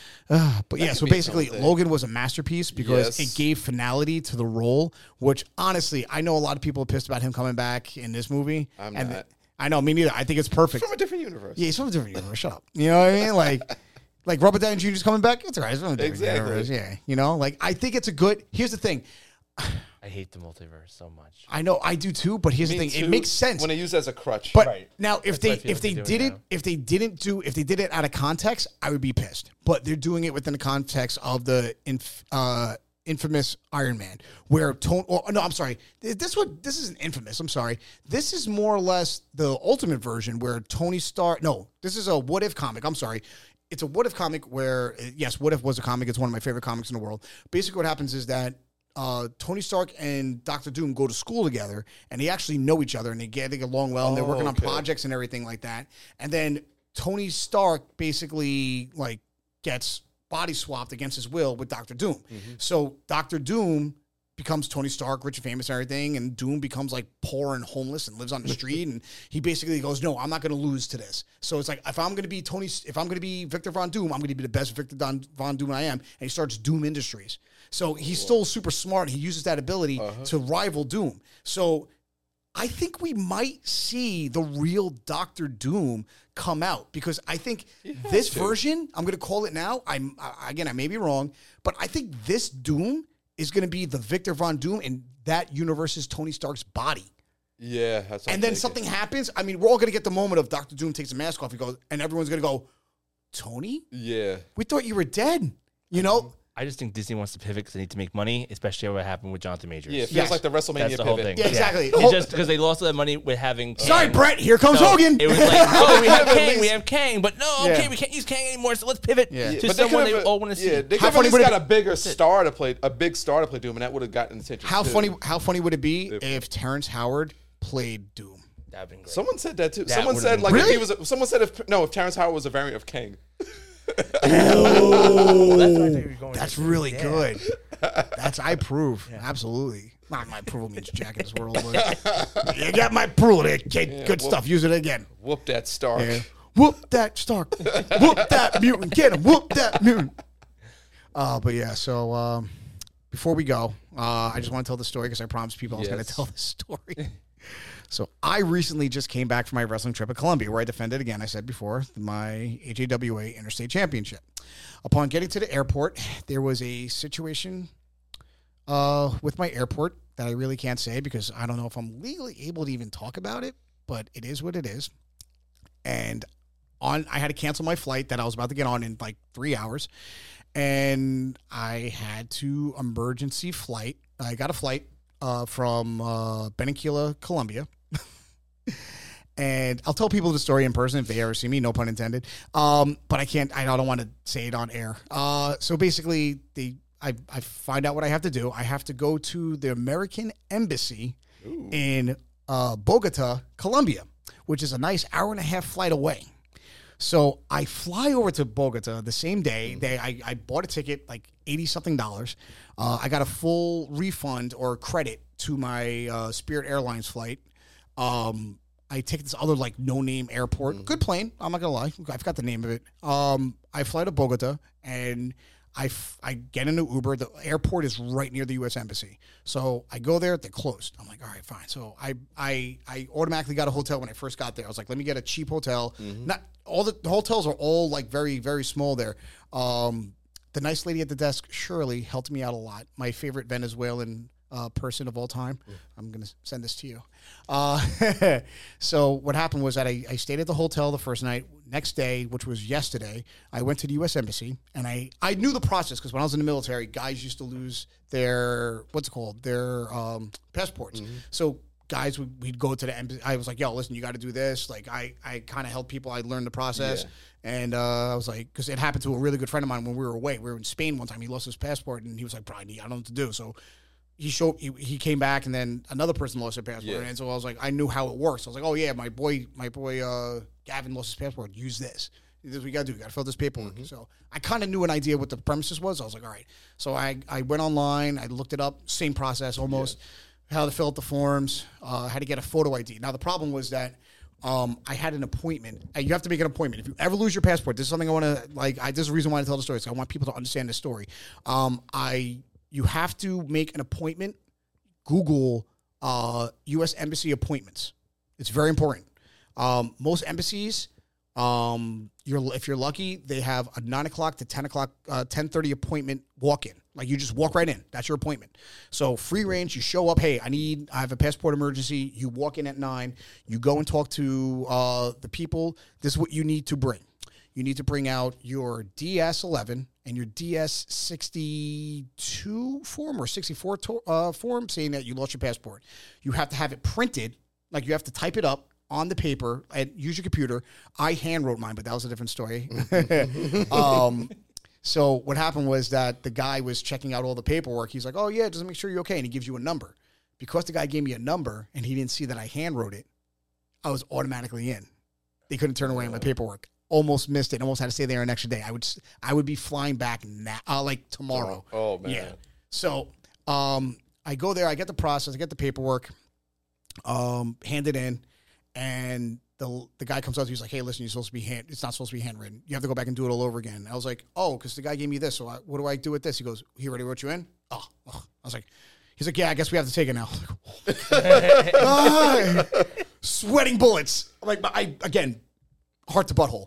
[SPEAKER 3] But yeah, so
[SPEAKER 5] be
[SPEAKER 3] basically,
[SPEAKER 5] something.
[SPEAKER 3] Logan was a masterpiece because
[SPEAKER 5] Yes.
[SPEAKER 3] it gave finality to the role. Which honestly, I know a lot of people are pissed about him coming back in this movie.
[SPEAKER 5] I'm
[SPEAKER 3] and
[SPEAKER 5] not.
[SPEAKER 3] I know, me neither. I think it's perfect.
[SPEAKER 5] From a different universe.
[SPEAKER 3] Yeah, he's from a different universe. Shut up. You know what I mean? Like Robert Downey Jr.'s coming back. It's all right. It's from a different
[SPEAKER 5] Exactly.
[SPEAKER 3] universe. Yeah. You know, like I think it's a good. Here's the thing.
[SPEAKER 4] I hate the multiverse so much.
[SPEAKER 3] I know I do too, but here's
[SPEAKER 5] Me
[SPEAKER 3] the thing.
[SPEAKER 5] too,
[SPEAKER 3] It makes sense.
[SPEAKER 5] when they use it as a crutch.
[SPEAKER 3] But
[SPEAKER 4] Right.
[SPEAKER 3] now, if
[SPEAKER 4] That's what I
[SPEAKER 3] they
[SPEAKER 4] feel
[SPEAKER 3] if
[SPEAKER 4] like
[SPEAKER 3] they
[SPEAKER 4] they're
[SPEAKER 3] did
[SPEAKER 4] doing
[SPEAKER 3] it
[SPEAKER 4] now.
[SPEAKER 3] if they did it out of context, I would be pissed. But they're doing it within the context of the infamous Iron Man, where Tony. Oh, no, I'm sorry. This isn't infamous. I'm sorry. This is more or less the ultimate version where Tony Stark. No, this is a What If comic. I'm sorry. It's a What If comic where yes, What If was a comic. It's one of my favorite comics in the world. Basically, what happens is that Tony Stark and Dr. Doom go to school together, and they actually know each other, and they get along well, and they're working on
[SPEAKER 5] okay.
[SPEAKER 3] projects and everything like that. And then Tony Stark basically gets body swapped against his will with Dr. Doom. So Dr. Doom becomes Tony Stark, rich and famous and everything, and Doom becomes like poor and homeless and lives on the street. And he basically goes, no, I'm not going to lose to this. So it's like, if I'm going to be Victor Von Doom, I'm going to be the best Victor Von Doom I am. And he starts Doom Industries. So he's still super smart. He uses that ability to rival Doom. So I think we might see the real Doctor Doom come out, because I think this version, I'm going to call it now. I may be wrong, but I think this Doom is going to be the Victor Von Doom, and that universe's Tony Stark's body.
[SPEAKER 5] Yeah, that's what
[SPEAKER 3] and then something happens. I mean, we're all going to get the moment of Doctor Doom takes the mask off. He goes, and everyone's going to go, Tony?
[SPEAKER 5] Yeah.
[SPEAKER 3] We thought you were dead. You know?
[SPEAKER 4] I just think Disney wants to pivot because they need to make money, especially what happened with Jonathan Majors.
[SPEAKER 5] Yeah, it feels like the WrestleMania
[SPEAKER 4] That's the
[SPEAKER 5] pivot.
[SPEAKER 4] whole thing.
[SPEAKER 3] Yeah, exactly.
[SPEAKER 4] It's just because they lost all that money with having Kang.
[SPEAKER 3] Sorry, Brett. Here comes Hogan.
[SPEAKER 4] It was like, oh, we have Kang, but no, okay, we can't use Kang anymore, so let's pivot to
[SPEAKER 5] But
[SPEAKER 4] someone they all want to see.
[SPEAKER 5] Yeah, they
[SPEAKER 3] How
[SPEAKER 5] could
[SPEAKER 3] funny
[SPEAKER 5] have
[SPEAKER 3] would
[SPEAKER 5] got
[SPEAKER 3] it-
[SPEAKER 5] a bigger star to play, Doom, and that would have gotten attention.
[SPEAKER 3] How
[SPEAKER 5] too.
[SPEAKER 3] funny would it be if Terrence Howard played Doom?
[SPEAKER 4] That'd been great.
[SPEAKER 5] Someone said that too.
[SPEAKER 4] That
[SPEAKER 5] Someone
[SPEAKER 4] would've
[SPEAKER 5] said
[SPEAKER 4] been
[SPEAKER 5] like
[SPEAKER 3] Really?
[SPEAKER 5] if Terrence Howard was a variant of Kang.
[SPEAKER 4] Oh, that's what I think we were going
[SPEAKER 3] That's
[SPEAKER 4] to.
[SPEAKER 3] really
[SPEAKER 4] Yeah.
[SPEAKER 3] good. I approve. Absolutely. Not my approval means jack in this world. But you got my approval there, kid. Good stuff. Use it again.
[SPEAKER 5] Whoop that Stark.
[SPEAKER 3] Yeah. Whoop that Stark. Whoop that mutant. Get him. Whoop that mutant. But yeah, so before we go, I just want to tell the story because I promised people I was going to tell this story. So I recently just came back from my wrestling trip at Columbia, where I defended, again, I said before, my HAWA Interstate Championship. Upon getting to the airport, there was a situation with my airport that I really can't say because I don't know if I'm legally able to even talk about it, but it is what it is. And I had to cancel my flight that I was about to get on in like 3 hours, and I had to emergency flight. I got a flight from Bennequila, Colombia. And I'll tell people the story in person if they ever see me, no pun intended. But I don't want to say it on air. So basically, I find out what I have to do. I have to go to the American Embassy in Bogota, Colombia, which is a nice hour-and-a-half flight away. So I fly over to Bogota the same day. I bought a ticket, like $80-something. I got a full refund or credit to my Spirit Airlines flight. I take this other like no-name airport. Good plane. I'm not gonna lie. I forgot the name of it. I fly to Bogota and I get in an Uber. The airport is right near the U.S. Embassy. So I go there. They're closed. I'm like, all right, fine. So I automatically got a hotel when I first got there. I was like, let me get a cheap hotel. Not all the hotels are all like very, very small there. The nice lady at the desk, Shirley, helped me out a lot. My favorite Venezuelan person of all time. I'm going to send this to you. So what happened was that I stayed at the hotel the first night. Next day, which was yesterday, I went to the U.S. Embassy, and I knew the process because when I was in the military, guys used to lose their, their passports. So guys, we'd go to the embassy. I was like, yo, listen, you got to do this. Like, I kind of helped people. I learned the process. Yeah. And I was like, because it happened to a really good friend of mine when we were away. We were in Spain one time. He lost his passport, and he was like, bro, I don't know what to do. So he came back, and then another person lost their passport. Yeah. And so I was like, I knew how it works. I was like, oh, yeah, my boy Gavin lost his passport. Use this. This is what you got to do. You got to fill this paperwork. So I kind of knew an idea what the premises was. I was like, all right. So I went online. I looked it up. Same process almost. Yeah. How to fill out the forms. How to get a photo ID. Now, the problem was that I had an appointment. You have to make an appointment. If you ever lose your passport, this is something I want to, this is the reason why I tell the story. So I want people to understand this story. You have to make an appointment. Google U.S. Embassy appointments. It's very important. Most embassies, if you're lucky, they have a 9 o'clock to 10 o'clock, 10:30 appointment walk-in. Like, you just walk right in. That's your appointment. So free range, you show up, hey, I have a passport emergency. You walk in at 9. You go and talk to the people. This is what you need to bring. You need to bring out your DS-11 and your DS-62 form or 64 form saying that you lost your passport. You have to have it printed. Like, you have to type it up on the paper and use your computer. I hand wrote mine, but that was a different story. So what happened was that the guy was checking out all the paperwork. He's like, oh, yeah, just make sure you're okay. And he gives you a number. Because the guy gave me a number and he didn't see that I hand wrote it, I was automatically in. They couldn't turn away my paperwork. Almost missed it. Almost had to stay there an extra day. I would be flying back tomorrow.
[SPEAKER 5] Oh man.
[SPEAKER 3] Yeah. So I I go there, I get the process, I get the paperwork, hand it in, and the guy comes out, he's like, hey, listen, it's not supposed to be handwritten. You have to go back and do it all over again. I was like, oh, because the guy gave me this, so what do I do with this? He goes, he already wrote you in? Oh. I was like, he's like, yeah, I guess we have to take it now. Sweating bullets. I'm like, again, heart to butthole.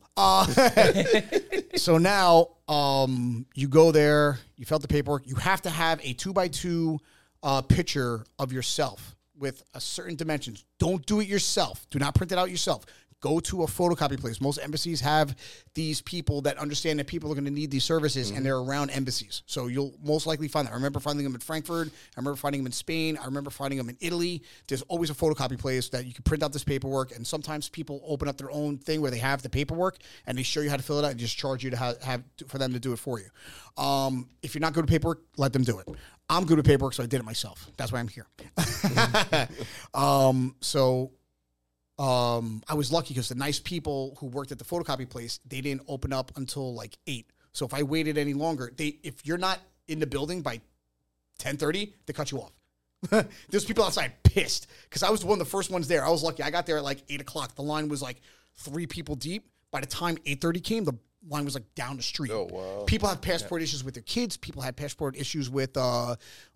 [SPEAKER 3] So now you go there, you fill out the paperwork. You have to have a 2x2 picture of yourself with a certain dimensions. Don't do it yourself. Do not print it out yourself. Go to a photocopy place. Most embassies have these people that understand that people are going to need these services, and they're around embassies. So you'll most likely find that. I remember finding them in Frankfurt. I remember finding them in Spain. I remember finding them in Italy. There's always a photocopy place that you can print out this paperwork, and sometimes people open up their own thing where they have the paperwork, and they show you how to fill it out and just charge you to have for them to do it for you. If you're not good at paperwork, let them do it. I'm good at paperwork, so I did it myself. That's why I'm here. I was lucky because the nice people who worked at the photocopy place, they didn't open up until like 8. So if I waited any longer, if you're not in the building by 10:30, they cut you off. There's people outside pissed because I was one of the first ones there. I was lucky. I got there at like 8 o'clock. The line was like 3 people deep. By the time 8:30 came, the line was like down the street.
[SPEAKER 5] Oh, wow.
[SPEAKER 3] People have passport issues with their kids. People had passport issues with, for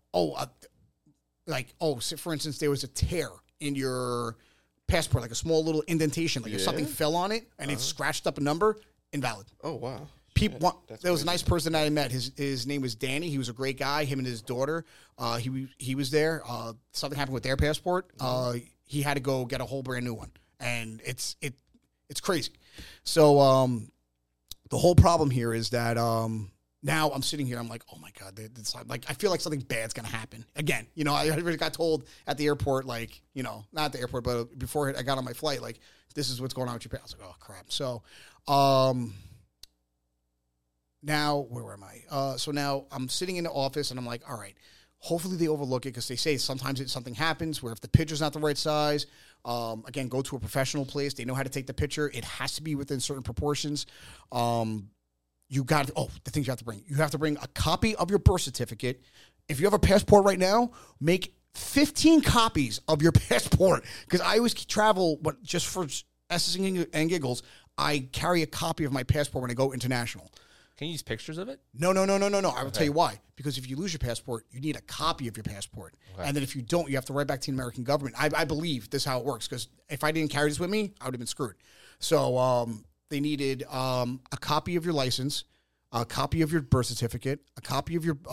[SPEAKER 3] instance, there was a tear in your passport, like a small little indentation, like if something fell on it and it scratched up a number, invalid.
[SPEAKER 5] Oh, wow.
[SPEAKER 3] There was a nice person that I met. His name was Danny. He was a great guy. Him and his daughter. He was there. Something happened with their passport. He had to go get a whole brand new one, and it's crazy. So the whole problem here is that now I'm sitting here. I'm like, oh my god, I feel like something bad's gonna happen again. You know, I already got told at the airport, like, you know, not at the airport, but before I got on my flight, like, this is what's going on with your passport. I was like, oh crap. So, now where am I? So now I'm sitting in the office and I'm like, all right, hopefully they overlook it because they say sometimes something happens where if the picture's not the right size, again, go to a professional place. They know how to take the picture. It has to be within certain proportions. The things you have to bring. You have to bring a copy of your birth certificate. If you have a passport right now, make 15 copies of your passport. Because I always travel, but just for S's and giggles, I carry a copy of my passport when I go international.
[SPEAKER 4] Can you use pictures of it?
[SPEAKER 3] No. I will tell you why. Because if you lose your passport, you need a copy of your passport. Okay. And then if you don't, you have to write back to the American government. I believe this is how it works. Because if I didn't carry this with me, I would have been screwed. So they needed a copy of your license, a copy of your birth certificate, a copy of your,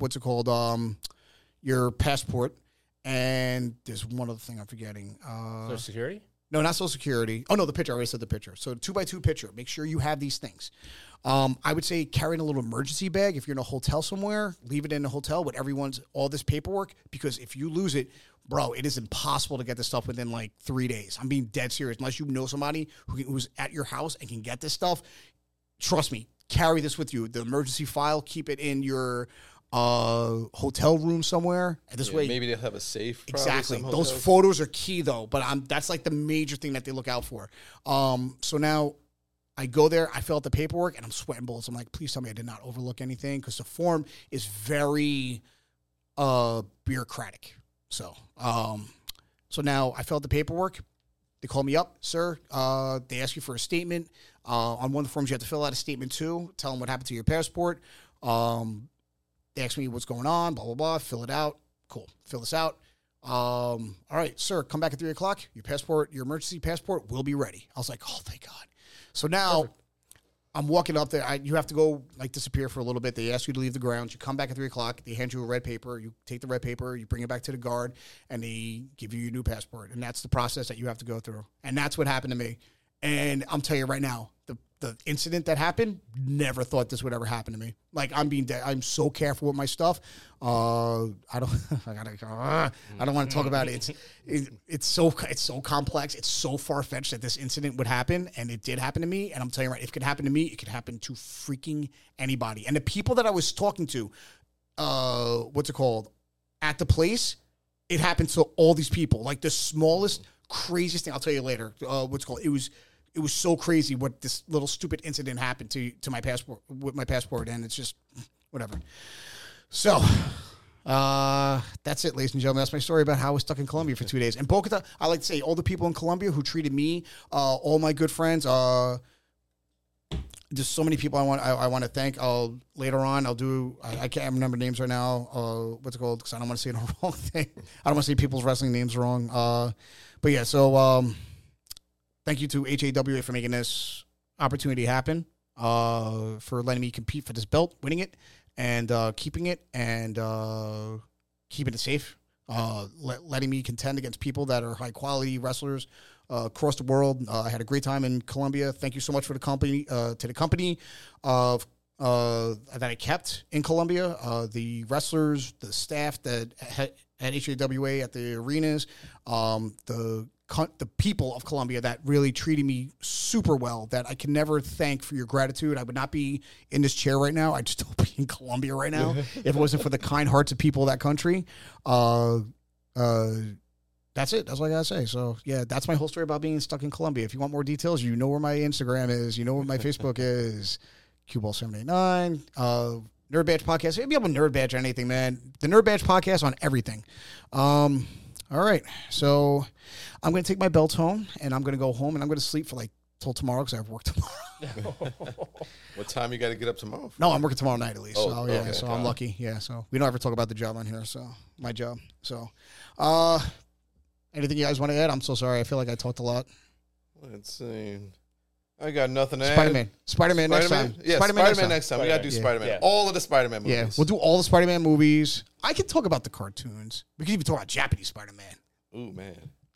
[SPEAKER 3] your passport. And there's one other thing I'm forgetting.
[SPEAKER 4] Social Security?
[SPEAKER 3] No, not Social Security. Oh, no, the picture. I already said the picture. So 2x2 picture. Make sure you have these things. I would say carrying a little emergency bag. If you're in a hotel somewhere, leave it in the hotel with all this paperwork. Because if you lose it, bro, it is impossible to get this stuff within like 3 days. I'm being dead serious. Unless you know somebody who's at your house and can get this stuff, trust me, carry this with you. The emergency file, keep it in your hotel room somewhere. And this way,
[SPEAKER 5] maybe they'll have a safe.
[SPEAKER 3] Exactly. Those photos are key though, but that's like the major thing that they look out for. So now I go there, I fill out the paperwork, and I'm sweating bullets. I'm like, please tell me I did not overlook anything, because the form is very bureaucratic. So now I fill out the paperwork. They call me up, sir. They ask you for a statement. On one of the forms, you have to fill out a statement too. Tell them what happened to your passport. They ask me what's going on, blah, blah, blah. Fill it out. Cool. Fill this out. All right, sir, come back at 3 o'clock. Your passport, your emergency passport will be ready. I was like, oh, thank God. So now I'm walking up there. You have to go, like, disappear for a little bit. They ask you to leave the grounds. You come back at 3 o'clock. They hand you a red paper. You take the red paper. You bring it back to the guard, and they give you your new passport. And that's the process that you have to go through. And that's what happened to me. And I'm telling you right now, the incident that happened, never thought this would ever happen to me. Like, I'm so careful with my stuff. I don't want to talk about it. It's so complex. It's so far-fetched that this incident would happen, and it did happen to me. And I'm telling you right, if it could happen to me, it could happen to freaking anybody. And the people that I was talking to, at the place, it happened to all these people. Like the smallest, craziest thing. I'll tell you later. It was so crazy what this little stupid incident happened to my passport, with my passport, and it's just whatever. So That's it, ladies and gentlemen. That's my story about how I was stuck in Colombia for 2 days. And Bogota, I like to say, all the people in Colombia who treated me, all my good friends, just so many people I want to thank. Later on, I can't remember names right now. What's it called? Because I don't want to say the wrong thing. I don't want to say people's wrestling names wrong. But yeah, so thank you to HAWA for making this opportunity happen, for letting me compete for this belt, winning it, and keeping it, and keeping it safe, letting me contend against people that are high-quality wrestlers across the world. I had a great time in Colombia. Thank you so much for the company, of that I kept in Colombia, the wrestlers, the staff that had HAWA at the arenas, the people of Colombia that really treated me super well, that I can never thank for your gratitude. I would not be in this chair right now. I'd still be in Colombia right now if it wasn't for the kind hearts of people of that country. That's it. That's all I gotta say. So yeah, that's my whole story about being stuck in Colombia. If you want more details, you know where my Instagram is. You know where my Facebook is. QBall789. Nerd Badge Podcast. Maybe I'm a Nerd Badge or anything, man. The Nerd Badge Podcast on everything. All right. So I'm going to take my belts home, and I'm going to go home, and I'm going to sleep for till tomorrow because I have work tomorrow.
[SPEAKER 5] What time you got to get up tomorrow?
[SPEAKER 3] No, I'm working tomorrow night at least.
[SPEAKER 5] Oh,
[SPEAKER 3] so yeah,
[SPEAKER 5] okay.
[SPEAKER 3] so I'm lucky. Yeah, so we don't ever talk about the job on here. So my job. So anything you guys want to add? I'm so sorry. I feel like I talked a lot.
[SPEAKER 5] Let's see. I got nothing to
[SPEAKER 3] add. Spider-Man next time.
[SPEAKER 5] Yeah, Spider-Man next time. We got to do Spider-Man.
[SPEAKER 4] Yeah.
[SPEAKER 5] All of the Spider-Man movies.
[SPEAKER 3] Yeah, we'll do all the Spider-Man movies. I can talk about the cartoons. We can even talk about Japanese Spider-Man.
[SPEAKER 5] Ooh, man.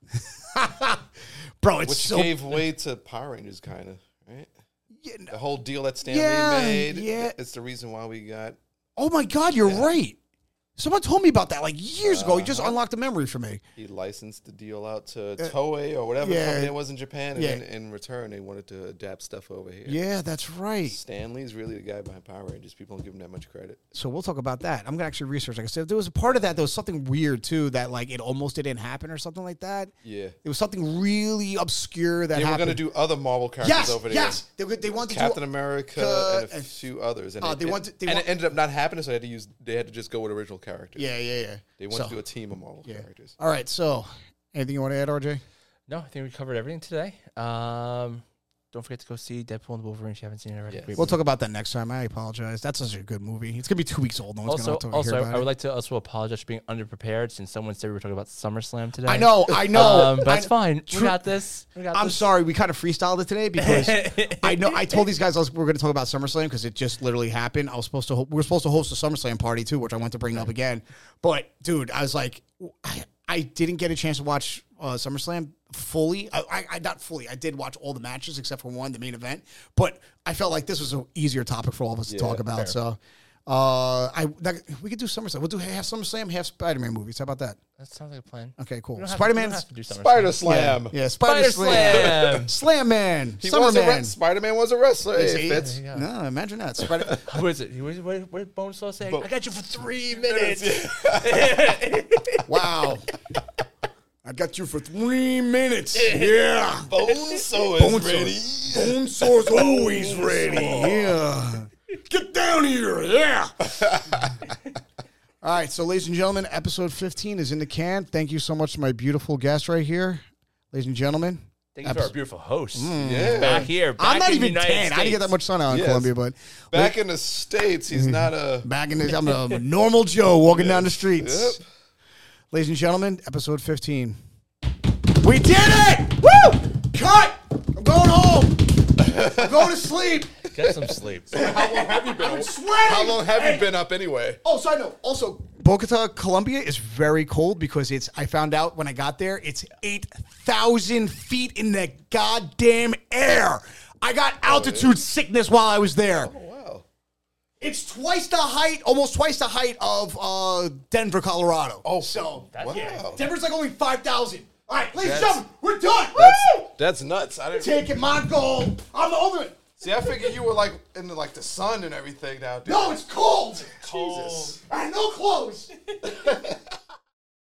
[SPEAKER 3] Bro, it's
[SPEAKER 5] Which
[SPEAKER 3] so...
[SPEAKER 5] gave way to Power Rangers, kind of, right?
[SPEAKER 3] Yeah,
[SPEAKER 5] The whole deal that Stan Lee made.
[SPEAKER 3] Yeah.
[SPEAKER 5] It's the reason why we got...
[SPEAKER 3] Oh, my God, you're right. Someone told me about that years ago. He just unlocked a memory for me.
[SPEAKER 5] He licensed the deal out to Toei or whatever company it was in Japan, and then in return, they wanted to adapt stuff over here.
[SPEAKER 3] Yeah, that's right.
[SPEAKER 5] Stan Lee's really the guy behind Power Rangers. People don't give him that much credit.
[SPEAKER 3] So we'll talk about that. I'm going to actually research. Like I said, there was a part of that. There was something weird, too, that it almost didn't happen or something like that.
[SPEAKER 5] Yeah.
[SPEAKER 3] It was something really obscure that happened.
[SPEAKER 5] They were going to do other Marvel characters over there.
[SPEAKER 3] Yes, they wanted to
[SPEAKER 5] Captain
[SPEAKER 3] do
[SPEAKER 5] America and a few others. And it ended up not happening, so they had to just go with original characters.
[SPEAKER 3] Yeah.
[SPEAKER 5] They wanted to do a team of Marvel characters.
[SPEAKER 3] All right, so anything you want to add, RJ?
[SPEAKER 4] No, I think we covered everything today. Don't forget to go see Deadpool and Wolverine if you haven't seen it already.
[SPEAKER 5] Yes.
[SPEAKER 3] We'll talk about that next time. I apologize. That's such a good movie. It's going to be 2 weeks old. No one's going to hear about it.
[SPEAKER 4] I would like to also apologize for being underprepared since someone said we were talking about SummerSlam today.
[SPEAKER 3] I know.
[SPEAKER 4] But that's fine. We got this.
[SPEAKER 3] I'm sorry. We kind of freestyled it today because I told these guys we were going to talk about SummerSlam because it just literally happened. We were supposed to host a SummerSlam party too, which I want to bring up again. But dude, I was like, I didn't get a chance to watch SummerSlam fully. I not fully. I did watch all the matches except for one, the main event. But I felt like this was an easier topic for all of us to talk about. Fair. So we could do SummerSlam. We'll do half SummerSlam, half Spider-Man movies. How about that?
[SPEAKER 4] That sounds like a plan.
[SPEAKER 3] Okay, cool.
[SPEAKER 4] Spider-Man.
[SPEAKER 5] Spider-Slam.
[SPEAKER 3] Yeah, Spider-Slam. Slam Man.
[SPEAKER 5] Spider-Man was a wrestler.
[SPEAKER 3] Hey, it fits. No, imagine that.
[SPEAKER 4] Who is it? What did Bone Saw say? I got you for 3 minutes.
[SPEAKER 3] Wow. I got you for 3 minutes. Yeah.
[SPEAKER 5] Bonesaw is ready.
[SPEAKER 3] Bonesaw's always ready. Yeah. Get down here. Yeah. All right. So, ladies and gentlemen, episode 15 is in the can. Thank you so much to my beautiful guest right here. Ladies and gentlemen.
[SPEAKER 4] Thank you to our beautiful host.
[SPEAKER 5] Yeah.
[SPEAKER 4] Back here.
[SPEAKER 3] I'm not even
[SPEAKER 4] United
[SPEAKER 3] 10.
[SPEAKER 4] States.
[SPEAKER 3] I didn't get that much sun out in Colombia, but.
[SPEAKER 5] Back in the States, he's not a.
[SPEAKER 3] I'm a normal Joe walking down the streets.
[SPEAKER 5] Yep.
[SPEAKER 3] Ladies and gentlemen, episode 15. We did it! Woo! Cut! I'm going home. I'm going to sleep.
[SPEAKER 4] Get some sleep.
[SPEAKER 5] How long have you been?
[SPEAKER 3] I'm sweating.
[SPEAKER 5] How long have you been up anyway?
[SPEAKER 3] Oh, side note. Also, Bogota, Colombia is very cold because I found out when I got there, it's 8,000 feet in the goddamn air. I got altitude sickness while I was there.
[SPEAKER 5] Oh, wow.
[SPEAKER 3] It's almost twice the height of Denver, Colorado.
[SPEAKER 5] Oh,
[SPEAKER 3] so
[SPEAKER 5] wow.
[SPEAKER 3] Denver's like only 5,000. All right, ladies and gentlemen, we're done.
[SPEAKER 5] That's nuts.
[SPEAKER 3] Taking my gold. I'm the ultimate.
[SPEAKER 5] See, I figured you were in the sun and everything now, dude.
[SPEAKER 3] No, it's cold.
[SPEAKER 5] Jesus.
[SPEAKER 3] I have no clothes.